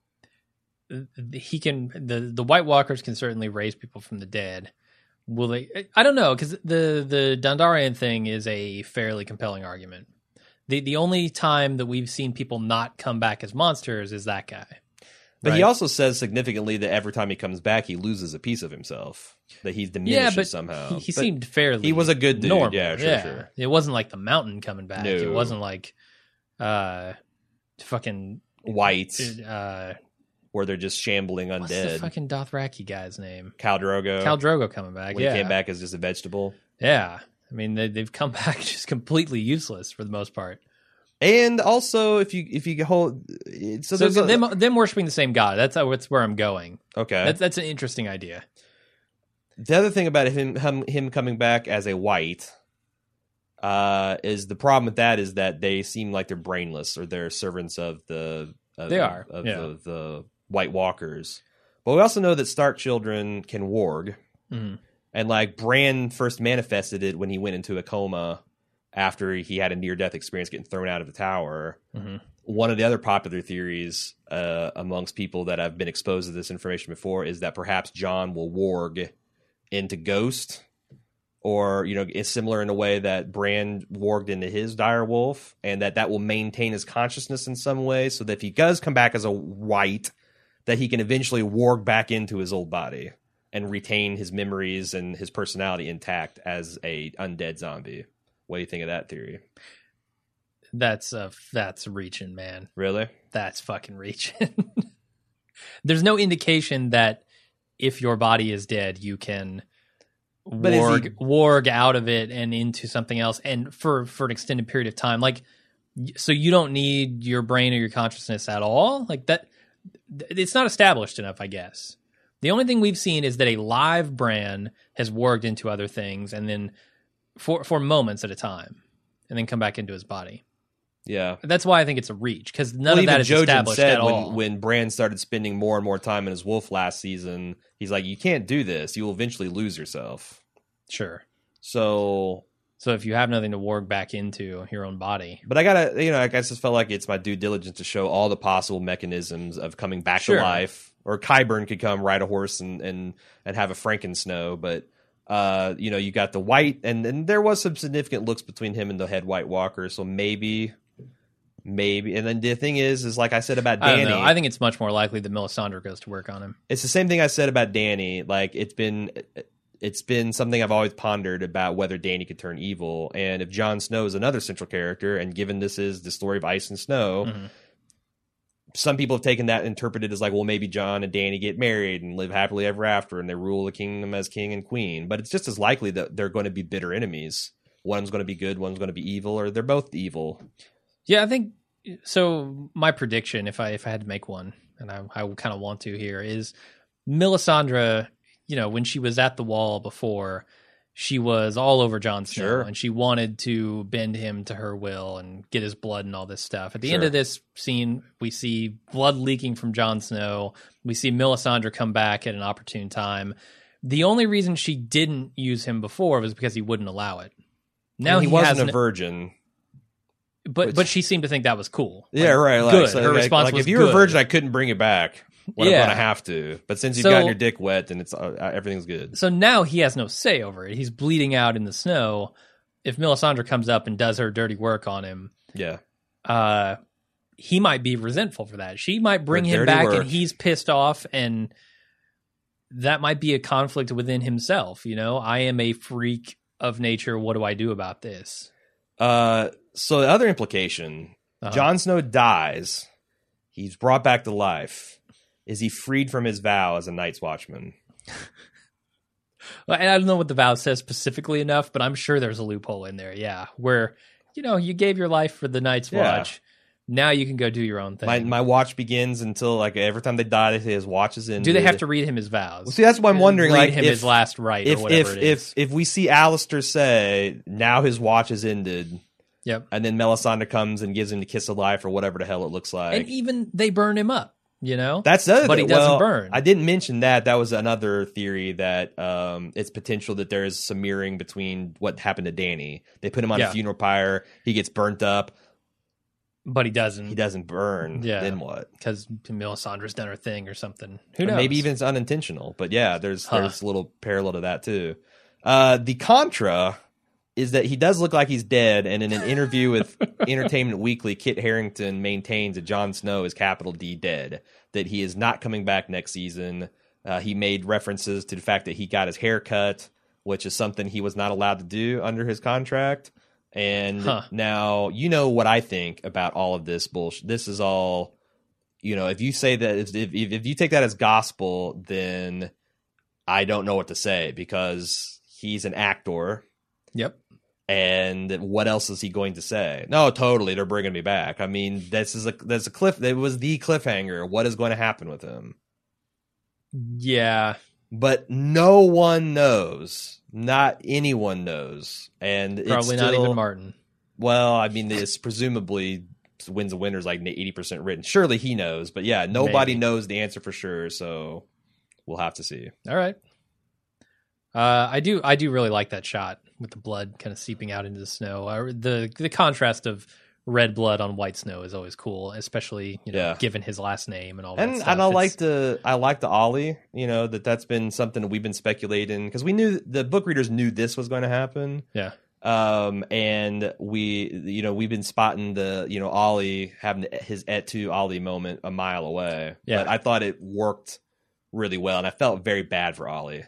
B: he can the the White Walkers can certainly raise people from the dead. Will they? I don't know, because the the Dondarrion thing is a fairly compelling argument. The the only time that we've seen people not come back as monsters is that guy.
A: But
B: right?
A: he also says significantly that every time he comes back, he loses a piece of himself. That he's diminished
B: yeah, but
A: somehow.
B: He, he
A: but
B: seemed fairly.
A: He was a good dude.
B: Normal.
A: Yeah, sure,
B: yeah.
A: sure.
B: It wasn't like the Mountain coming back.
A: No.
B: It wasn't like, uh, fucking
A: White.
B: Uh,
A: where they're just shambling undead.
B: What's the fucking Dothraki guy's name?
A: Khal Drogo.
B: Khal Drogo coming back.
A: When
B: yeah.
A: he came back as just a vegetable.
B: Yeah. I mean, they, they've come back just completely useless for the most part.
A: And also, if you if you hold, so,
B: so
A: there's a,
B: them them worshiping the same god. That's how, that's where I'm going.
A: Okay,
B: that's that's an interesting idea.
A: The other thing about him him, him coming back as a white, uh, is the problem with that is that they seem like they're brainless, or they're servants of the of
B: they
A: the,
B: are
A: of
B: yeah.
A: the, the White Walkers. But we also know that Stark children can warg, mm-hmm. and like Bran first manifested it when he went into a coma after he had a near-death experience getting thrown out of the tower. Mm-hmm. One of the other popular theories uh, amongst people that have been exposed to this information before is that perhaps Jon will warg into Ghost, or, you know, it's similar in a way that Bran warged into his direwolf, and that that will maintain his consciousness in some way, so that if he does come back as a white, that he can eventually warg back into his old body and retain his memories and his personality intact as a undead zombie. What do you think of that theory?
B: That's uh, that's reaching, man.
A: Really?
B: That's fucking reaching. There's no indication that if your body is dead, you can but warg, he... warg out of it and into something else, and for, for an extended period of time. Like, so you don't need your brain or your consciousness at all? Like that, it's not established enough, I guess. The only thing we've seen is that a live Bran has warged into other things, and then for for moments at a time, and then come back into his body.
A: Yeah,
B: that's why I think it's a reach, because none
A: well,
B: of that is
A: Jojen
B: established
A: said
B: at
A: when,
B: all.
A: When Bran started spending more and more time in his wolf last season, he's like, "You can't do this. You will eventually lose yourself."
B: Sure.
A: So
B: So if you have nothing to warg back into your own body.
A: But I gotta, you know, I guess just felt like it's my due diligence to show all the possible mechanisms of coming back
B: Sure.
A: to life. Or Qyburn could come ride a horse and and, and have a Frankensnow, but uh, you know, you got the white, and, and there was some significant looks between him and the head White Walker, so maybe, maybe. And then the thing is, is like I said about Danny,
B: I don't know. I think it's much more likely that Melisandre goes to work on him.
A: it's the same thing I said about Danny. Like it's been. It's been something I've always pondered about whether Danny could turn evil. And if Jon Snow is another central character, and given this is the story of Ice and Snow,
B: Mm-hmm.
A: some people have taken that and interpreted as like, well, maybe Jon and Danny get married and live happily ever after, and they rule the kingdom as king and queen. But it's just as likely that they're going to be bitter enemies. One's going to be good, one's going to be evil, or they're both evil.
B: Yeah, I think so. My prediction, if I if I had to make one, and I, I kind of want to here, is Melisandre. You know, when she was at the wall before, she was all over Jon Snow,
A: Sure.
B: and she wanted to bend him to her will and get his blood and all this stuff. At the
A: Sure.
B: end of this scene, we see blood leaking from Jon Snow. We see Melisandre come back at an opportune time. The only reason she didn't use him before was because he wouldn't allow it. Now
A: And he,
B: he
A: wasn't
B: has
A: a
B: an-
A: virgin.
B: but
A: which-
B: but she seemed to think that was cool.
A: Yeah,
B: Like,
A: right. Like,
B: Good.
A: so,
B: Her
A: like,
B: response
A: like
B: was
A: if you were a
B: good.
A: virgin, I couldn't bring it back. Well,
B: Yeah.
A: I'm going to have to. But since you've
B: So-
A: gotten your dick wet, then it's uh, everything's good.
B: So now he has no say over it. He's bleeding out in the snow. If Melisandre comes up and does her dirty work on him,
A: Yeah.
B: uh, he might be resentful for that. She might bring
A: For
B: him
A: dirty
B: back
A: work.
B: and he's pissed off, and that might be a conflict within himself. You know, I am a freak of nature. What do I do about this?
A: Uh, so the other implication,
B: Uh-huh.
A: Jon Snow dies. He's brought back to life. Is he freed from his vow as a Night's Watchman?
B: Well, and I don't know what the vow says specifically enough, but I'm sure there's a loophole in there. Yeah, where you know you gave your life for the Night's
A: Yeah.
B: Watch. Now you can go do your own thing.
A: My my watch begins until like every time they die, they say his watch is in.
B: do they have to read him his vows?
A: Well, see, that's what I'm wondering.
B: Read
A: Like,
B: him
A: if,
B: his last right
A: if
B: or whatever
A: if
B: it is.
A: if if we see Alistair say now his watch is ended,
B: Yep.
A: and then Melisandre comes and gives him the kiss of life or whatever the hell it looks like.
B: And even they burn him up, you know?
A: That's the other
B: But
A: thing.
B: he doesn't
A: Well,
B: burn.
A: I didn't mention that. That was another theory that um, it's potential that there is some mirroring between what happened to Danny. They put him on
B: Yeah.
A: a funeral pyre. He gets burnt up.
B: But he doesn't.
A: He doesn't burn.
B: Yeah.
A: Then what?
B: Because Melisandre's done her thing or something. Who
A: Or
B: knows?
A: maybe even it's unintentional. But yeah, there's
B: Huh.
A: there's a little parallel to that too. Uh, the contra is that he does look like he's dead. And in an interview with Entertainment Weekly, Kit Harington maintains that Jon Snow is capital D dead, that he is not coming back next season. Uh, he made references to the fact that he got his hair cut, which is something he was not allowed to do under his contract. And
B: Huh.
A: now, you know what I think about all of this bullshit. This is all, you know, if you say that, if, if, if you take that as gospel, then I don't know what to say, because he's an actor.
B: Yep.
A: And what else is he going to say? No, totally, they're bringing me back. I mean, this is a that's a cliff. It was the cliffhanger. What is going to happen with him?
B: Yeah.
A: But no one knows. Not anyone knows. And it's
B: Probably not
A: still-
B: even Martin.
A: Well, I mean, it's presumably wins and winners like eighty percent written. Surely he knows, but yeah, nobody
B: Maybe.
A: knows the answer for sure. So we'll have to see.
B: All right. Uh, I do. I do really like that shot with the blood kind of seeping out into the snow. Uh, the the contrast of red blood on white snow is always cool, especially you know
A: Yeah.
B: given his last name and all that.
A: And
B: stuff.
A: and I
B: It's-
A: like the I like the Ollie. You know that that's been something that we've been speculating, because we knew the book readers knew this was going to happen.
B: Yeah.
A: Um, and we, you know, we've been spotting the, you know, Ollie having his et tu Ollie moment a mile away.
B: Yeah.
A: But I thought it worked really well, and I felt very bad for Ollie.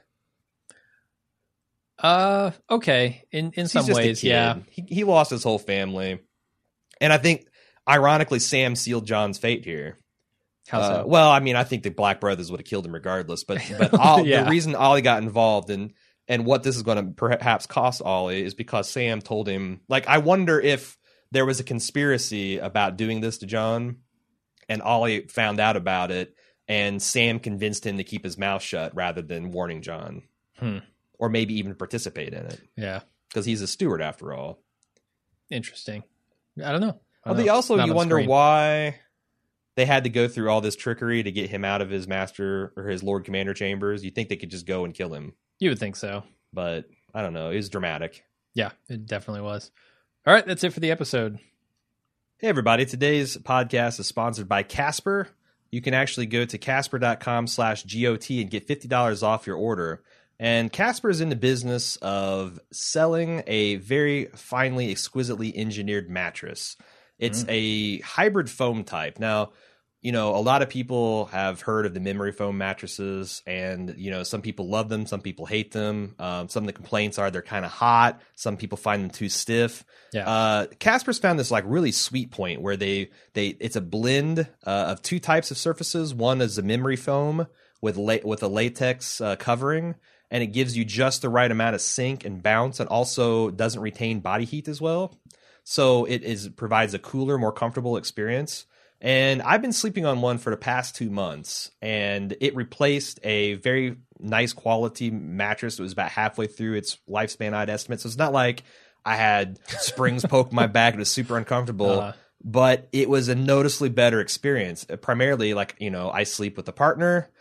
B: Uh. Okay. In in
A: He's
B: some
A: just a
B: ways,
A: kid.
B: yeah.
A: He, he lost his whole family, and I think, ironically, Sam sealed John's fate here.
B: How
A: Uh,
B: so?
A: well, I mean, I think the Black Brothers would have killed him regardless, but but Ol-
B: Yeah.
A: the reason Ollie got involved and and what this is going to perhaps cost Ollie is because Sam told him. Like, I wonder if there was a conspiracy about doing this to John, and Ollie found out about it, and Sam convinced him to keep his mouth shut rather than warning John,
B: Hmm.
A: or maybe even participate in it,
B: Yeah.
A: because he's a steward after all.
B: Interesting. I don't know. I
A: Well,
B: don't
A: they
B: know.
A: also
B: Not
A: you
B: on
A: wonder
B: screen.
A: why they had to go through all this trickery to get him out of his master or his Lord Commander chambers. You think they could just go and kill him,
B: You would think so.
A: but I don't know. It was dramatic.
B: Yeah, it definitely was. All right, that's it for the episode.
A: Hey, everybody. Today's podcast is sponsored by Casper. You can actually go to casper.com slash GOT and get fifty dollars off your order. And Casper is in the business of selling a very finely, exquisitely engineered mattress. It's mm. a hybrid foam type. Now, you know, a lot of people have heard of the memory foam mattresses, and, you know, some people love them, some people hate them. Um, some of the complaints are they're kind of hot. Some people find them too stiff.
B: Yeah.
A: Uh, Casper's found this like really sweet point where they, they it's a blend uh, of two types of surfaces. One is a memory foam with la- with a latex uh, covering, and it gives you just the right amount of sink and bounce, and also doesn't retain body heat as well. So it is provides a cooler, more comfortable experience. And I've been sleeping on one for the past two months, and it replaced a very nice quality mattress that was about halfway through its lifespan, I'd estimate. So it's not like I had springs poke my back. It was super uncomfortable, uh-huh. but it was a noticeably better experience. Primarily, like, you know, I sleep with a partner,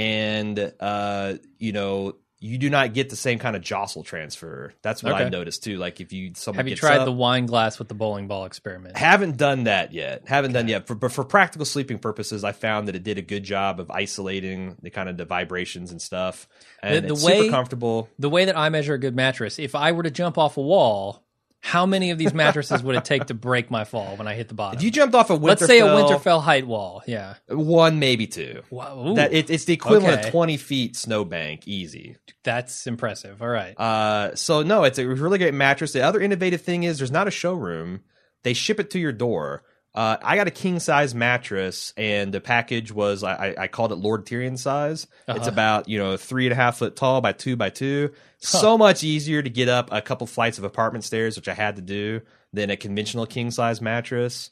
A: and, uh, you know, you do not get the same kind of jostle transfer. That's what
B: okay.
A: I noticed too. Like if you someone
B: have you
A: gets
B: tried
A: up,
B: the wine glass with the bowling ball experiment?
A: Haven't done that yet. Haven't
B: okay.
A: done yet. For, but for practical sleeping purposes, I found that it did a good job of isolating the kind of the vibrations and stuff. And
B: the, the
A: it's
B: way,
A: super comfortable.
B: The way that I measure a good mattress, if I were to jump off a wall, how many of these mattresses would it take to break my fall when I hit the bottom?
A: If you jumped off a Winterfell,
B: let's say a Winterfell height wall, yeah,
A: one maybe two.
B: Wow,
A: that it, it's the equivalent
B: okay.
A: of twenty feet snowbank, easy.
B: That's impressive. All right.
A: Uh, so no, it's a really great mattress. The other innovative thing is there's not a showroom; they ship it to your door. Uh, I got a king size mattress, and the package was I, I called it Lord Tyrion size. Uh-huh. It's about you know three and a half foot tall by two by two. Huh. So much easier to get up a couple flights of apartment stairs, which I had to do, than a conventional king size mattress.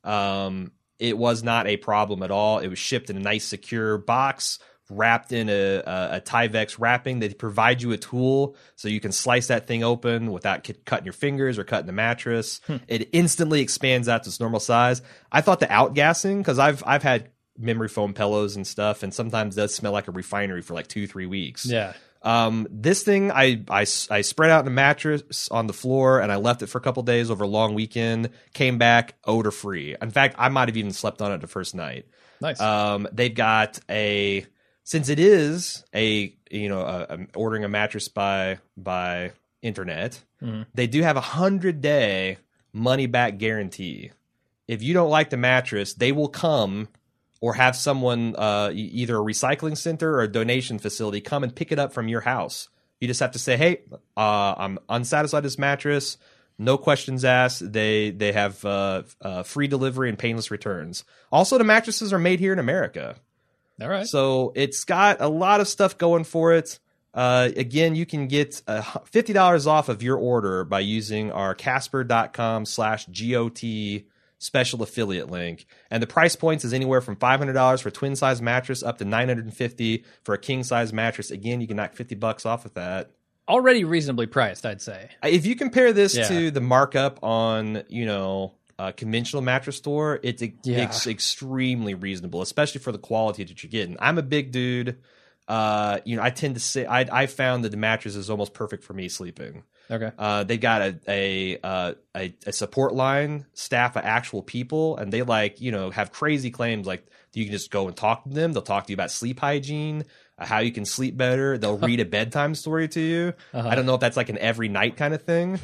A: Um, it was not a problem at all. It was shipped in a nice secure box, wrapped in a, a, a Tyvek wrapping. They provide you a tool so you can slice that thing open without c- cutting your fingers or cutting the mattress. Hmm. It instantly expands out to its normal size. I thought the outgassing, because I've I've had memory foam pillows and stuff, and sometimes it does smell like a refinery for like two, three weeks.
B: Yeah.
A: Um, this thing, I, I, I spread out the mattress on the floor, and I left it for a couple days over a long weekend, came back odor free. In fact, I might have even slept on it the first night.
B: Nice.
A: Um, they've got a, since it is a, you know, a, a ordering a mattress by, by internet, mm-hmm. they do have a hundred day money back guarantee. If you don't like the mattress, they will come or have someone, uh, either a recycling center or a donation facility, come and pick it up from your house. You just have to say, hey, uh, I'm unsatisfied with this mattress. No questions asked. They they have uh, uh, free delivery and painless returns. Also, the mattresses are made here in America.
B: All right.
A: So it's got a lot of stuff going for it. Uh, again, you can get uh, fifty dollars off of your order by using our casper.com slash GOT special affiliate link. And the price points is anywhere from five hundred dollars for a twin size mattress up to nine hundred fifty dollars for a king size mattress. Again, you can knock fifty bucks off of that.
B: Already reasonably priced, I'd say.
A: If you compare this
B: yeah.
A: to the markup on, you know, a conventional mattress store, it's
B: yeah.
A: ex- extremely reasonable, especially for the quality that you're getting. I'm a big dude. Uh, you know, I tend to say I I found that the mattress is almost perfect for me sleeping.
B: Okay.
A: Uh, they got a a, uh, a a support line staff of actual people, and they like you know have crazy claims like you can just go and talk to them. They'll talk to you about sleep hygiene, uh, how you can sleep better. They'll read a bedtime story to you. Uh-huh. I don't know if that's like an every night kind of thing.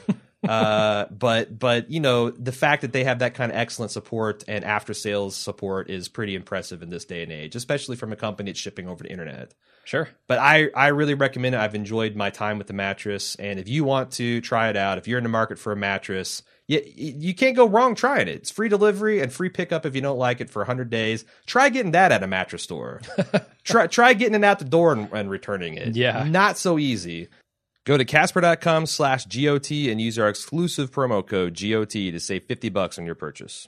A: uh, but but you know the fact that they have that kind of excellent support and after sales support is pretty impressive in this day and age, especially from a company that's shipping over the internet.
B: Sure.
A: But I, I really recommend it. I've enjoyed my time with the mattress. And if you want to try it out, if you're in the market for a mattress, you, you can't go wrong trying it. It's free delivery and free pickup if you don't like it for one hundred days. Try getting that at a mattress store. try try getting it out the door and, and returning it.
B: Yeah.
A: Not so easy. Go to casper.com slash GOT and use our exclusive promo code G O T to save fifty bucks on your purchase.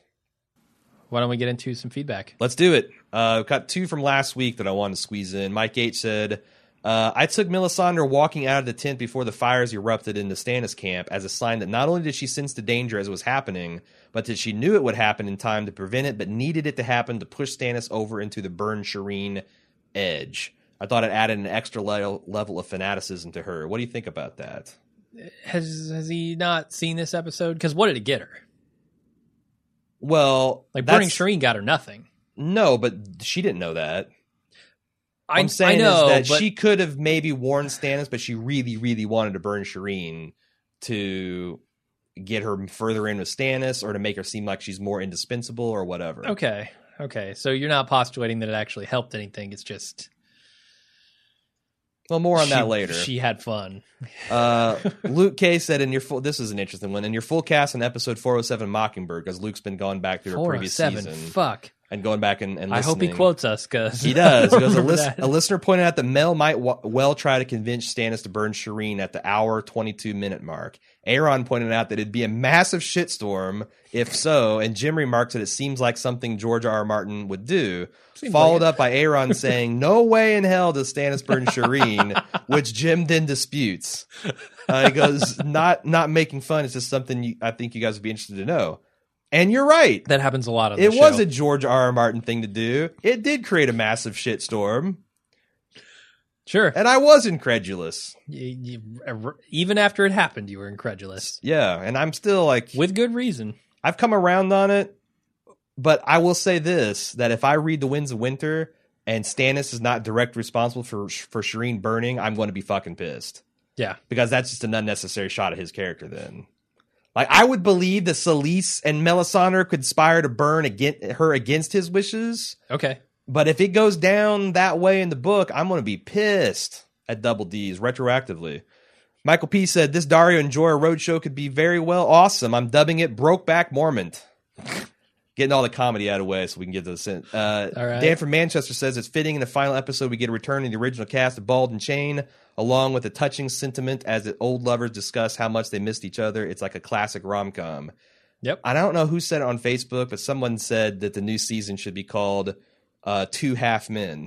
B: Why don't we get into some feedback?
A: Let's do it. Uh, got two from last week that I wanted to squeeze in. Mike H said, uh, I took Melisandre walking out of the tent before the fires erupted in the Stannis camp as a sign that not only did she sense the danger as it was happening, but that she knew it would happen in time to prevent it, but needed it to happen to push Stannis over into the Burn Shireen edge. I thought it added an extra level, level of fanaticism to her. What do you think about that?
B: has has he not seen this episode? Because what did it get her?
A: Well,
B: Like
A: that's-
B: burning Shireen got her nothing.
A: No, but she didn't know that.
B: I,
A: I'm saying
B: I know,
A: is that
B: but
A: she could have maybe warned Stannis, but she really, really wanted to burn Shireen to get her further in with Stannis or to make her seem like she's more indispensable or whatever.
B: okay, okay. So you're not postulating that it actually helped anything. It's just
A: Well, more on
B: she,
A: that later.
B: She had fun.
A: Uh, Luke K said in your full, this is an interesting one, in your full cast in episode four oh seven Mockingbird, because Luke's been going back through her previous
B: four oh seven.
A: season
B: Fuck.
A: and going back and, and
B: I
A: listening.
B: hope he quotes us because
A: He does. He goes, a, lis- a listener pointed out that Mel might w- well try to convince Stannis to burn Shireen at the hour twenty-two minute mark. Aaron pointed out that it'd be a massive shitstorm if so, and Jim remarks that it seems like something George R. R. Martin would do.
B: Seems
A: followed
B: like
A: up by Aaron saying, "No way in hell does Stannis burn Shireen," which Jim then disputes. Uh, he goes, "Not not making fun. It's just something you, I think you guys would be interested to know." And you're right.
B: that happens a lot on the
A: It
B: show.
A: was a George R. R. Martin thing to do. It did create a massive shitstorm,
B: Sure.
A: and I was incredulous.
B: You- you- even after it happened, you were incredulous.
A: Yeah, and I'm still like,
B: With good reason.
A: I've come around on it, but I will say this, that if I read The Winds of Winter and Stannis is not directly responsible for for Shireen burning, I'm going to be fucking pissed.
B: Yeah.
A: Because that's just an unnecessary shot at his character then. Like, I would believe that Selyse and Melisandre could conspire to burn against her against his wishes.
B: Okay.
A: But if it goes down that way in the book, I'm going to be pissed at Double D's retroactively. Michael P. said, this Dario and Jorah roadshow could be very well awesome. I'm dubbing it Brokeback Mormont. Getting all the comedy out of the way so we can get to the sen- uh,
B: All right.
A: Dan from Manchester says, it's fitting in the final episode we get a return in the original cast of Bald and Chain, along with a touching sentiment as the old lovers discuss how much they missed each other. It's like a classic rom-com.
B: Yep.
A: I don't know who said it on Facebook, but someone said that the new season should be called uh, Two Half Men.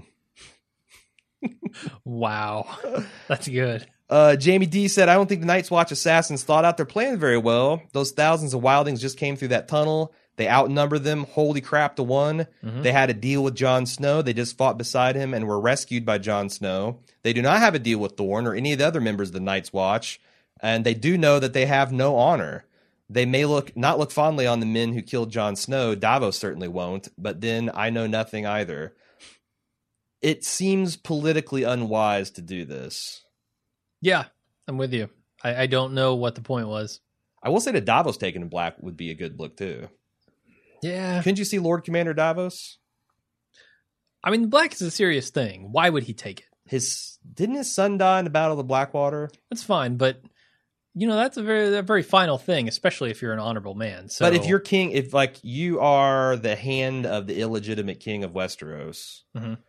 B: Wow. That's good.
A: Uh, Jamie D said, I don't think the Night's Watch assassins thought out their plan very well. Those thousands of wildlings just came through that tunnel. They outnumbered them. Holy crap to one.
B: Mm-hmm.
A: They had a deal with Jon Snow. They just fought beside him and were rescued by Jon Snow. They do not have a deal with Thorne or any of the other members of the Night's Watch. And they do know that they have no honor. They may look not look fondly on the men who killed Jon Snow. Davos certainly won't. But then I know nothing either. It seems politically unwise to do this.
B: Yeah, I'm with you. I, I don't know what the point was.
A: I will say that Davos taken in black would be a good look too.
B: Yeah.
A: Couldn't you see Lord Commander Davos?
B: I mean, black is a serious thing. Why would he take it?
A: His didn't his son die in the Battle of the Blackwater?
B: That's fine, but you know that's a very a very final thing, especially if you're an honorable man. So,
A: But if you're king, if like you are the hand of the illegitimate king of Westeros,
B: Mhm.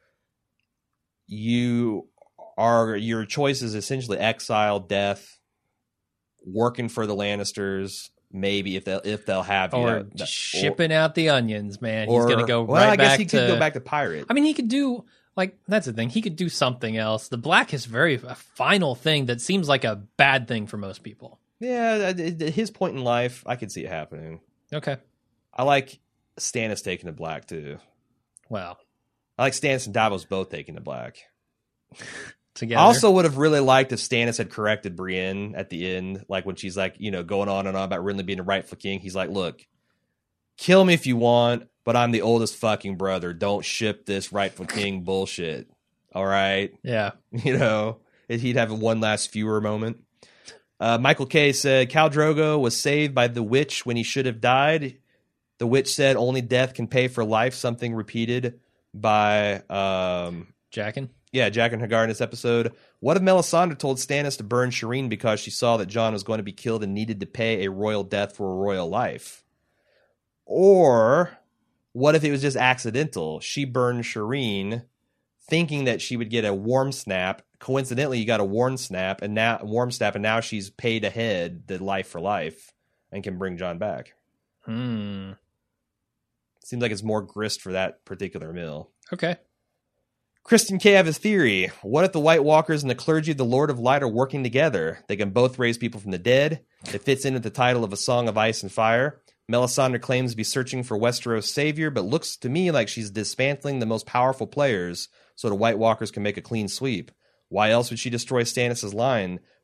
A: you are your choice is essentially exile, death, working for the Lannisters. Maybe if they'll if they'll have you,
B: or
A: that-
B: shipping out the onions, man,
A: or,
B: he's gonna go
A: well,
B: right
A: I guess
B: back
A: he
B: to.
A: could go back to pirate.
B: I mean, he could do like that's the thing. He could do something else. The black is very a final thing that seems like a bad thing for most people.
A: Yeah, at his point in life, I could see it happening.
B: Okay,
A: I like Stannis taking the black too.
B: well,
A: I like Stannis and Davos both taking the black.
B: together.
A: I also would have really liked if Stannis had corrected Brienne at the end, like when she's like, you know, going on and on about Renly being the rightful king. He's like, look, kill me if you want, but I'm the oldest fucking brother. Don't ship this rightful king bullshit. All right.
B: yeah.
A: You know, he'd have one last fewer moment. Uh, Michael K said, Khal Drogo was saved by the witch when he should have died. The witch said only death can pay for life, something repeated by... Um,
B: Jaqen.
A: Yeah, Jack and Hagar in this episode. What if Melisandre told Stannis to burn Shireen because she saw that Jon was going to be killed and needed to pay a royal death for a royal life? Or what if it was just accidental? She burned Shireen thinking that she would get a warm snap. Coincidentally, you got a warm snap and now warm snap, and now she's paid ahead the life for life and can bring Jon back.
B: Hmm.
A: Seems like it's more grist for that particular mill.
B: Okay.
A: Kristen K. I have a theory. What if the White Walkers and the clergy of the Lord of Light are working together? They can both raise people from the dead. It fits in with the title of A Song of Ice and Fire. Melisandre claims to be searching for Westeros' savior, but looks to me like she's dismantling the most powerful players so the White Walkers can make a clean sweep. Why else would she destroy Stannis' line?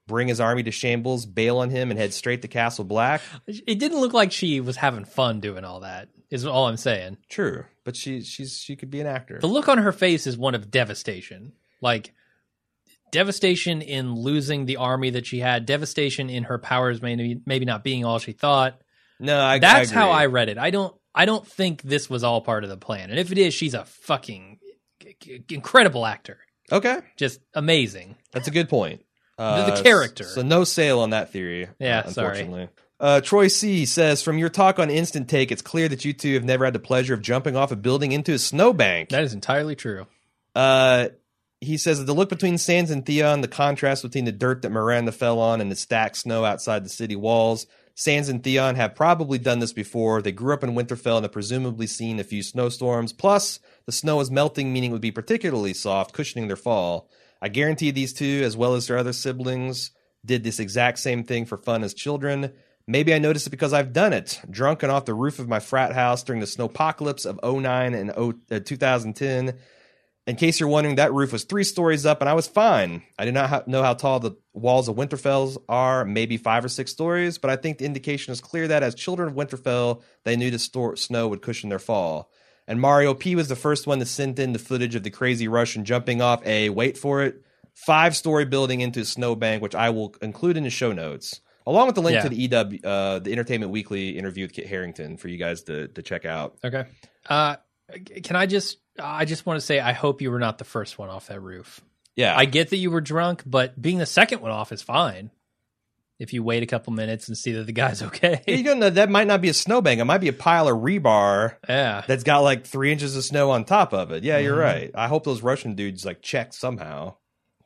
A: bring his army to shambles, bail on him, and head straight to Castle Black.
B: It didn't look like she was having fun doing all that, is all I'm saying.
A: True, but she she's she could be an actor.
B: The look on her face is one of devastation. Like, devastation in losing the army that she had, devastation in her powers maybe maybe not being all she thought.
A: No, I,
B: That's
A: I
B: how I read it. I don't I don't think this was all part of the plan. And if it is, she's a fucking incredible actor.
A: Okay.
B: Just amazing.
A: That's a good point. Uh,
B: the, the character.
A: So no sale on that theory.
B: Yeah,
A: uh,
B: sorry.
A: Unfortunately. Uh, Troy C. says, from your talk on Instant Take, it's clear that you two have never had the pleasure of jumping off a building into a snowbank.
B: That is entirely true.
A: Uh, he says that the look between Sans and Theon, the contrast between the dirt that Miranda fell on and the stacked snow outside the city walls. Sans and Theon have probably done this before. They grew up in Winterfell and have presumably seen a few snowstorms. Plus, the snow is melting, meaning it would be particularly soft, cushioning their fall. I guarantee these two, as well as their other siblings, did this exact same thing for fun as children. Maybe I noticed it because I've done it. Drunk and off the roof of my frat house during the snowpocalypse of oh nine and two thousand ten. In case you're wondering, that roof was three stories up and I was fine. I do not ha- know how tall the walls of Winterfell are, maybe five or six stories, but I think the indication is clear that as children of Winterfell, they knew the sto- snow would cushion their fall. And Mario P was the first one to send in the footage of the crazy Russian jumping off a, wait for it, five-story building into a snowbank, which I will include in the show notes, along with the link
B: Yeah.
A: to the E W, uh, the Entertainment Weekly interview with Kit Harington for you guys to to check out.
B: Okay. Uh, can I just, I just want to say, I hope you were not the first one off that roof.
A: Yeah,
B: I get that you were drunk, but being the second one off is fine. If you wait a couple minutes and see that the guy's okay.
A: Yeah, you don't know, that might not be a snowbank. It might be a pile of rebar
B: Yeah.
A: that's got like three inches of snow on top of it. Yeah, you're
B: Mhm.
A: right. I hope those Russian dudes like checked somehow.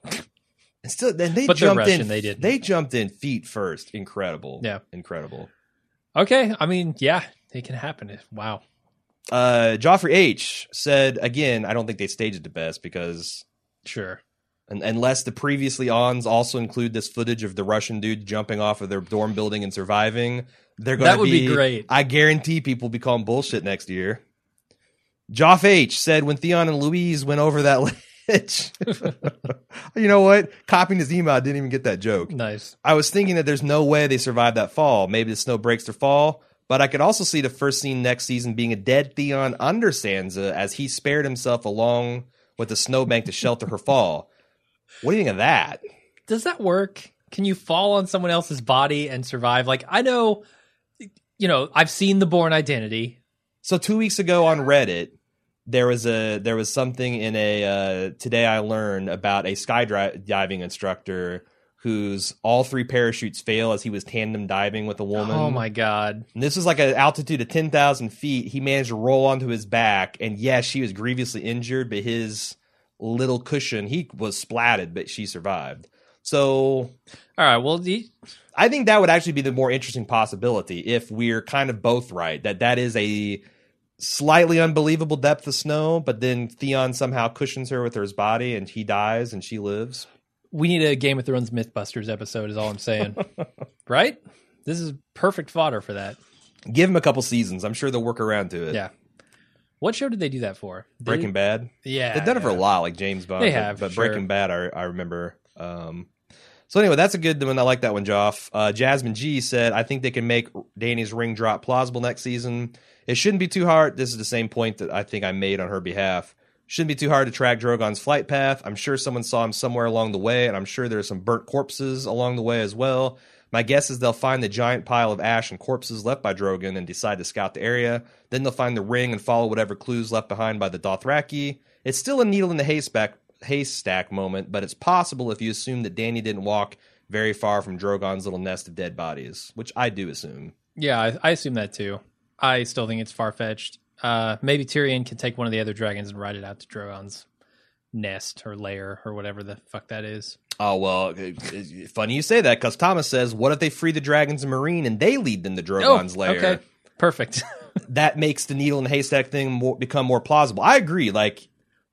A: And still, then they
B: But they're
A: jumped
B: Russian,
A: in.
B: they didn't.
A: They jumped in feet first. Incredible.
B: Yeah.
A: Incredible.
B: Okay. I mean, yeah, it can happen. Wow.
A: Uh, Joffrey H said again, I don't think they staged it the best because
B: Sure.
A: un- unless the previously ons also include this footage of the Russian dude jumping off of their dorm building and surviving, they're going to
B: That would be great.
A: I guarantee people will be calling bullshit next year. Joff H said when Theon and Louise went over that ledge. You know what? Copying his email, I didn't even get that joke.
B: Nice.
A: I was thinking that there's no way they survived that fall. Maybe the snow breaks their fall. But I could also see the first scene next season being a dead Theon under Sansa as he spared himself along with the snowbank to shelter her fall. What do you think of that?
B: Does that work? Can you fall on someone else's body and survive? Like, I know, you know, I've seen The Bourne Identity.
A: So two weeks ago on Reddit, there was a there was something in a uh, Today I Learned about a skydiving instructor whose all three parachutes fail as he was tandem diving with a woman.
B: Oh my God.
A: And this was like an altitude of ten thousand feet. He managed to roll onto his back, and yes, she was grievously injured, but his little cushion, he was splatted, but she survived. So
B: All right. Well, the,
A: I think that would actually be the more interesting possibility if we're kind of both right, that that is a slightly unbelievable depth of snow, but then Theon somehow cushions her with his body, and he dies, and she lives.
B: we need a Game of Thrones Mythbusters episode is all I'm saying. Right? This is perfect fodder for that.
A: Give him a couple seasons. I'm sure they'll work around to it.
B: Yeah. What show did they do that for? Did
A: Breaking
B: it-
A: Bad.
B: Yeah.
A: They've done it for a
B: yeah.
A: lot, like James Bond.
B: They
A: but-
B: have,
A: but
B: sure.
A: Breaking Bad, I, I remember. Um, so anyway, that's a good one. I like that one, Joff. Uh, Jasmine G said, I think they can make Dany's ring drop plausible next season. It shouldn't be too hard. This is the same point that I think I made on her behalf. Shouldn't be too hard to track Drogon's flight path. I'm sure someone saw him somewhere along the way, and I'm sure there's some burnt corpses along the way as well. My guess is they'll find the giant pile of ash and corpses left by Drogon and decide to scout the area. Then they'll find the ring and follow whatever clues left behind by the Dothraki. It's still a needle in the haystack, haystack moment, but it's possible if you assume that Dany didn't walk very far from Drogon's little nest of dead bodies, which I do assume.
B: Yeah, I, I assume that too. I still think it's far-fetched. Uh, maybe Tyrion can take one of the other dragons and ride it out to Drogon's nest or lair or whatever the fuck that is.
A: Oh, well, it- it- funny you say that, because Thomas says, what if they free the dragons in Marine and they lead them to Drogon's lair?
B: Okay, perfect.
A: That makes the needle in the haystack thing more, become more plausible. I agree. Like,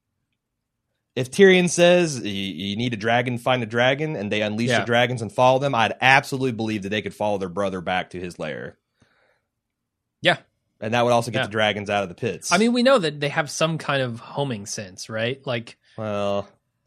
A: if Tyrion says you, you need a dragon, find a dragon, and they unleash
B: Yeah.
A: the dragons and follow them, I'd absolutely believe that they could follow their brother back to his lair.
B: Yeah.
A: And that would also get
B: Yeah.
A: the dragons out of the pits.
B: I mean, we know that they have some kind of homing sense, right? Like,
A: well,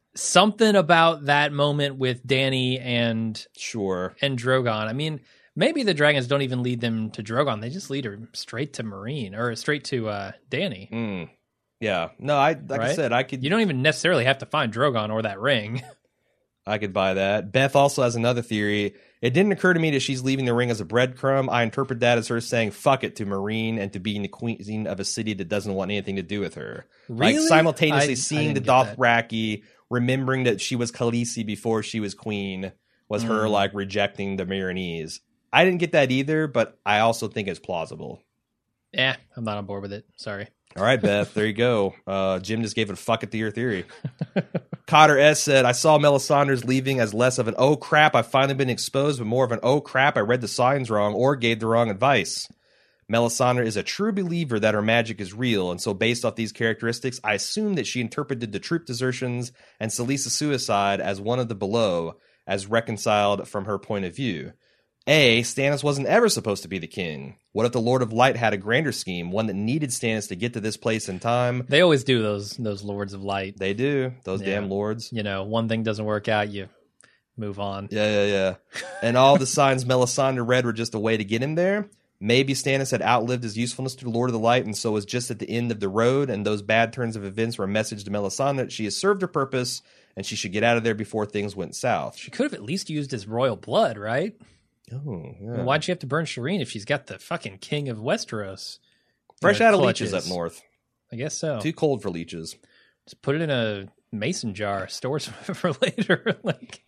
B: something about that moment with Dany and
A: Sure.
B: and Drogon. I mean, maybe the dragons don't even lead them to Drogon. They just lead her straight to Meereen or straight to uh, Dany.
A: Mm. Yeah. No, I like
B: Right?
A: I said, I could
B: You don't even necessarily have to find Drogon or that ring.
A: I could buy that. Beth also has another theory. It didn't occur to me that she's leaving the ring as a breadcrumb. I interpret that as her saying fuck it to Meereen and to being the queen of a city that doesn't want anything to do with her.
B: Really?
A: Like simultaneously
B: I- I
A: seeing the
B: didn't get that.
A: Dothraki, remembering that she was Khaleesi before she was queen, was her
B: Mm.
A: like rejecting the Meereenese. I didn't get that either, but I also think it's plausible.
B: Yeah, I'm not on board with it. Sorry.
A: All right, Beth, there you go. Uh, Jim just gave it a fuck it to your theory. Cotter S said, I saw Melisandre's leaving as less of an oh crap, I've finally been exposed, but more of an oh crap, I read the signs wrong or gave the wrong advice. Melisandre is a true believer that her magic is real, and so based off these characteristics, I assume that she interpreted the troop desertions and Selysa's suicide as one of the below, as reconciled from her point of view. A, Stannis wasn't ever supposed to be the king. What if the Lord of Light had a grander scheme, one that needed Stannis to get to this place in time?
B: They always do those those Lords of Light.
A: They do, those
B: Yeah.
A: damn lords.
B: You know, one thing doesn't work out, you move on.
A: Yeah, yeah, yeah. And all the signs Melisandre read were just a way to get him there. Maybe Stannis had outlived his usefulness to the Lord of the Light and so was just at the end of the road, and those bad turns of events were a message to Melisandre that she has served her purpose and she should get out of there before things went south.
B: She could have at least used his royal blood, right?
A: Oh, yeah.
B: Well, why'd she have to burn Shireen if she's got the fucking king of Westeros?
A: Fresh
B: in her
A: out of
B: clutches?
A: leeches up north.
B: I guess so.
A: Too cold for leeches.
B: Just put it in a mason jar, store some for later. Like,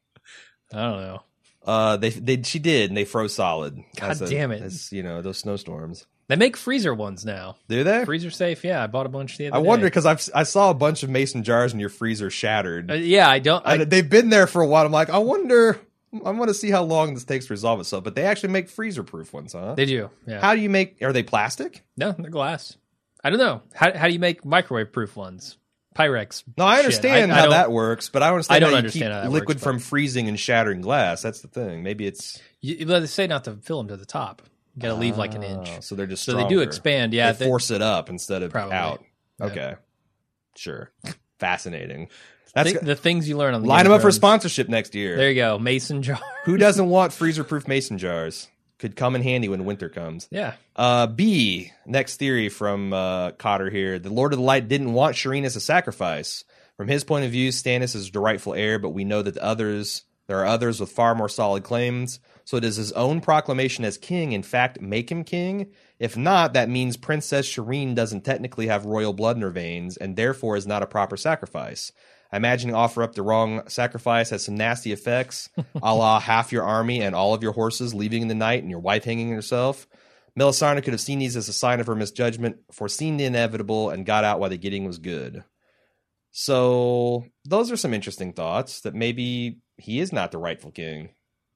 B: I don't know.
A: Uh, they they she did, and they froze solid.
B: God
A: As a-
B: damn it.
A: as, you know, those snowstorms.
B: They make freezer ones now.
A: Do they?
B: Freezer safe, yeah. I bought a bunch the other
A: I wonder
B: day.
A: because I've I saw a bunch of mason jars in your freezer shattered.
B: Uh, yeah, I don't. I,
A: And they've been there for a while. I'm like, I wonder. I want to see how long this takes to resolve itself. But they actually make freezer proof ones, huh?
B: they do. Yeah.
A: How do you make? Are they plastic?
B: no, they're glass. I don't know. How how do you make microwave proof ones? Pyrex.
A: No, I
B: shit.
A: understand
B: I- I
A: how
B: don't-
A: that works, but I don't understand.
B: I don't
A: how you
B: understand
A: keep
B: how that
A: liquid
B: works,
A: from
B: but-
A: freezing and shattering glass. That's the thing. Maybe it's
B: You, but they say not to fill them to the top. You got to leave like an inch.
A: Oh, so they're just
B: So they do
A: stronger.
B: expand. Yeah,
A: they,
B: they-
A: force it up instead of
B: Probably.
A: out.
B: Yeah.
A: Okay, sure, fascinating. That's
B: Thi- the things you learn on the
A: line
B: Game
A: them
B: of
A: up for
B: Thrones.
A: sponsorship next year.
B: There you go, mason jar.
A: Who doesn't want freezer-proof mason jars? Could come in handy when winter comes.
B: Yeah,
A: Uh, B, next theory from uh, Cotter here. The Lord of the Light didn't want Shireen as a sacrifice. From his point of view, Stannis is the rightful heir, but we know that the others, there are others with far more solid claims. So does his own proclamation as king, in fact, make him king? If not, that means Princess Shireen doesn't technically have royal blood in her veins, and therefore is not a proper sacrifice. I imagine offer up the wrong sacrifice has some nasty effects, a la half your army and all of your horses leaving in the night and your wife hanging herself. Melisandre could have seen these as a sign of her misjudgment, foreseen the inevitable, and got out while the getting was good. So those are some interesting thoughts, that maybe he is not the rightful king.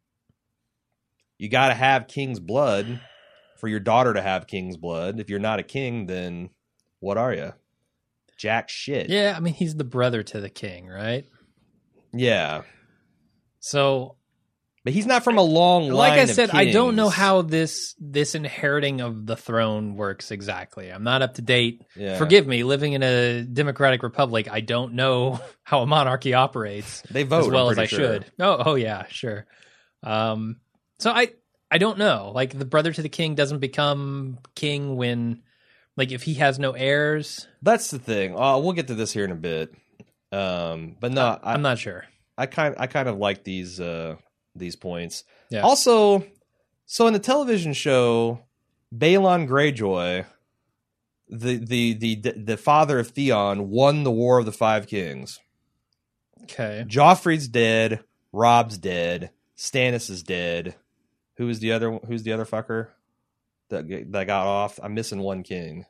A: You got to have king's blood for your daughter to have king's blood. If you're not a king, then what are you? Jack shit.
B: yeah. I mean, he's the brother to the king, right?
A: Yeah.
B: So,
A: But he's not from a long line
B: like I
A: of
B: said, I don't know
A: kings.
B: how this this inheriting of the throne works exactly. I'm not up to date.
A: Yeah.
B: Forgive me, living in a democratic republic, I don't know how a monarchy operates
A: They vote
B: as well
A: I'm
B: as I
A: pretty sure.
B: should. Oh, oh yeah, sure. Um, so I I don't know. Like the brother to the king doesn't become king when, like, if he has no heirs.
A: That's the thing. Uh, we'll get to this here in a bit. Um, but no, I,
B: I'm not sure.
A: I kind I kind of like these uh, these points.
B: Yeah.
A: Also, so in the television show, Balon Greyjoy, the the the the father of Theon, won the War of the Five Kings.
B: Okay.
A: Joffrey's dead. Rob's dead. Stannis is dead. Who is the other? Who's the other fucker that that got off? I'm missing one king.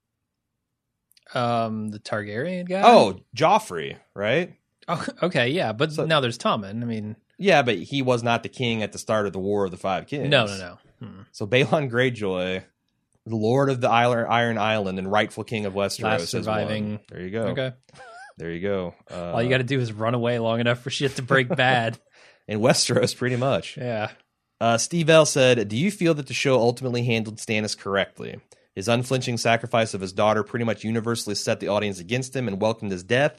B: Um, the Targaryen guy.
A: Oh, Joffrey, right?
B: Oh, okay, yeah, but
A: So-
B: now there's Tommen. I mean,
A: Yeah, but he was not the king at the start of the War of the Five Kings.
B: no, no, no. Hmm.
A: So Balon Greyjoy, the Lord of the Iron Iron Island and rightful king of Westeros,
B: Last
A: has
B: surviving-
A: won. There you go.
B: Okay.
A: There you go. Uh,
B: All you got to do is run away long enough for shit to break bad.
A: in Westeros, pretty much.
B: Yeah.
A: Uh, Steve L said, "Do you feel that the show ultimately handled Stannis correctly? His unflinching sacrifice of his daughter pretty much universally set the audience against him and welcomed his death.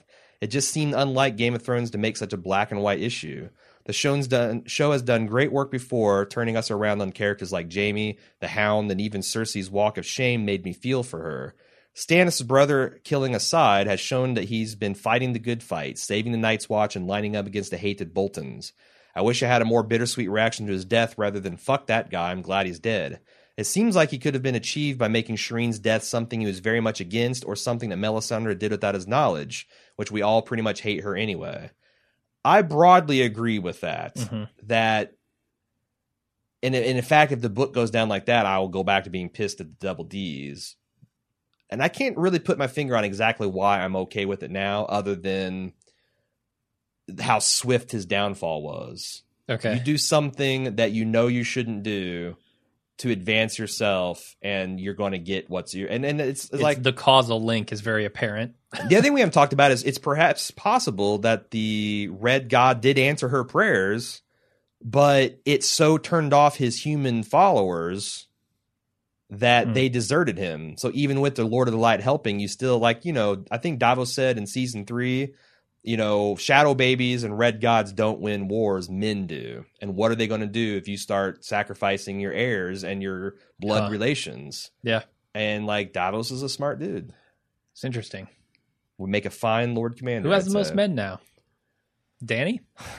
A: It just seemed unlike Game of Thrones to make such a black and white issue. The show's done, show has done great work before, turning us around on characters like Jaime, the Hound, and even Cersei's walk of shame made me feel for her. Stannis' brother killing aside has shown that he's been fighting the good fight, saving the Night's Watch and lining up against the hated Boltons. I wish I had a more bittersweet reaction to his death rather than fuck that guy, I'm glad he's dead. It seems like he could have been achieved by making Shireen's death something he was very much against or something that Melisandre did without his knowledge, which we all pretty much hate her anyway. I broadly agree with that. Mm-hmm. That, and, and in fact, if the book goes down like that, I will go back to being pissed at the Double D's. And I can't really put my finger on exactly why I'm okay with it now, other than how swift his downfall was.
B: Okay.
A: You do something that you know you shouldn't do to advance yourself, and you're going to get what's your... And, and it's, it's, it's like...
B: The causal link is very apparent.
A: The other thing we haven't talked about is it's perhaps possible that the Red God did answer her prayers, but it so turned off his human followers that mm. they deserted him. So even with the Lord of the Light helping, you still, like, you know, I think Davos said in season three, you know, shadow babies and red gods don't win wars, men do. And what are they going to do if you start sacrificing your heirs and your blood huh. relations?
B: Yeah.
A: And, like, Davos is a smart dude.
B: It's interesting.
A: Would make a fine Lord Commander.
B: Who has
A: I'd
B: the most
A: say.
B: men now? Dany?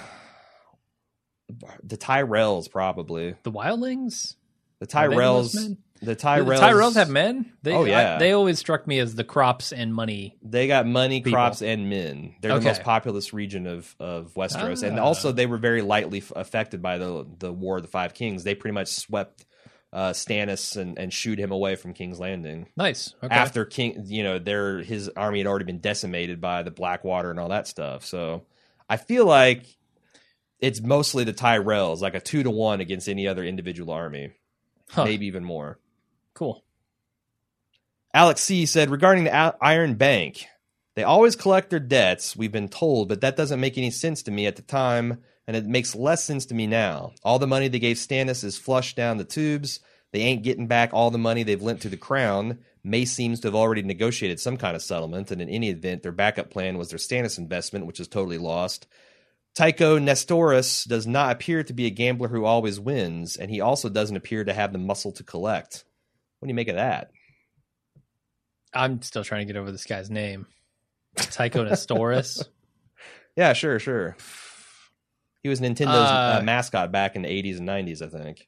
A: The Tyrells, probably.
B: The Wildlings?
A: The Tyrells. The Tyrells.
B: The Tyrells have men? They,
A: oh, yeah.
B: I, they always struck me as the crops and money.
A: They got money,
B: people.
A: crops, and men. They're
B: okay.
A: the most populous region of, of Westeros.
B: Ah.
A: And also, they were very lightly f- affected by the the War of the Five Kings. They pretty much swept uh, Stannis and, and shooed him away from King's Landing.
B: Nice. Okay.
A: After King, you know, their his army had already been decimated by the Blackwater and all that stuff. So I feel like it's mostly the Tyrells, like a two to one against any other individual army. Huh. Maybe even more.
B: Cool.
A: Alex C. said, regarding the Iron Bank, they always collect their debts, we've been told, but that doesn't make any sense to me at the time, and it makes less sense to me now. All the money they gave Stannis is flushed down the tubes. They ain't getting back all the money they've lent to the crown. May seems to have already negotiated some kind of settlement, and in any event, their backup plan was their Stannis investment, which is totally lost. Tycho Nestoris does not appear to be a gambler who always wins, and he also doesn't appear to have the muscle to collect. What do you make of that?
B: I'm still trying to get over this guy's name. Tycho Nestoris.
A: Yeah, sure, sure. He was Nintendo's uh, uh, mascot back in the eighties and nineties, I think.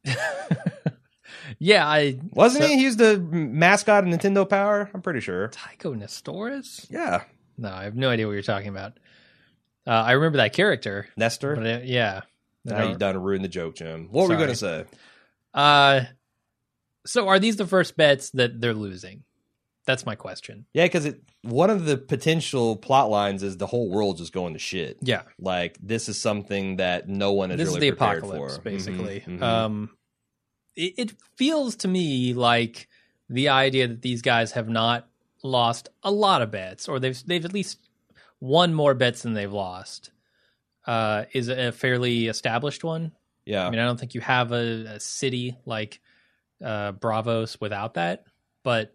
B: yeah, I
A: wasn't
B: so,
A: he? He was the mascot of Nintendo Power. I'm pretty sure.
B: Tycho Nestoris.
A: Yeah.
B: No, I have no idea what you're talking about. Uh, I remember that character,
A: Nestor.
B: But it, yeah.
A: Now you've done to ruin the joke, Jim. What Sorry. were we going to say?
B: Uh, so are these the first bets that they're losing? That's my question.
A: Yeah, because one of the potential plot lines is the whole world just going to shit.
B: Yeah,
A: like this is something that no one is
B: this
A: really
B: is the
A: prepared
B: apocalypse,
A: for.
B: basically.
A: Mm-hmm, mm-hmm.
B: Um, it, it feels to me like the idea that these guys have not lost a lot of bets, or they've they've at least won more bets than they've lost, uh, is a fairly established one.
A: Yeah,
B: I mean, I don't think you have a, a city like uh, Braavos without that, but.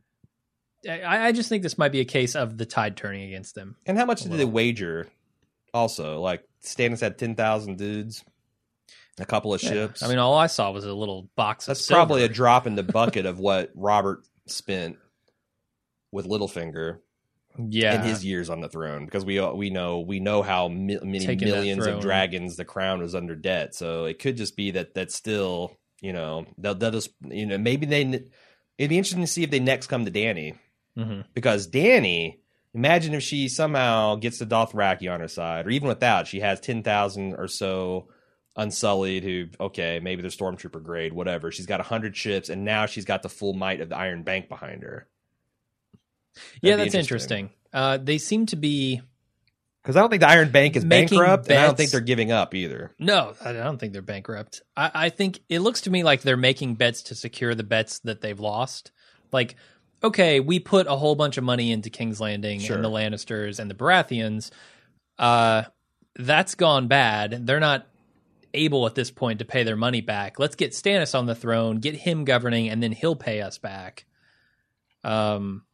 B: I, I just think this might be a case of the tide turning against them.
A: And how much did they wager? Also, like Stannis had ten thousand dudes, a couple of yeah. ships.
B: I mean, all I saw was a little box.
A: That's
B: of silver.
A: Probably a drop in the bucket of what Robert spent with Littlefinger.
B: Yeah,
A: in his years on the throne, because we we know we know how mi- many Taking millions of dragons the crown was under debt. So it could just be that that's still, you know, they'll, they'll just, you know, maybe they. It'd be interesting to see if they next come to Dany.
B: Mm-hmm.
A: Because Dany, imagine if she somehow gets the Dothraki on her side, or even without, she has ten thousand or so Unsullied who, okay, maybe they're Stormtrooper grade, whatever. She's got one hundred ships, and now she's got the full might of the Iron Bank behind her. That'd
B: yeah, that's interesting. interesting. Uh, they seem to be...
A: Because I don't think the Iron Bank is bankrupt,
B: bets.
A: and I don't think they're giving up either.
B: No, I don't think they're bankrupt. I, I think it looks to me like they're making bets to secure the bets that they've lost. Like... okay, we put a whole bunch of money into King's Landing
A: sure.
B: and the Lannisters and the Baratheons. Uh, that's gone bad. They're not able at this point to pay their money back. Let's get Stannis on the throne, get him governing, and then he'll pay us back. Um,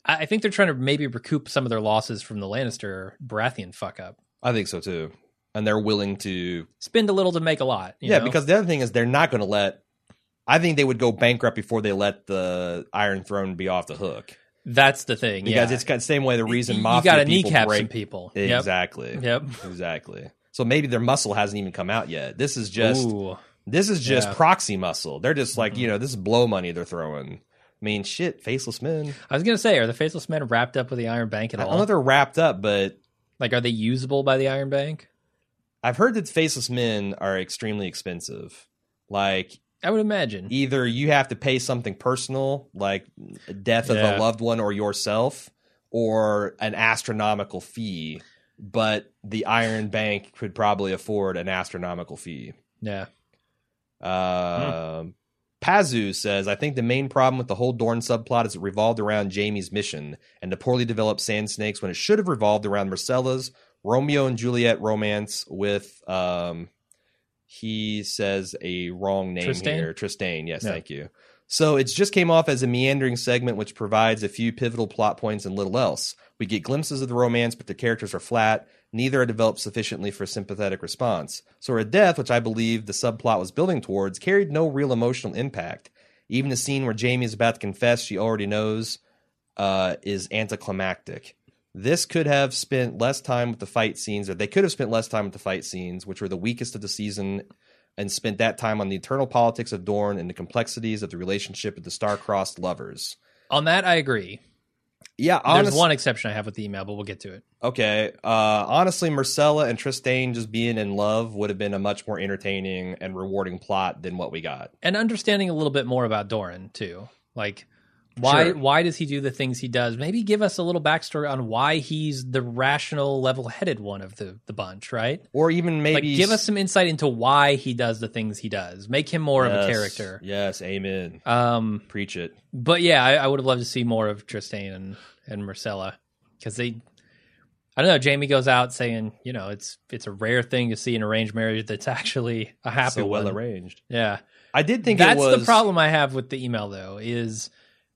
B: I I think they're trying to maybe recoup some of their losses from the Lannister Baratheon fuck up.
A: I think so too. And they're willing to
B: spend a little to make a lot. You
A: yeah,
B: know?
A: because the other thing is they're not going to let. I think they would go bankrupt before they let the Iron Throne be off the hook.
B: That's the thing,
A: because
B: yeah.
A: it's the same way the reason
B: you,
A: mafia
B: you got to
A: people
B: kneecap
A: break
B: some people.
A: exactly.
B: Yep. yep.
A: Exactly. So maybe their muscle hasn't even come out yet. This is just
B: Ooh.
A: this is just
B: Yeah.
A: proxy muscle. They're just like
B: Mm-hmm.
A: you know this is blow money they're throwing. I mean, shit, Faceless Men.
B: I was gonna say, are the Faceless Men wrapped up with the Iron Bank at
A: I
B: all?
A: don't know if they're wrapped up, but
B: Like, are they usable by the Iron Bank?
A: I've heard that Faceless Men are extremely expensive. Like
B: I would imagine.
A: either you have to pay something personal, like death of
B: Yeah.
A: a loved one or yourself, or an astronomical fee. But the Iron Bank could probably afford an astronomical fee.
B: Yeah.
A: Um, Pazu says, I think the main problem with the whole Dorne subplot is it revolved around Jaime's mission and the poorly developed Sand Snakes when it should have revolved around Myrcella's Romeo and Juliet romance with, um, he says a wrong name
B: Tristane?
A: here. Tristane, yes,
B: Yeah.
A: thank you. So it just came off as a meandering segment which provides a few pivotal plot points and little else. We get glimpses of the romance, but the characters are flat. Neither are developed sufficiently for a sympathetic response. So her death, which I believe the subplot was building towards, carried no real emotional impact. Even the scene where Jaime is about to confess she already knows uh, is anticlimactic. This could have spent less time with the fight scenes, or they could have spent less time with the fight scenes, which were the weakest of the season, and spent that time on the internal politics of Dorne and the complexities of the relationship with the star-crossed lovers.
B: On that, I agree.
A: Yeah,
B: There's
A: honest-
B: one exception I have with the email, but we'll get to it.
A: Okay. Uh, honestly, Myrcella and Tristane just being in love would have been a much more entertaining and rewarding plot than what we got.
B: And understanding a little bit more about Doran, too. Like, why
A: Sure.
B: why does he do the things he does? Maybe give us a little backstory on why he's the rational, level-headed one of the, the bunch, right?
A: Or even maybe...
B: Like, give us some insight into why he does the things he does. Make him more of a
A: Yes,
B: character.
A: Yes, amen.
B: Um,
A: Preach it.
B: But yeah, I, I would have loved to see more of Tristane and, and Myrcella. Because they... I don't know, Jaime goes out saying, you know, it's it's a rare thing to see an arranged marriage that's actually a happy
A: So well
B: one.
A: arranged.
B: Yeah.
A: I did think
B: That's
A: it was...
B: the problem I have with the email, though, is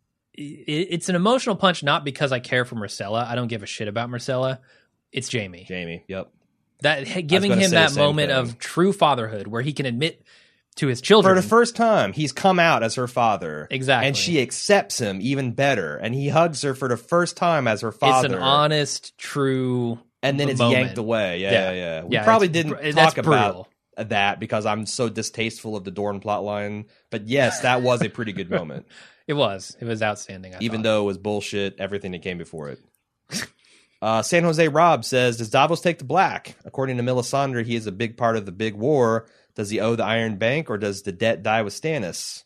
B: it, it's an emotional punch not because I care for Myrcella. I don't give a shit about Myrcella. It's Jaime.
A: Jamie, yep.
B: That giving
A: gonna
B: him
A: say the
B: that
A: same
B: moment
A: thing.
B: of true fatherhood where he can admit to his children.
A: For the first time, he's come out as her father.
B: Exactly.
A: And she accepts him even better. And he hugs her for the first time as her
B: It's
A: father.
B: an honest, true
A: and then it's
B: moment.
A: yanked away. Yeah,
B: Yeah.
A: yeah, yeah. We
B: Yeah,
A: probably
B: it's
A: didn't
B: br-
A: talk
B: that's
A: about
B: brutal.
A: that because I'm so distasteful of the Dorne plotline. But yes, that was a pretty good moment.
B: It was. It was outstanding. I
A: Even
B: thought.
A: though it was bullshit, everything that came before it. Uh, San Jose Rob says, does Davos take the black? According to Melisandre, he is a big part of the big war. Does he owe the Iron Bank, or does the debt die with Stannis?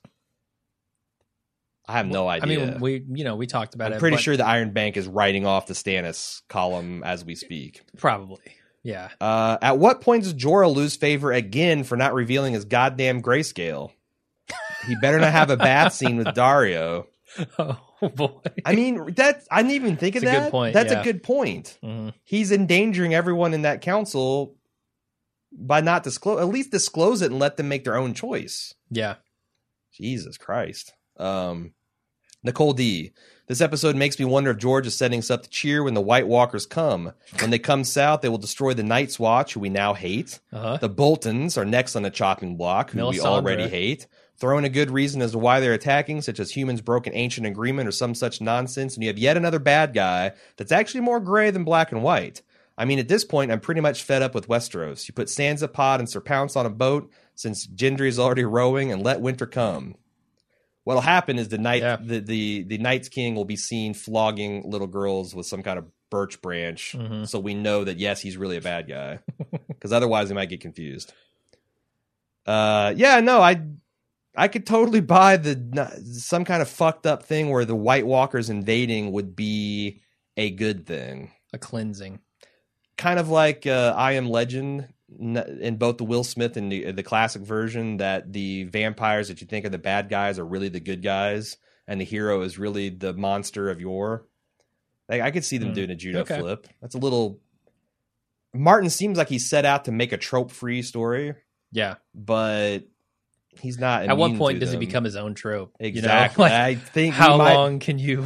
A: I have no
B: I
A: idea.
B: mean, we you know we talked about
A: I'm
B: it.
A: pretty
B: but
A: sure the Iron Bank is writing off the Stannis column as we speak.
B: probably. Yeah.
A: Uh, at what point does Jorah lose favor again for not revealing his goddamn grayscale? He better not have a bath scene with Dario.
B: Oh boy.
A: I mean, that I didn't even think of
B: That's a good
A: that.
B: point,
A: That's
B: yeah.
A: a good point.
B: Mhm.
A: He's endangering everyone in that council by not disclose. At least disclose it and let them make their own choice.
B: Yeah.
A: Jesus Christ. Um, Nicole D. This episode makes me wonder if George is setting us up to cheer when the White Walkers come. When they come south, they will destroy the Night's Watch, who we now hate.
B: Uh-huh.
A: The Boltons are next on the chopping block, who we
B: Melisandre.
A: already hate. Throw in a good reason as to why they're attacking, such as humans broke an ancient agreement or some such nonsense, and you have yet another bad guy that's actually more gray than black and white. I mean, at this point, I'm pretty much fed up with Westeros. You put Sansa, Pod, and Sir Pounce on a boat, since Gendry is already rowing, and let winter come. What'll happen is the night
B: Yeah.
A: the, the the Night's King will be seen flogging little girls with some kind of birch branch,
B: Mhm.
A: so we know that yes, he's really a bad guy. Because otherwise, we might get confused. Uh, yeah, no, I I could totally buy the some kind of fucked up thing where the White Walkers invading would be a good thing,
B: A cleansing.
A: kind of like uh, I Am Legend. In both the Will Smith and the, the classic version, that the vampires that you think are the bad guys are really the good guys, and the hero is really the monster of yore. Like, I could see them
B: Mm.
A: doing a judo
B: Okay.
A: flip. That's a little. Martin seems like he's set out to make a trope-free story,
B: Yeah.
A: but he's not.
B: At what
A: immune
B: point
A: to
B: does
A: them.
B: it become his own trope?
A: Exactly?
B: You know? Like,
A: I think we
B: how
A: might-
B: long can you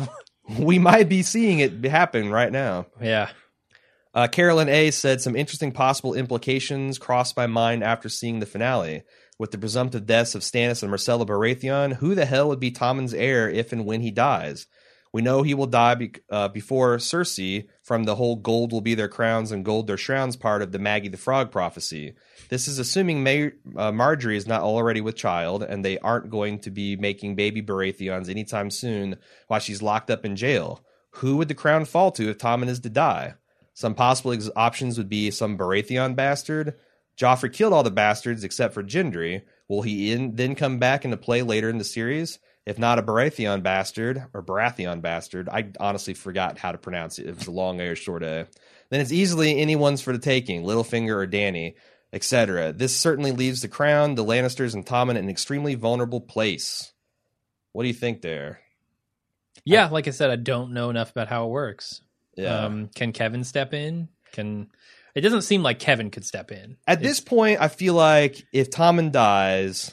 A: we might be seeing it happen right now.
B: Yeah.
A: Uh, Carolyn A. said some interesting possible implications crossed my mind after seeing the finale. With the presumptive deaths of Stannis and Myrcella Baratheon, who the hell would be Tommen's heir if and when he dies? We know he will die be- uh, before Cersei from the whole gold will be their crowns and gold their shrouds part of the Maggie the Frog prophecy. This is assuming May- uh, Marjorie is not already with child, and they aren't going to be making baby Baratheons anytime soon while she's locked up in jail. Who would the crown fall to if Tommen is to die? Some possible ex- options would be some Baratheon bastard. Joffrey killed all the bastards except for Gendry. Will he in- then come back into play later in the series? If not a Baratheon bastard, or Baratheon bastard, I honestly forgot how to pronounce it. It was a long A or short A. Then it's easily anyone's for the taking, Littlefinger or Dany, et cetera. This certainly leaves the crown, the Lannisters, and Tommen in an extremely vulnerable place. What do you think there?
B: Yeah, like I said, I don't know enough about how it works.
A: Yeah.
B: Um, can Kevin step in? Can It doesn't seem like Kevin could step in.
A: At this point, I feel like if Tommen dies,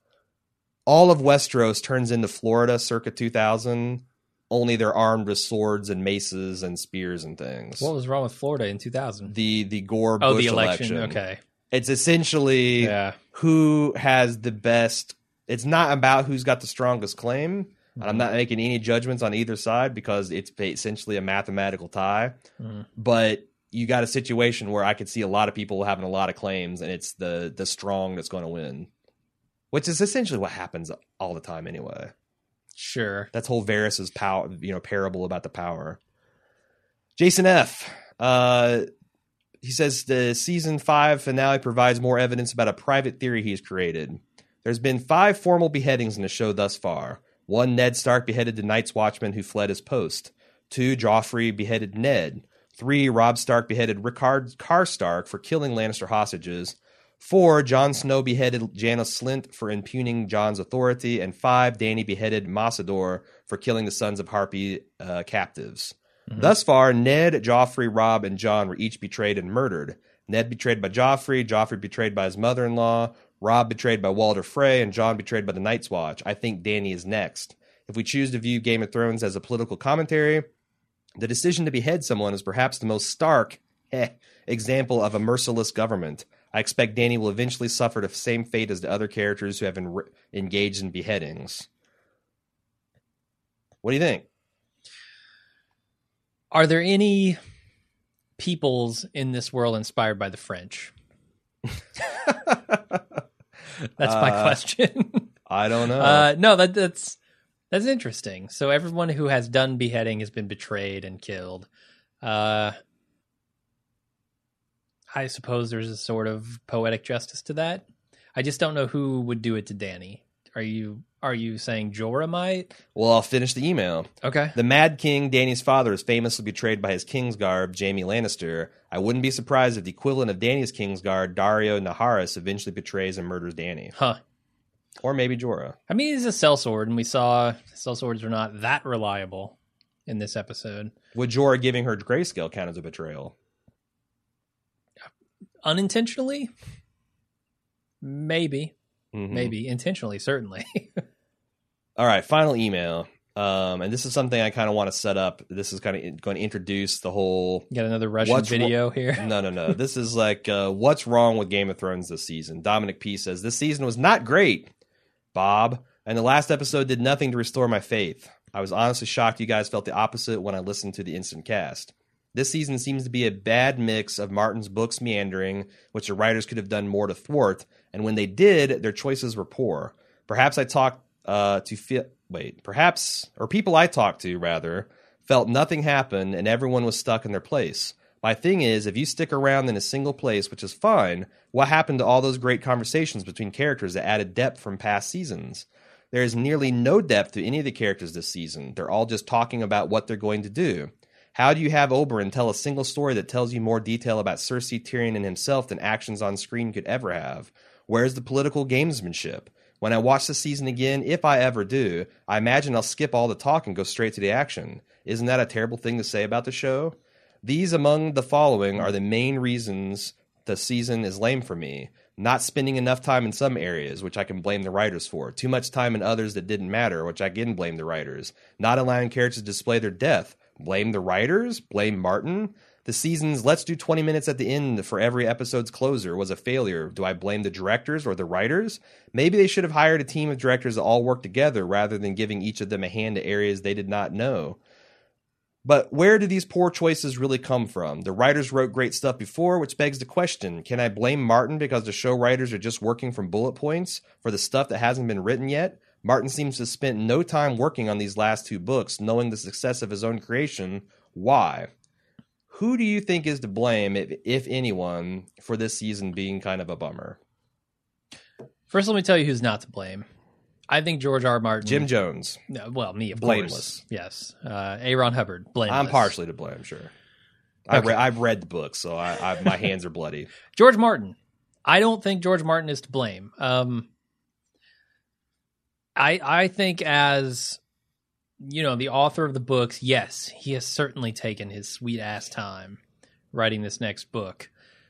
A: all of Westeros turns into Florida circa two thousand, only they're armed with swords and maces and spears and things.
B: What was wrong with Florida in two thousand?
A: The the Gore
B: Oh,
A: Bush
B: the election.
A: election.
B: Okay.
A: It's essentially
B: Yeah.
A: who has the best. It's not about who's got the strongest claim. And I'm not making any judgments on either side because it's essentially a mathematical tie.
B: Mhm.
A: But you got a situation where I could see a lot of people having a lot of claims, and it's the the strong that's going to win, which is essentially what happens all the time anyway.
B: Sure.
A: That's whole Varys's power, you know, parable about the power. Jason F. Uh, he says the season five finale provides more evidence about a private theory he's created. There's been five formal beheadings in the show thus far. One, Ned Stark beheaded the Night's Watchman who fled his post. Two, Joffrey beheaded Ned. Three, Robb Stark beheaded Rickard Karstark for killing Lannister hostages. Four, Jon Snow beheaded Janos Slynt for impugning Jon's authority. And five, Dany beheaded Massador for killing the Sons of Harpy uh, captives. Mm-hmm. Thus far, Ned, Joffrey, Robb, and Jon were each betrayed and murdered. Ned betrayed by Joffrey, Joffrey betrayed by his mother-in-law, Robb betrayed by Walder Frey, and Jon betrayed by the Night's Watch. I think Dany is next. If we choose to view Game of Thrones as a political commentary, the decision to behead someone is perhaps the most stark eh, example of a merciless government. I expect Dany will eventually suffer the same fate as the other characters who have been re- engaged in beheadings. What do you think?
B: Are there any peoples in this world inspired by the French? That's my
A: Uh,
B: question.
A: I don't know.
B: Uh, no, that, that's that's interesting. So everyone who has done beheading has been betrayed and killed. Uh, I suppose there's a sort of poetic justice to that. I just don't know who would do it to Dany. Are you are you saying Jorah might?
A: Well, I'll finish the email.
B: Okay.
A: The Mad King, Dany's father, is famously betrayed by his Kingsguard, Jaime Lannister. I wouldn't be surprised if the equivalent of Dany's Kingsguard, Dario Naharis, eventually betrays and murders Dany.
B: Huh.
A: Or maybe Jorah.
B: I mean, he's a sellsword, and we saw sellswords were not that reliable in this episode.
A: Would Jorah giving her grayscale count as a betrayal?
B: Unintentionally? Maybe.
A: Mhm.
B: Maybe. Intentionally, certainly.
A: All right, final email. Um, and this is something I kind of want to set up. This is kind of going to introduce the whole...
B: Got another Russian
A: What's
B: video here.
A: No, no, no. This is like, uh, what's wrong with Game of Thrones this season? Dominic P. says, this season was not great, Bob, and the last episode did nothing to restore my faith. I was honestly shocked you guys felt the opposite when I listened to the instant cast. This season seems to be a bad mix of Martin's books meandering, which the writers could have done more to thwart, and when they did, their choices were poor. Perhaps I talked uh, to feel... Wait, perhaps... Or people I talked to, rather, felt nothing happened and everyone was stuck in their place. My thing is, if you stick around in a single place, which is fine, what happened to all those great conversations between characters that added depth from past seasons? There is nearly no depth to any of the characters this season. They're all just talking about what they're going to do. How do you have Oberyn tell a single story that tells you more detail about Cersei, Tyrion, and himself than actions on screen could ever have? Where's the political gamesmanship? When I watch the season again, if I ever do, I imagine I'll skip all the talk and go straight to the action. Isn't that a terrible thing to say about the show? These among the following are the main reasons the season is lame for me. Not spending enough time in some areas, which I can blame the writers for. Too much time in others that didn't matter, which I can blame the writers. Not allowing characters to display their depth. Blame the writers? Blame Martin? The season's let's do twenty minutes at the end for every episode's closer was a failure. Do I blame the directors or the writers? Maybe they should have hired a team of directors that all work together rather than giving each of them a hand to areas they did not know. But where do these poor choices really come from? The writers wrote great stuff before, which begs the question, can I blame Martin because the show writers are just working from bullet points for the stuff that hasn't been written yet? Martin seems to have spent no time working on these last two books, knowing the success of his own creation. Why? Who do you think is to blame, if, if anyone, for this season being kind of a bummer?
B: First, let me tell you who's not to blame. I think George R. R. Martin.
A: Jim Jones.
B: No, well, me, of
A: Blameless.
B: course. Yes. Uh, A. Ron Hubbard. Blameless.
A: I'm partially to blame, sure. I
B: Okay.
A: re- I've read the book, so I, I, my hands are bloody.
B: George Martin. I don't think George Martin is to blame. Um, I I think as, you know, the author of the books, yes, he has certainly taken his sweet ass time writing this next book.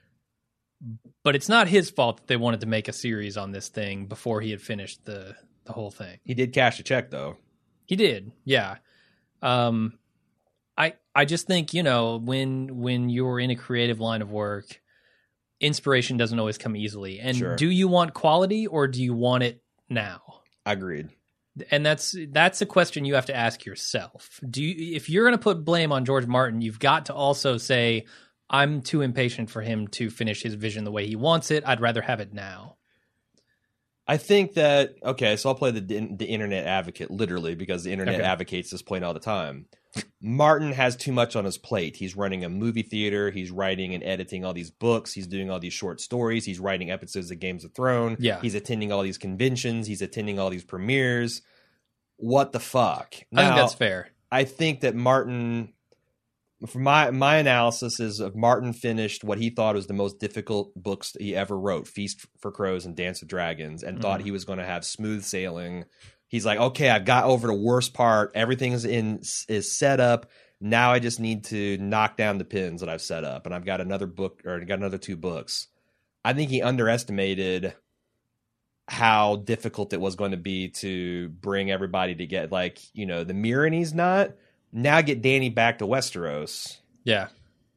B: But it's not his fault that they wanted to make a series on this thing before he had finished the, the whole thing.
A: He did cash a check, though.
B: He did, yeah. Um, I I just think, you know, when when you're in a creative line of work, inspiration doesn't always come easily. And
A: Sure.
B: do you want quality or do you want it now?
A: Agreed.
B: And that's that's a question you have to ask yourself. Do you, if you're going to put blame on George Martin, you've got to also say, I'm too impatient for him to finish his vision the way he wants it. I'd rather have it now.
A: I think that, okay, so I'll play the the internet advocate, literally, because the internet
B: Okay.
A: advocates this point all the time. Martin has too much on his plate. He's running a movie theater. He's writing and editing all these books. He's doing all these short stories. He's writing episodes of Games of Thrones.
B: Yeah.
A: He's attending all these conventions. He's attending all these premieres. What the fuck?
B: I think
A: Now,
B: that's fair.
A: I think that Martin, for my my analysis is of Martin finished what he thought was the most difficult books he ever wrote, Feast for Crows and Dance of Dragons, and thought he was going to have smooth sailing. He's like, okay, I've got over the worst part. Everything is in is set up. Now I just need to knock down the pins that I've set up, and I've got another book or got another two books. I think he underestimated how difficult it was going to be to bring everybody to get, like, you know, the mirror and he's not. Now get Danny back to Westeros
B: Yeah.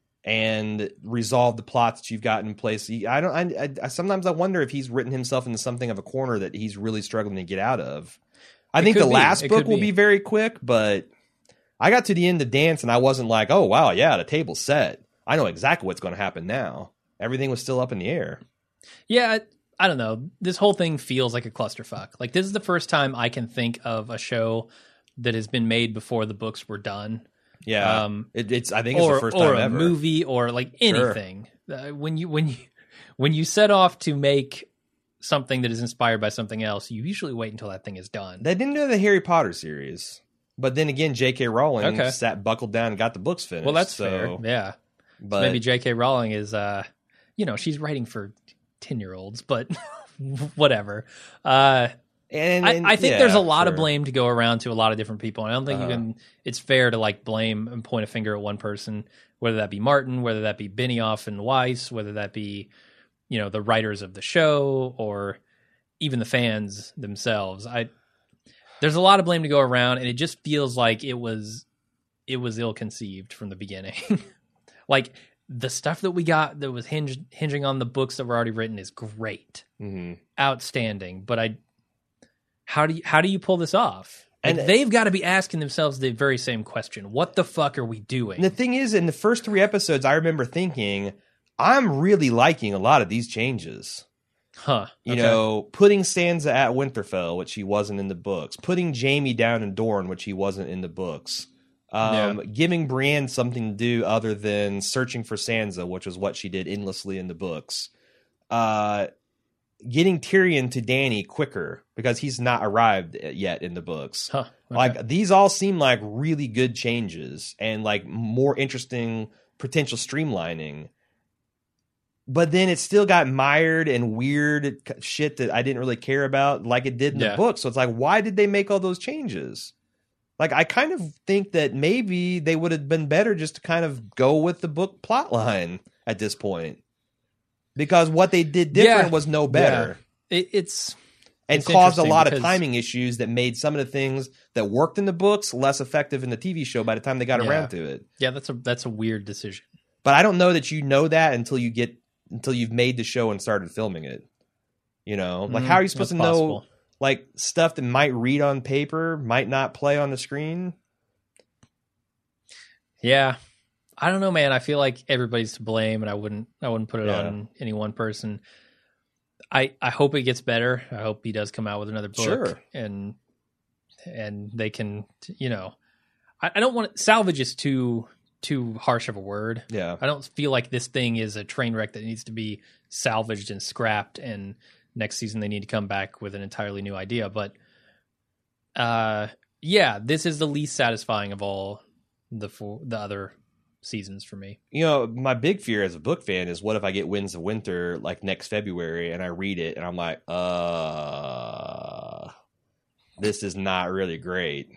A: and resolve the plots that you've got in place. He- I don't. I, I sometimes I wonder if he's written himself into something of a corner that he's really struggling to get out of. I
B: It
A: think
B: could
A: the
B: be.
A: last
B: It
A: book
B: could
A: will
B: be.
A: be very quick, but I got to the end of Dance and I wasn't like, oh wow, yeah, the table's set. I know exactly what's going to happen now. Everything was still up in the air.
B: Yeah, I, I don't know. This whole thing feels like a clusterfuck. Like, this is the first time I can think of a show that has been made before the books were done.
A: Yeah,
B: Um,
A: it, it's. I think it's
B: or
A: the first
B: or
A: time
B: a
A: ever.
B: movie or like
A: Sure.
B: anything. Uh, when you when you when you set off to make something that is inspired by something else, you usually wait until that thing is done.
A: They didn't do the Harry Potter series, but then again, J K. Rowling
B: Okay.
A: sat buckled down and got the books finished.
B: Well, that's
A: so,
B: fair. Yeah.
A: But
B: So maybe J K. Rowling is, uh, you know, she's writing for ten-year-olds, but whatever. Uh,
A: and,
B: I,
A: and-
B: I think
A: yeah,
B: there's a lot of
A: sure.
B: blame to go around to a lot of different people. And I don't think
A: Uh-huh.
B: you can. It's fair to like blame and point a finger at one person, whether that be Martin, whether that be Benioff and Weiss, whether that be, you know, the writers of the show or even the fans themselves. I there's a lot of blame to go around, and it just feels like it was it was ill conceived from the beginning. Like, the stuff that we got that was hinged, hinging on the books that were already written is great,
A: Mhm.
B: outstanding. But I, how do you how do you pull this off? Like,
A: And-
B: they've got to be asking themselves the very same question: what the fuck are we doing?
A: And the thing is, in the first three episodes, I remember thinking, I'm really liking a lot of these changes.
B: Huh?
A: You
B: Okay.
A: know, putting Sansa at Winterfell, which he wasn't in the books. Putting Jaime down in Dorne, which he wasn't in the books. Um,
B: Yeah.
A: Giving Brienne something to do other than searching for Sansa, which was what she did endlessly in the books. Uh, getting Tyrion to Dany quicker because he's not arrived yet in the books.
B: Huh? Okay.
A: Like, these all seem like really good changes and like more interesting potential streamlining. But then it still got mired and weird shit that I didn't really care about like it did in
B: Yeah.
A: the book. So it's like, why did they make all those changes? Like, I kind of think that maybe they would have been better just to kind of go with the book plot line at this point. because what they did different
B: Yeah.
A: was no better.
B: Yeah. It, it's
A: and
B: it's
A: caused a
B: interesting
A: lot of
B: because-
A: timing issues that made some of the things that worked in the books less effective in the T V show by the time they got
B: Yeah.
A: around to it.
B: yeah, that's a that's a weird decision.
A: But I don't know that you know that until you get until you've made the show and started filming it. You know, like
B: Mm,
A: how are you supposed
B: that's
A: to know
B: possible.
A: like stuff that might read on paper might not play on the screen?
B: Yeah. I don't know, man. I feel like everybody's to blame, and I wouldn't I wouldn't put it
A: Yeah.
B: on any one person. I I hope it gets better. I hope he does come out with another book,
A: Sure.
B: and and they can, you know, I, I don't want salvage is too too harsh of a word.
A: Yeah.
B: I don't feel like this thing is a train wreck that needs to be salvaged and scrapped, and next season they need to come back with an entirely new idea. But uh, yeah, this is the least satisfying of all the four, the other seasons for me.
A: You know, my big fear as a book fan is what if I get Winds of Winter like next February and I read it and I'm like, uh, this is not really great.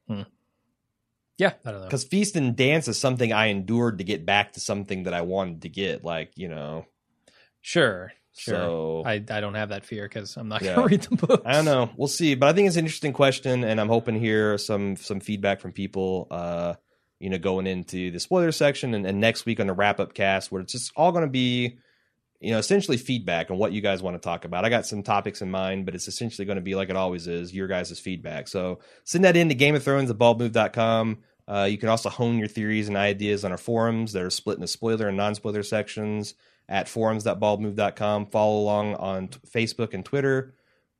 B: Yeah, I don't know.
A: Because Feast and Dance is something I endured to get back to something that I wanted to get. Like, you know,
B: Sure, sure.
A: So-
B: I, I don't have that fear because I'm not
A: Yeah.
B: going to read the book.
A: I don't know. We'll see. But I think it's an interesting question, and I'm hoping to hear some some feedback from people, uh, you know, going into the spoiler section and, and next week on the wrap up cast, where it's just all going to be, you know, essentially feedback on what you guys want to talk about. I got some topics in mind, but it's essentially going to be like it always is, your guys' feedback. So send that in to Game of Thrones at bald move dot com. Uh, you can also hone your theories and ideas on our forums that are split into spoiler and non-spoiler sections at forums dot bald move dot com. Follow along on t- Facebook and Twitter.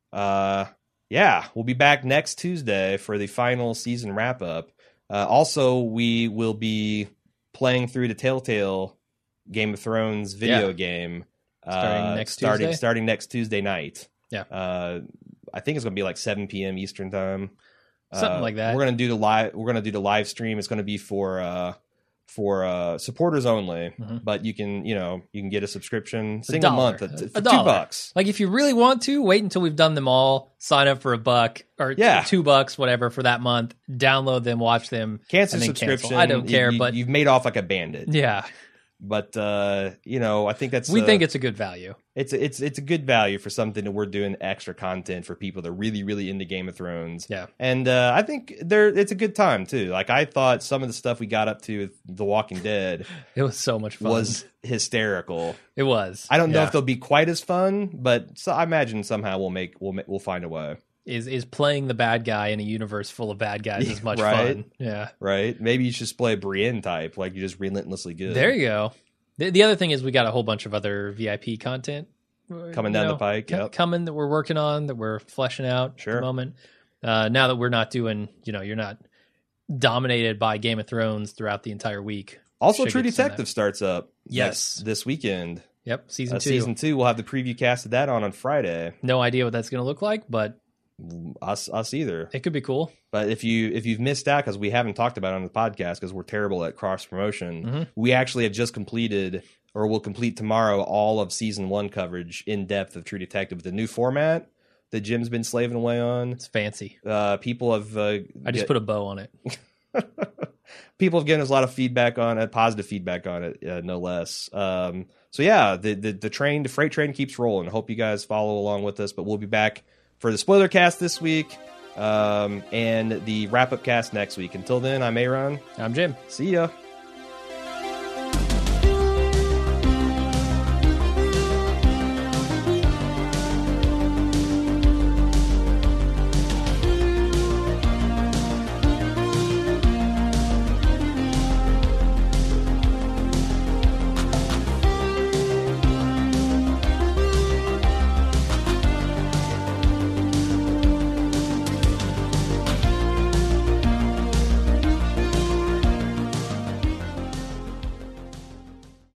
A: Uh, yeah, we'll be back next Tuesday for the final season wrap-up. Uh, also, we will be playing through the Telltale Game of Thrones video
B: Yeah.
A: game.
B: Starting
A: uh,
B: next
A: starting,
B: Tuesday?
A: Starting next Tuesday night.
B: Yeah.
A: Uh, I think it's going to be like seven p.m. Eastern time.
B: Something
A: Uh,
B: like that.
A: We're gonna do the live. We're gonna do the live stream. It's gonna be for uh, for uh, supporters only.
B: Mhm.
A: But you can you know you can get a subscription
B: A
A: single
B: dollar.
A: month at,
B: A
A: for two
B: dollar.
A: bucks.
B: Like if you really want to, wait until we've done them all, sign up for a buck or
A: Yeah.
B: two bucks, whatever, for that month, download them, watch them,
A: Cancel
B: and then
A: subscription.
B: cancel. I don't care,
A: You,
B: but
A: you've made off like a bandit.
B: yeah,
A: But uh, you know I think that's
B: we
A: uh,
B: think it's a good value.
A: it's a, it's it's a good value for something that we're doing extra content for people that are really really into Game of Thrones.
B: Yeah.
A: And uh, I think there it's a good time too. Like I thought some of the stuff we got up to with The Walking Dead
B: It was so much fun.
A: was hysterical.
B: It was.
A: I don't know
B: Yeah.
A: if they'll be quite as fun, but so I imagine somehow we'll make we'll ma- we'll find a way,
B: is is playing the bad guy in a universe full of bad guys as much
A: Right.
B: fun. Yeah.
A: right? Maybe you should just play a Brienne type, like you're just relentlessly good.
B: There you go. The, the other thing is we got a whole bunch of other V I P content
A: Coming
B: you
A: down the
B: know,
A: pike,
B: co-
A: yep.
B: coming that we're working on, that we're fleshing out at
A: Sure.
B: the moment. Uh, now that we're not doing, you know, you're not dominated by Game of Thrones throughout the entire week.
A: Also,
B: Should
A: True
B: get some of
A: Detective starts up
B: Yes.
A: next- this weekend.
B: Yep, season
A: Uh,
B: two.
A: season two, we'll have the preview cast of that on on Friday.
B: No idea what that's going to look like, but
A: Us us either.
B: it could be cool.
A: But if you if you've missed out because we haven't talked about it on the podcast because we're terrible at cross promotion,
B: Mhm.
A: we actually have just completed or will complete tomorrow all of season one coverage in depth of True Detective with the new format that Jim's been slaving away on.
B: It's fancy.
A: Uh, people have uh,
B: I just
A: get-
B: put a bow on it.
A: people have given us a lot of feedback on it, positive feedback on it, uh, no less. Um, so yeah, the, the the train, the freight train keeps rolling. Hope you guys follow along with us, but we'll be back for the spoiler cast this week um, and the wrap up cast next week. Until then, I'm Aaron.
B: I'm Jim.
A: See ya.